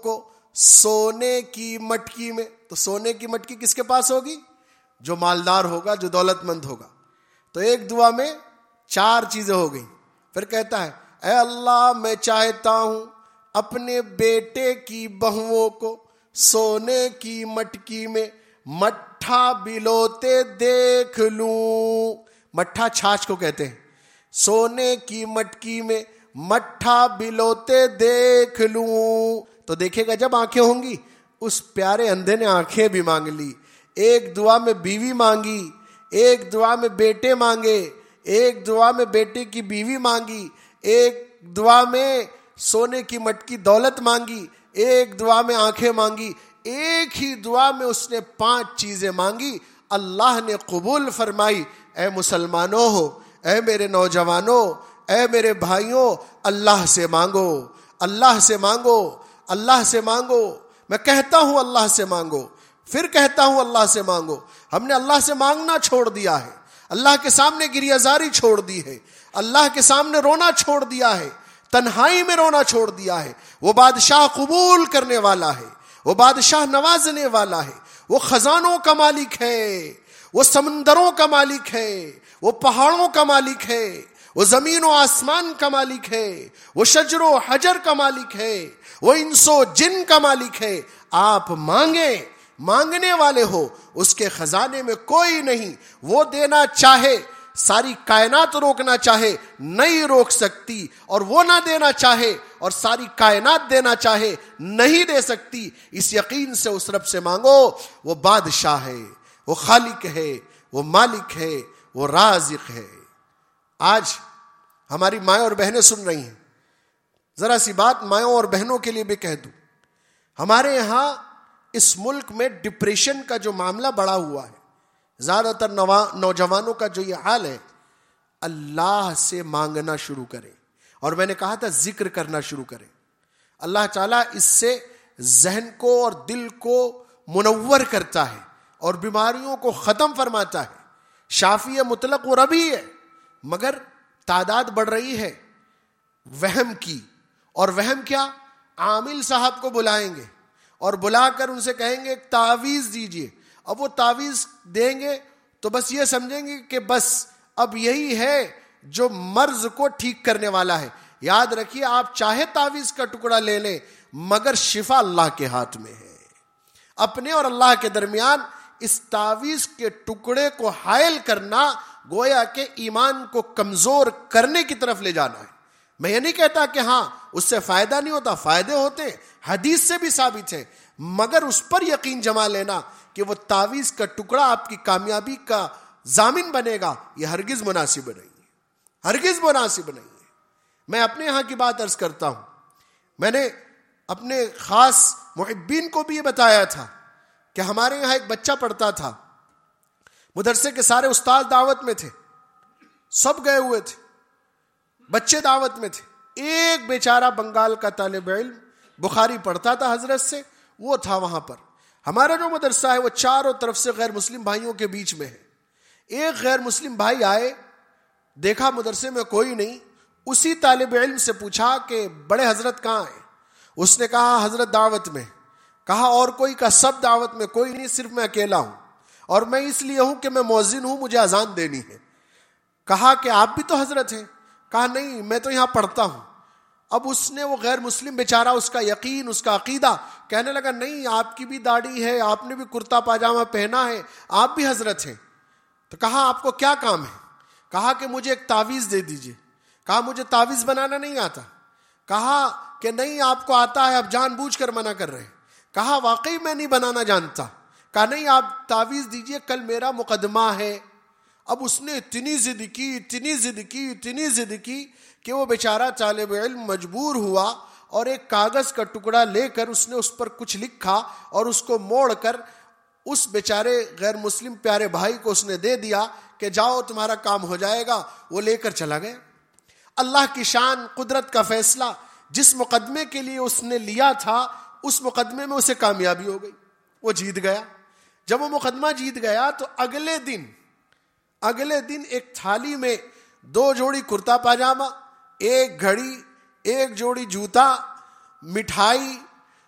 [SPEAKER 7] سونے کی مٹکی میں. تو سونے کی مٹکی کس کے پاس ہوگی؟ جو مالدار ہوگا, جو دولت مند ہوگا. تو ایک دعا میں چار چیزیں ہو گئیں. پھر کہتا ہے اے اللہ میں چاہتا ہوں اپنے بیٹے کی بہوؤں کو سونے کی مٹکی میں مٹھا بلوتے دیکھ لوں. مٹھا چھاچھ کو کہتے ہیں. سونے کی مٹکی میں مٹھا بلوتے دیکھ لوں. تو دیکھے گا جب آنکھیں ہوں گی. اس پیارے اندھے نے آنکھیں بھی مانگ لی. ایک دعا میں بیوی مانگی, ایک دعا میں بیٹے مانگے, ایک دعا میں بیٹے کی بیوی مانگی, ایک دعا میں سونے کی مٹکی دولت مانگی, ایک دعا میں آنکھیں مانگی. ایک ہی دعا میں اس نے پانچ چیزیں مانگی. اللہ نے قبول فرمائی. اے مسلمانوں ہو, اے میرے نوجوانوں, اے میرے بھائیوں, اللہ سے مانگو, اللہ سے مانگو, اللہ سے مانگو. میں کہتا ہوں اللہ سے مانگو, پھر کہتا ہوں اللہ سے مانگو. ہم نے اللہ سے مانگنا چھوڑ دیا ہے, اللہ کے سامنے گریہ زاری چھوڑ دی ہے, اللہ کے سامنے رونا چھوڑ دیا ہے, تنہائی میں رونا چھوڑ دیا ہے. وہ بادشاہ قبول کرنے والا ہے, وہ بادشاہ نوازنے والا ہے, وہ خزانوں کا مالک ہے, وہ سمندروں کا مالک ہے, وہ پہاڑوں کا مالک ہے, وہ زمین و آسمان کا مالک ہے, وہ شجر و حجر کا مالک ہے, وہ انس و جن کا مالک ہے. آپ مانگیں, مانگنے والے ہو, اس کے خزانے میں کوئی نہیں. وہ دینا چاہے ساری کائنات روکنا چاہے نہیں روک سکتی, اور وہ نہ دینا چاہے اور ساری کائنات دینا چاہے نہیں دے سکتی. اس یقین سے اس رب سے مانگو. وہ بادشاہ ہے, وہ خالق ہے, وہ مالک ہے, وہ رازق ہے. آج ہماری مائیں اور بہنیں سن رہی ہیں. ذرا سی بات مائوں اور بہنوں کے لیے بھی کہہ دوں. ہمارے یہاں اس ملک میں ڈپریشن کا جو معاملہ بڑا ہوا ہے, زیادہ تر نوجوانوں کا جو یہ حال ہے, اللہ سے مانگنا شروع کریں. اور میں نے کہا تھا ذکر کرنا شروع کریں. اللہ تعالیٰ اس سے ذہن کو اور دل کو منور کرتا ہے اور بیماریوں کو ختم فرماتا ہے. شافی مطلق وہ رب ہی ہے, مگر تعداد بڑھ رہی ہے وہم کی. اور وہم کیا؟ عامل صاحب کو بلائیں گے اور بلا کر ان سے کہیں گے ایک تعویذ دیجئے. اب وہ تعویذ دیں گے تو بس یہ سمجھیں گے کہ بس اب یہی ہے جو مرض کو ٹھیک کرنے والا ہے. یاد رکھیے, آپ چاہے تعویذ کا ٹکڑا لے لیں مگر شفا اللہ کے ہاتھ میں ہے. اپنے اور اللہ کے درمیان اس تعویذ کے ٹکڑے کو حائل کرنا گویا کہ ایمان کو کمزور کرنے کی طرف لے جانا ہے. میں یہ نہیں کہتا کہ ہاں اس سے فائدہ نہیں ہوتا, فائدے ہوتے ہیں, حدیث سے بھی ثابت ہے, مگر اس پر یقین جما لینا کہ وہ تعویذ کا ٹکڑا آپ کی کامیابی کا ضامن بنے گا, یہ ہرگز مناسب نہیں ہے, ہرگز مناسب نہیں ہے. میں اپنے یہاں کی بات عرض کرتا ہوں. میں نے اپنے خاص محبین کو بھی یہ بتایا تھا کہ ہمارے یہاں ایک بچہ پڑھتا تھا, مدرسے کے سارے استاد دعوت میں تھے, سب گئے ہوئے تھے, بچے دعوت میں تھے. ایک بیچارہ بنگال کا طالب علم بخاری پڑھتا تھا حضرت سے, وہ تھا وہاں پر. ہمارا جو مدرسہ ہے وہ چاروں طرف سے غیر مسلم بھائیوں کے بیچ میں ہے. ایک غیر مسلم بھائی آئے, دیکھا مدرسے میں کوئی نہیں, اسی طالب علم سے پوچھا کہ بڑے حضرت کہاں ہیں؟ اس نے کہا حضرت دعوت میں. کہا اور کوئی؟ کا سب دعوت میں, کوئی نہیں, صرف میں اکیلا ہوں, اور میں اس لیے ہوں کہ میں مؤذن ہوں, مجھے اذان دینی ہے. کہا کہ آپ بھی تو حضرت ہیں؟ کہا نہیں, میں تو یہاں پڑھتا ہوں. اب اس نے, وہ غیر مسلم بیچارہ, اس کا یقین, اس کا عقیدہ, کہنے لگا نہیں آپ کی بھی داڑھی ہے, آپ نے بھی کرتا پاجامہ پہنا ہے, آپ بھی حضرت ہیں. تو کہا آپ کو کیا کام ہے؟ کہا کہ مجھے ایک تعویذ دے دیجئے. کہا مجھے تعویذ بنانا نہیں آتا. کہا کہ نہیں آپ کو آتا ہے, آپ جان بوجھ کر منع کر رہے ہیں. کہا واقعی میں نہیں بنانا جانتا. کہا نہیں آپ تعویذ دیجئے, کل میرا مقدمہ ہے. اب اس نے اتنی ضد کی, اتنی ضد کی, اتنی ضد کی کہ وہ بیچارہ طالب علم مجبور ہوا اور ایک کاغذ کا ٹکڑا لے کر اس نے اس پر کچھ لکھا اور اس کو موڑ کر اس بیچارے غیر مسلم پیارے بھائی کو اس نے دے دیا کہ جاؤ تمہارا کام ہو جائے گا. وہ لے کر چلا گیا. اللہ کی شان, قدرت کا فیصلہ, جس مقدمے کے لیے اس نے لیا تھا اس مقدمے میں اسے کامیابی ہو گئی, وہ جیت گیا. جب وہ مقدمہ جیت گیا تو اگلے دن اگلے دن ایک تھالی میں دو جوڑی کرتا پاجامہ, ایک گھڑی, ایک جوڑی جوتا, مٹھائی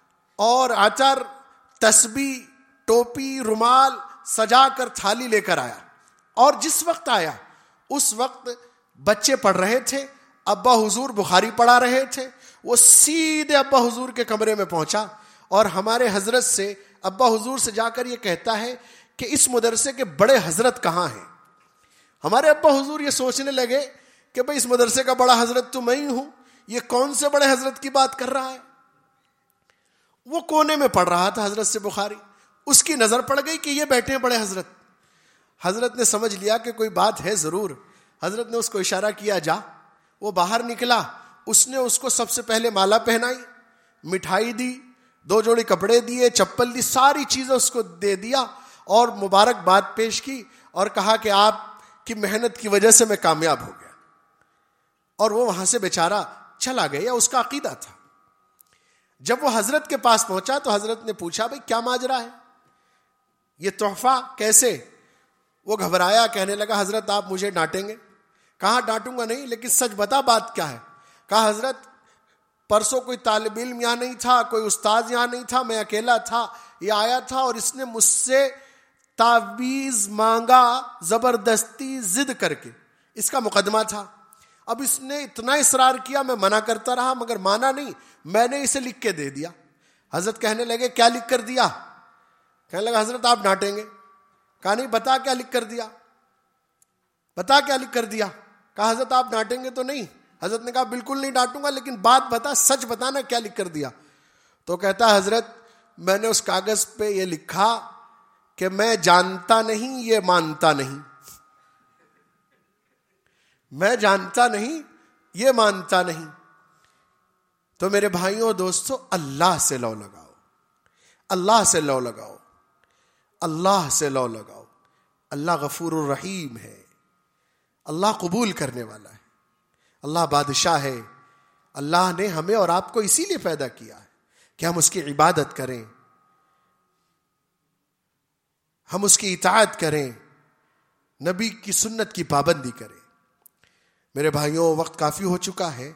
[SPEAKER 7] اور عطر، تسبیح، ٹوپی، رومال سجا کر تھالی لے کر آیا. اور جس وقت آیا اس وقت بچے پڑھ رہے تھے، ابا حضور بخاری پڑھا رہے تھے. وہ سیدھے ابا حضور کے کمرے میں پہنچا اور ہمارے حضرت سے، ابا حضور سے جا کر یہ کہتا ہے کہ اس مدرسے کے بڑے حضرت کہاں ہیں؟ ہمارے ابا حضور یہ سوچنے لگے کہ بھئی اس مدرسے کا بڑا حضرت تو میں ہی ہوں، یہ کون سے بڑے حضرت کی بات کر رہا ہے؟ وہ کونے میں پڑھ رہا تھا حضرت سے بخاری. اس کی نظر پڑ گئی کہ یہ بیٹھے ہیں بڑے حضرت. حضرت نے سمجھ لیا کہ کوئی بات ہے ضرور. حضرت نے اس کو اشارہ کیا، جا. وہ باہر نکلا. اس نے اس کو سب سے پہلے مالا پہنائی، مٹھائی دی، دو جوڑی کپڑے دیے، چپل دی، ساری چیزیں اس کو دے دیا اور مبارکباد پیش کی اور کہا کہ آپ کی محنت کی وجہ سے میں کامیاب ہو گیا. اور وہ وہاں سے بیچارہ چلا گیا. اس کا عقیدہ تھا. جب وہ حضرت کے پاس پہنچا تو حضرت نے پوچھا بھئی کیا ماجرا ہے، یہ تحفہ کیسے؟ وہ گھبرایا، کہنے لگا حضرت آپ مجھے ڈانٹیں گے. کہا ڈانٹوں گا نہیں، لیکن سچ بتا بات کیا ہے. کہا حضرت پرسوں کوئی طالب علم یہاں نہیں تھا، کوئی استاذ یہاں نہیں تھا، میں اکیلا تھا. یہ آیا تھا اور اس نے مجھ سے تعویذ مانگا زبردستی ضد کر کے. اس کا مقدمہ تھا. اب اس نے اتنا اصرار کیا، میں منع کرتا رہا مگر مانا نہیں. میں نے اسے لکھ کے دے دیا. حضرت کہنے لگے کیا لکھ کر دیا؟ کہنے لگا حضرت آپ ڈانٹیں گے. کہا نہیں، بتا کیا لکھ کر دیا، بتا کیا لکھ کر دیا. کہا حضرت آپ ڈانٹیں گے تو نہیں. حضرت نے کہا بالکل نہیں ڈانٹوں گا، لیکن بات بتا، سچ بتانا کیا لکھ کر دیا. تو کہتا حضرت میں نے اس کاغذ پہ یہ لکھا کہ میں جانتا نہیں یہ مانتا نہیں. میں جانتا نہیں یہ مانتا نہیں. تو میرے بھائیوں اور دوستوں، اللہ سے لو لگاؤ، اللہ سے لو لگاؤ، اللہ سے لو لگاؤ. اللہ غفور الرحیم ہے، اللہ قبول کرنے والا ہے، اللہ بادشاہ ہے. اللہ نے ہمیں اور آپ کو اسی لیے پیدا کیا ہے کہ ہم اس کی عبادت کریں، ہم اس کی اطاعت کریں، نبی کی سنت کی پابندی کریں. میرے بھائیوں وقت کافی ہو چکا ہے.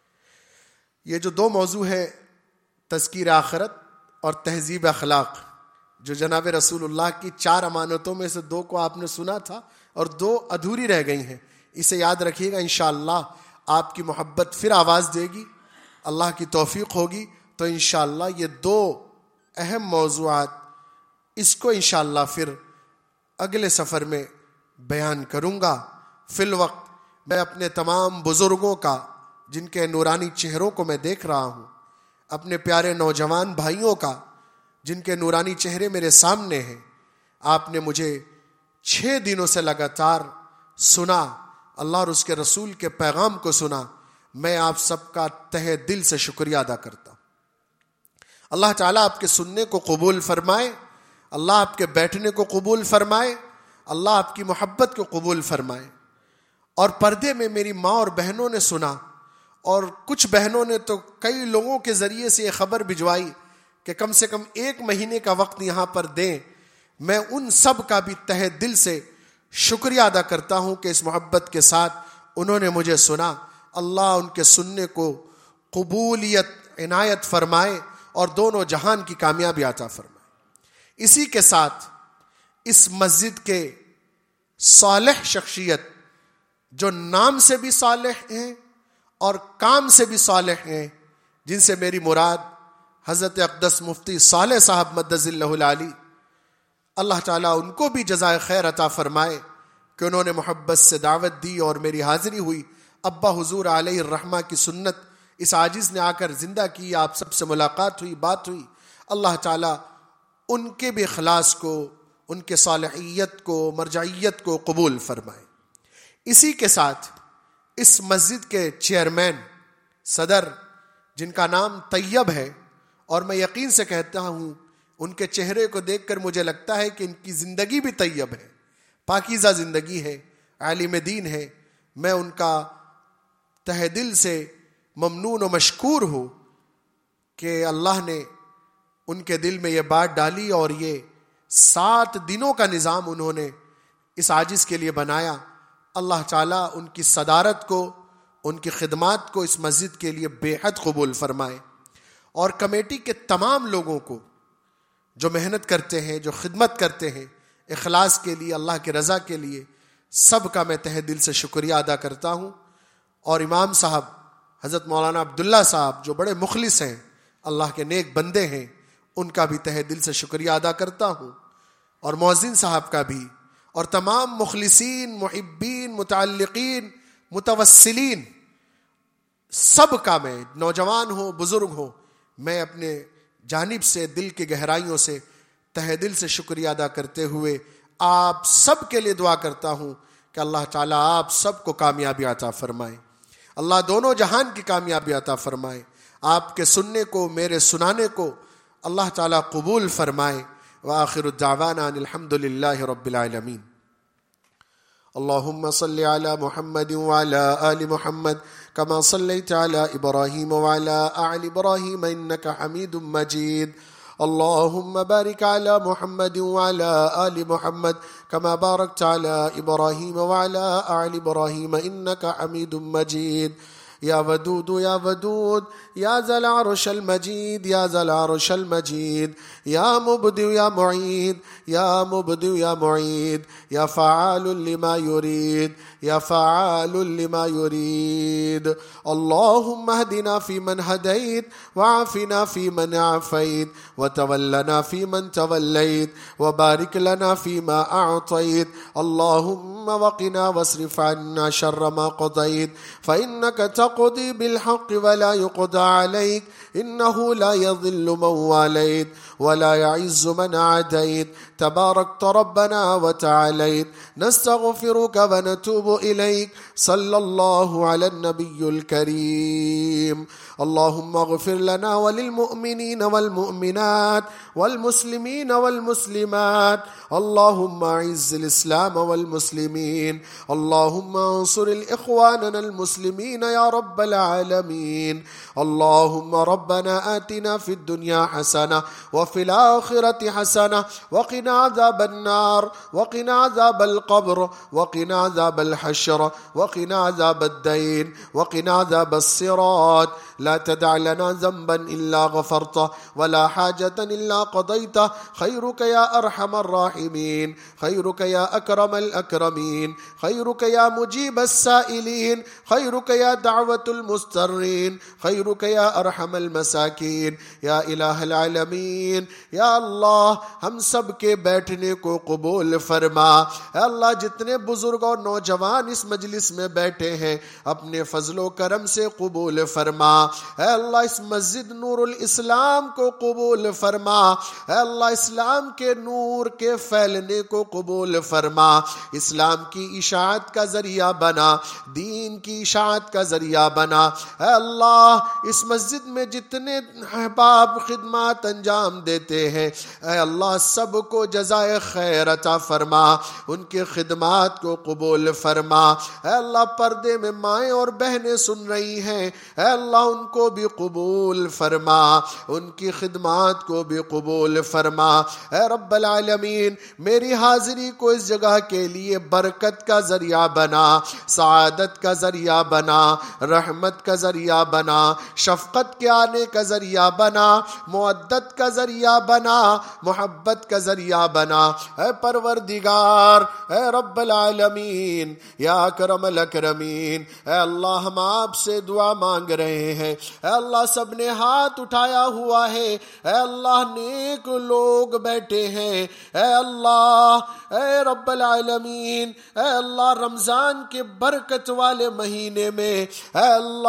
[SPEAKER 7] یہ جو دو موضوع ہیں، تذکیر آخرت اور تہذیب اخلاق، جو جناب رسول اللہ کی چار امانتوں میں سے دو کو آپ نے سنا تھا اور دو ادھوری رہ گئی ہیں، اسے یاد رکھیے گا. انشاءاللہ آپ کی محبت پھر آواز دے گی، اللہ کی توفیق ہوگی تو انشاءاللہ یہ دو اہم موضوعات اس کو انشاءاللہ پھر اگلے سفر میں بیان کروں گا. فی الوقت میں اپنے تمام بزرگوں کا، جن کے نورانی چہروں کو میں دیکھ رہا ہوں، اپنے پیارے نوجوان بھائیوں کا جن کے نورانی چہرے میرے سامنے ہیں، آپ نے مجھے چھ دنوں سے لگاتار سنا، اللہ اور اس کے رسول کے پیغام کو سنا. میں آپ سب کا تہ دل سے شکریہ ادا کرتا ہوں. اللہ تعالیٰ آپ کے سننے کو قبول فرمائے، اللہ آپ کے بیٹھنے کو قبول فرمائے، اللہ آپ کی محبت کو قبول فرمائے. اور پردے میں میری ماں اور بہنوں نے سنا، اور کچھ بہنوں نے تو کئی لوگوں کے ذریعے سے یہ خبر بھجوائی کہ کم سے کم ایک مہینے کا وقت یہاں پر دیں. میں ان سب کا بھی تہ دل سے شکریہ ادا کرتا ہوں کہ اس محبت کے ساتھ انہوں نے مجھے سنا. اللہ ان کے سننے کو قبولیت عنایت فرمائے اور دونوں جہان کی کامیابی عطا فرمائے. اسی کے ساتھ اس مسجد کے صالح شخصیت جو نام سے بھی صالح ہیں اور کام سے بھی صالح ہیں، جن سے میری مراد حضرت اقدس مفتی صالح صاحب مدظ اللہ العالی، اللہ تعالیٰ ان کو بھی جزائے خیر عطا فرمائے کہ انہوں نے محبت سے دعوت دی اور میری حاضری ہوئی. ابا حضور علیہ الرحمہ کی سنت اس عاجز نے آ کر زندہ کی، آپ سب سے ملاقات ہوئی، بات ہوئی. اللہ تعالیٰ ان کے بھی اخلاص کو، ان کے صالحیت کو، مرجعیت کو قبول فرمائے. اسی کے ساتھ اس مسجد کے چیئرمین صدر، جن کا نام طیب ہے، اور میں یقین سے کہتا ہوں ان کے چہرے کو دیکھ کر مجھے لگتا ہے کہ ان کی زندگی بھی طیب ہے، پاکیزہ زندگی ہے، عالم دین ہے. میں ان کا تہ دل سے ممنون و مشکور ہوں کہ اللہ نے ان کے دل میں یہ بات ڈالی اور یہ سات دنوں کا نظام انہوں نے اس عاجز کے لیے بنایا. اللہ تعالیٰ ان کی صدارت کو، ان کی خدمات کو اس مسجد کے لیے بے حد قبول فرمائے. اور کمیٹی کے تمام لوگوں کو جو محنت کرتے ہیں, جو خدمت کرتے ہیں اخلاص کے لیے, اللہ کے رضا کے لیے, سب کا میں تہ دل سے شکریہ ادا کرتا ہوں. اور امام صاحب حضرت مولانا عبداللہ صاحب جو بڑے مخلص ہیں, اللہ کے نیک بندے ہیں, ان کا بھی تہ دل سے شکریہ ادا کرتا ہوں. اور مؤذن صاحب کا بھی, اور تمام مخلصین, محبین, متعلقین, متوسلین, سب کا میں, نوجوان ہو بزرگ ہو, میں اپنے جانب سے دل کی گہرائیوں سے تہ دل سے شکریہ ادا کرتے ہوئے آپ سب کے لیے دعا کرتا ہوں کہ اللہ تعالیٰ آپ سب کو کامیابی عطا فرمائے, اللہ دونوں جہان کی کامیابی عطا فرمائے, آپ کے سننے کو, میرے سنانے کو اللہ تعالیٰ قبول فرمائے. وآخر الدعوانا ان الحمد للہ رب العالمین. اللهم صل على محمد وعلى آل محمد كما صليت على إبراهيم وعلى آل إبراهيم إنك حميد مجيد. اللهم بارك على محمد وعلى آل محمد كما باركت على إبراهيم وعلى آل إبراهيم إنك حميد مجيد. يا ودود يا ودود يا ذا العرش المجيد يا ذا العرش المجيد يا مبدئ يا معيد يا مبدئ يا معيد يا فعال لما يريد يا فعال لما يريد. اللهم اهدنا فيمن هديت وعافنا فيمن عافيت وتولنا فيمن توليت وبارك لنا فيما أعطيت. اللهم وقنا واصرف عنا شر ما قضيت فإنك تقضي بالحق ولا يقضى عليك إنه لا يضل من واليت ولا يعز من عاديت تباركت ربنا وتعاليت. نستغفرك ونتوب إليك. صلى الله على النبي الكريم. اللهم اغفر لنا وللمؤمنين والمؤمنات والمسلمين والمسلمات. اللهم اعز الإسلام والمسلمين. اللهم انصر الإخواننا المسلمين يا رب العالمين. اللهم ربنا آتنا في الدنيا حسنة وفي الآخرة حسنة وقنا عذاب النار وقنا عذاب القبر وقنا عذاب الحشر وقنا عذاب الدين وقنا عذاب الصراط. لا تدع لنا ذنبا إلا غفرته ولا حاجة إلا قضيته. خيرك يا أرحم الراحمين خيرك يا أكرم الأكرمين خيرك يا مجيب السائلين خيرك يا دعوة المسترين خيرك يا أرحم المساكين. يا إله العالمين. یا اللہ ہم سب کے بیٹھنے کو قبول فرما. اے اللہ جتنے بزرگ اور نوجوان اس مجلس میں بیٹھے ہیں اپنے فضل و کرم سے قبول فرما. اے اللہ اس مسجد نور الاسلام کو قبول فرما. اے اللہ اسلام کے نور کے پھیلنے کو قبول فرما. اسلام کی اشاعت کا ذریعہ بنا, دین کی اشاعت کا ذریعہ بنا. اے اللہ اس مسجد میں جتنے احباب خدمات انجام دیتے ہیں اے اللہ سب کو جزائے خیر عطا فرما, ان کے خدمات کو قبول فرما. اے اللہ پردے میں مائیں اور بہنیں سن رہی ہیں اے اللہ ان کو بھی قبول فرما, ان کی خدمات کو بھی قبول فرما. اے رب العالمین میری حاضری کو اس جگہ کے لیے برکت کا ذریعہ بنا, سعادت کا ذریعہ بنا, رحمت کا ذریعہ بنا, شفقت کے آنے کا ذریعہ بنا, مودت کا ذریعہ بنا, محبت کا ذریعہ بنا. اے پروردگار اے رب العالمین یا اکرم الاکرمین. اے اللہ ہم آپ سے دعا مانگ رہے ہیں. اے اللہ سب نے ہاتھ اٹھایا ہوا ہے. اے اللہ نیک لوگ بیٹھے ہیں. اے اللہ اے رب العالمین اے اللہ رمضان کے برکت والے مہینے میں اے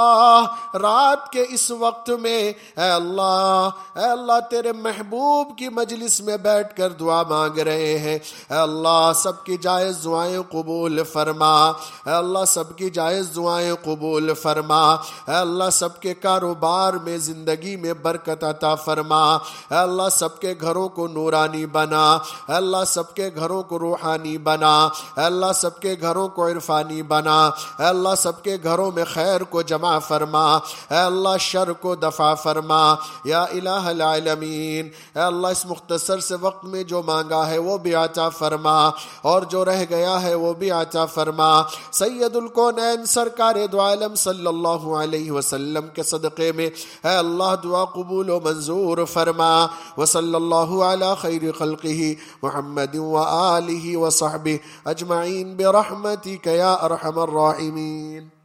[SPEAKER 7] اللہ رات کے اس وقت میں اے اللہ اے اللہ تیرے محبوب کی مجلس میں بیٹھ کر دعا مانگ رہے ہیں. اے اللہ سب کی جائز دعائیں قبول فرما. اے اللہ سب کی جائز دعائیں قبول فرما. اے اللہ سب کے کاروبار میں زندگی میں برکت عطا فرما. اے اللہ سب کے گھروں کو نورانی بنا. اے اللہ سب کے گھروں کو روحانی بنا. اے اللہ سب کے گھروں کو عرفانی بنا. اے اللہ سب کے گھروں میں خیر خیر کو جمع فرما، اے اللہ شر کو دفع فرما یا الہ العالمین۔ اے اللہ اس مختصر سے وقت میں جو مانگا ہے وہ بھی عطا فرما، اور جو رہ گیا ہے وہ بھی عطا فرما۔ سید الکونین سرکار دو عالم صلی اللہ علیہ وسلم کے صدقے میں اے اللہ دعا قبول و منظور فرما۔ وصلی اللہ علی خیر خلقہ محمد وآلہ وصحبہ اجمعین برحمتک یا ارحم الراحمین۔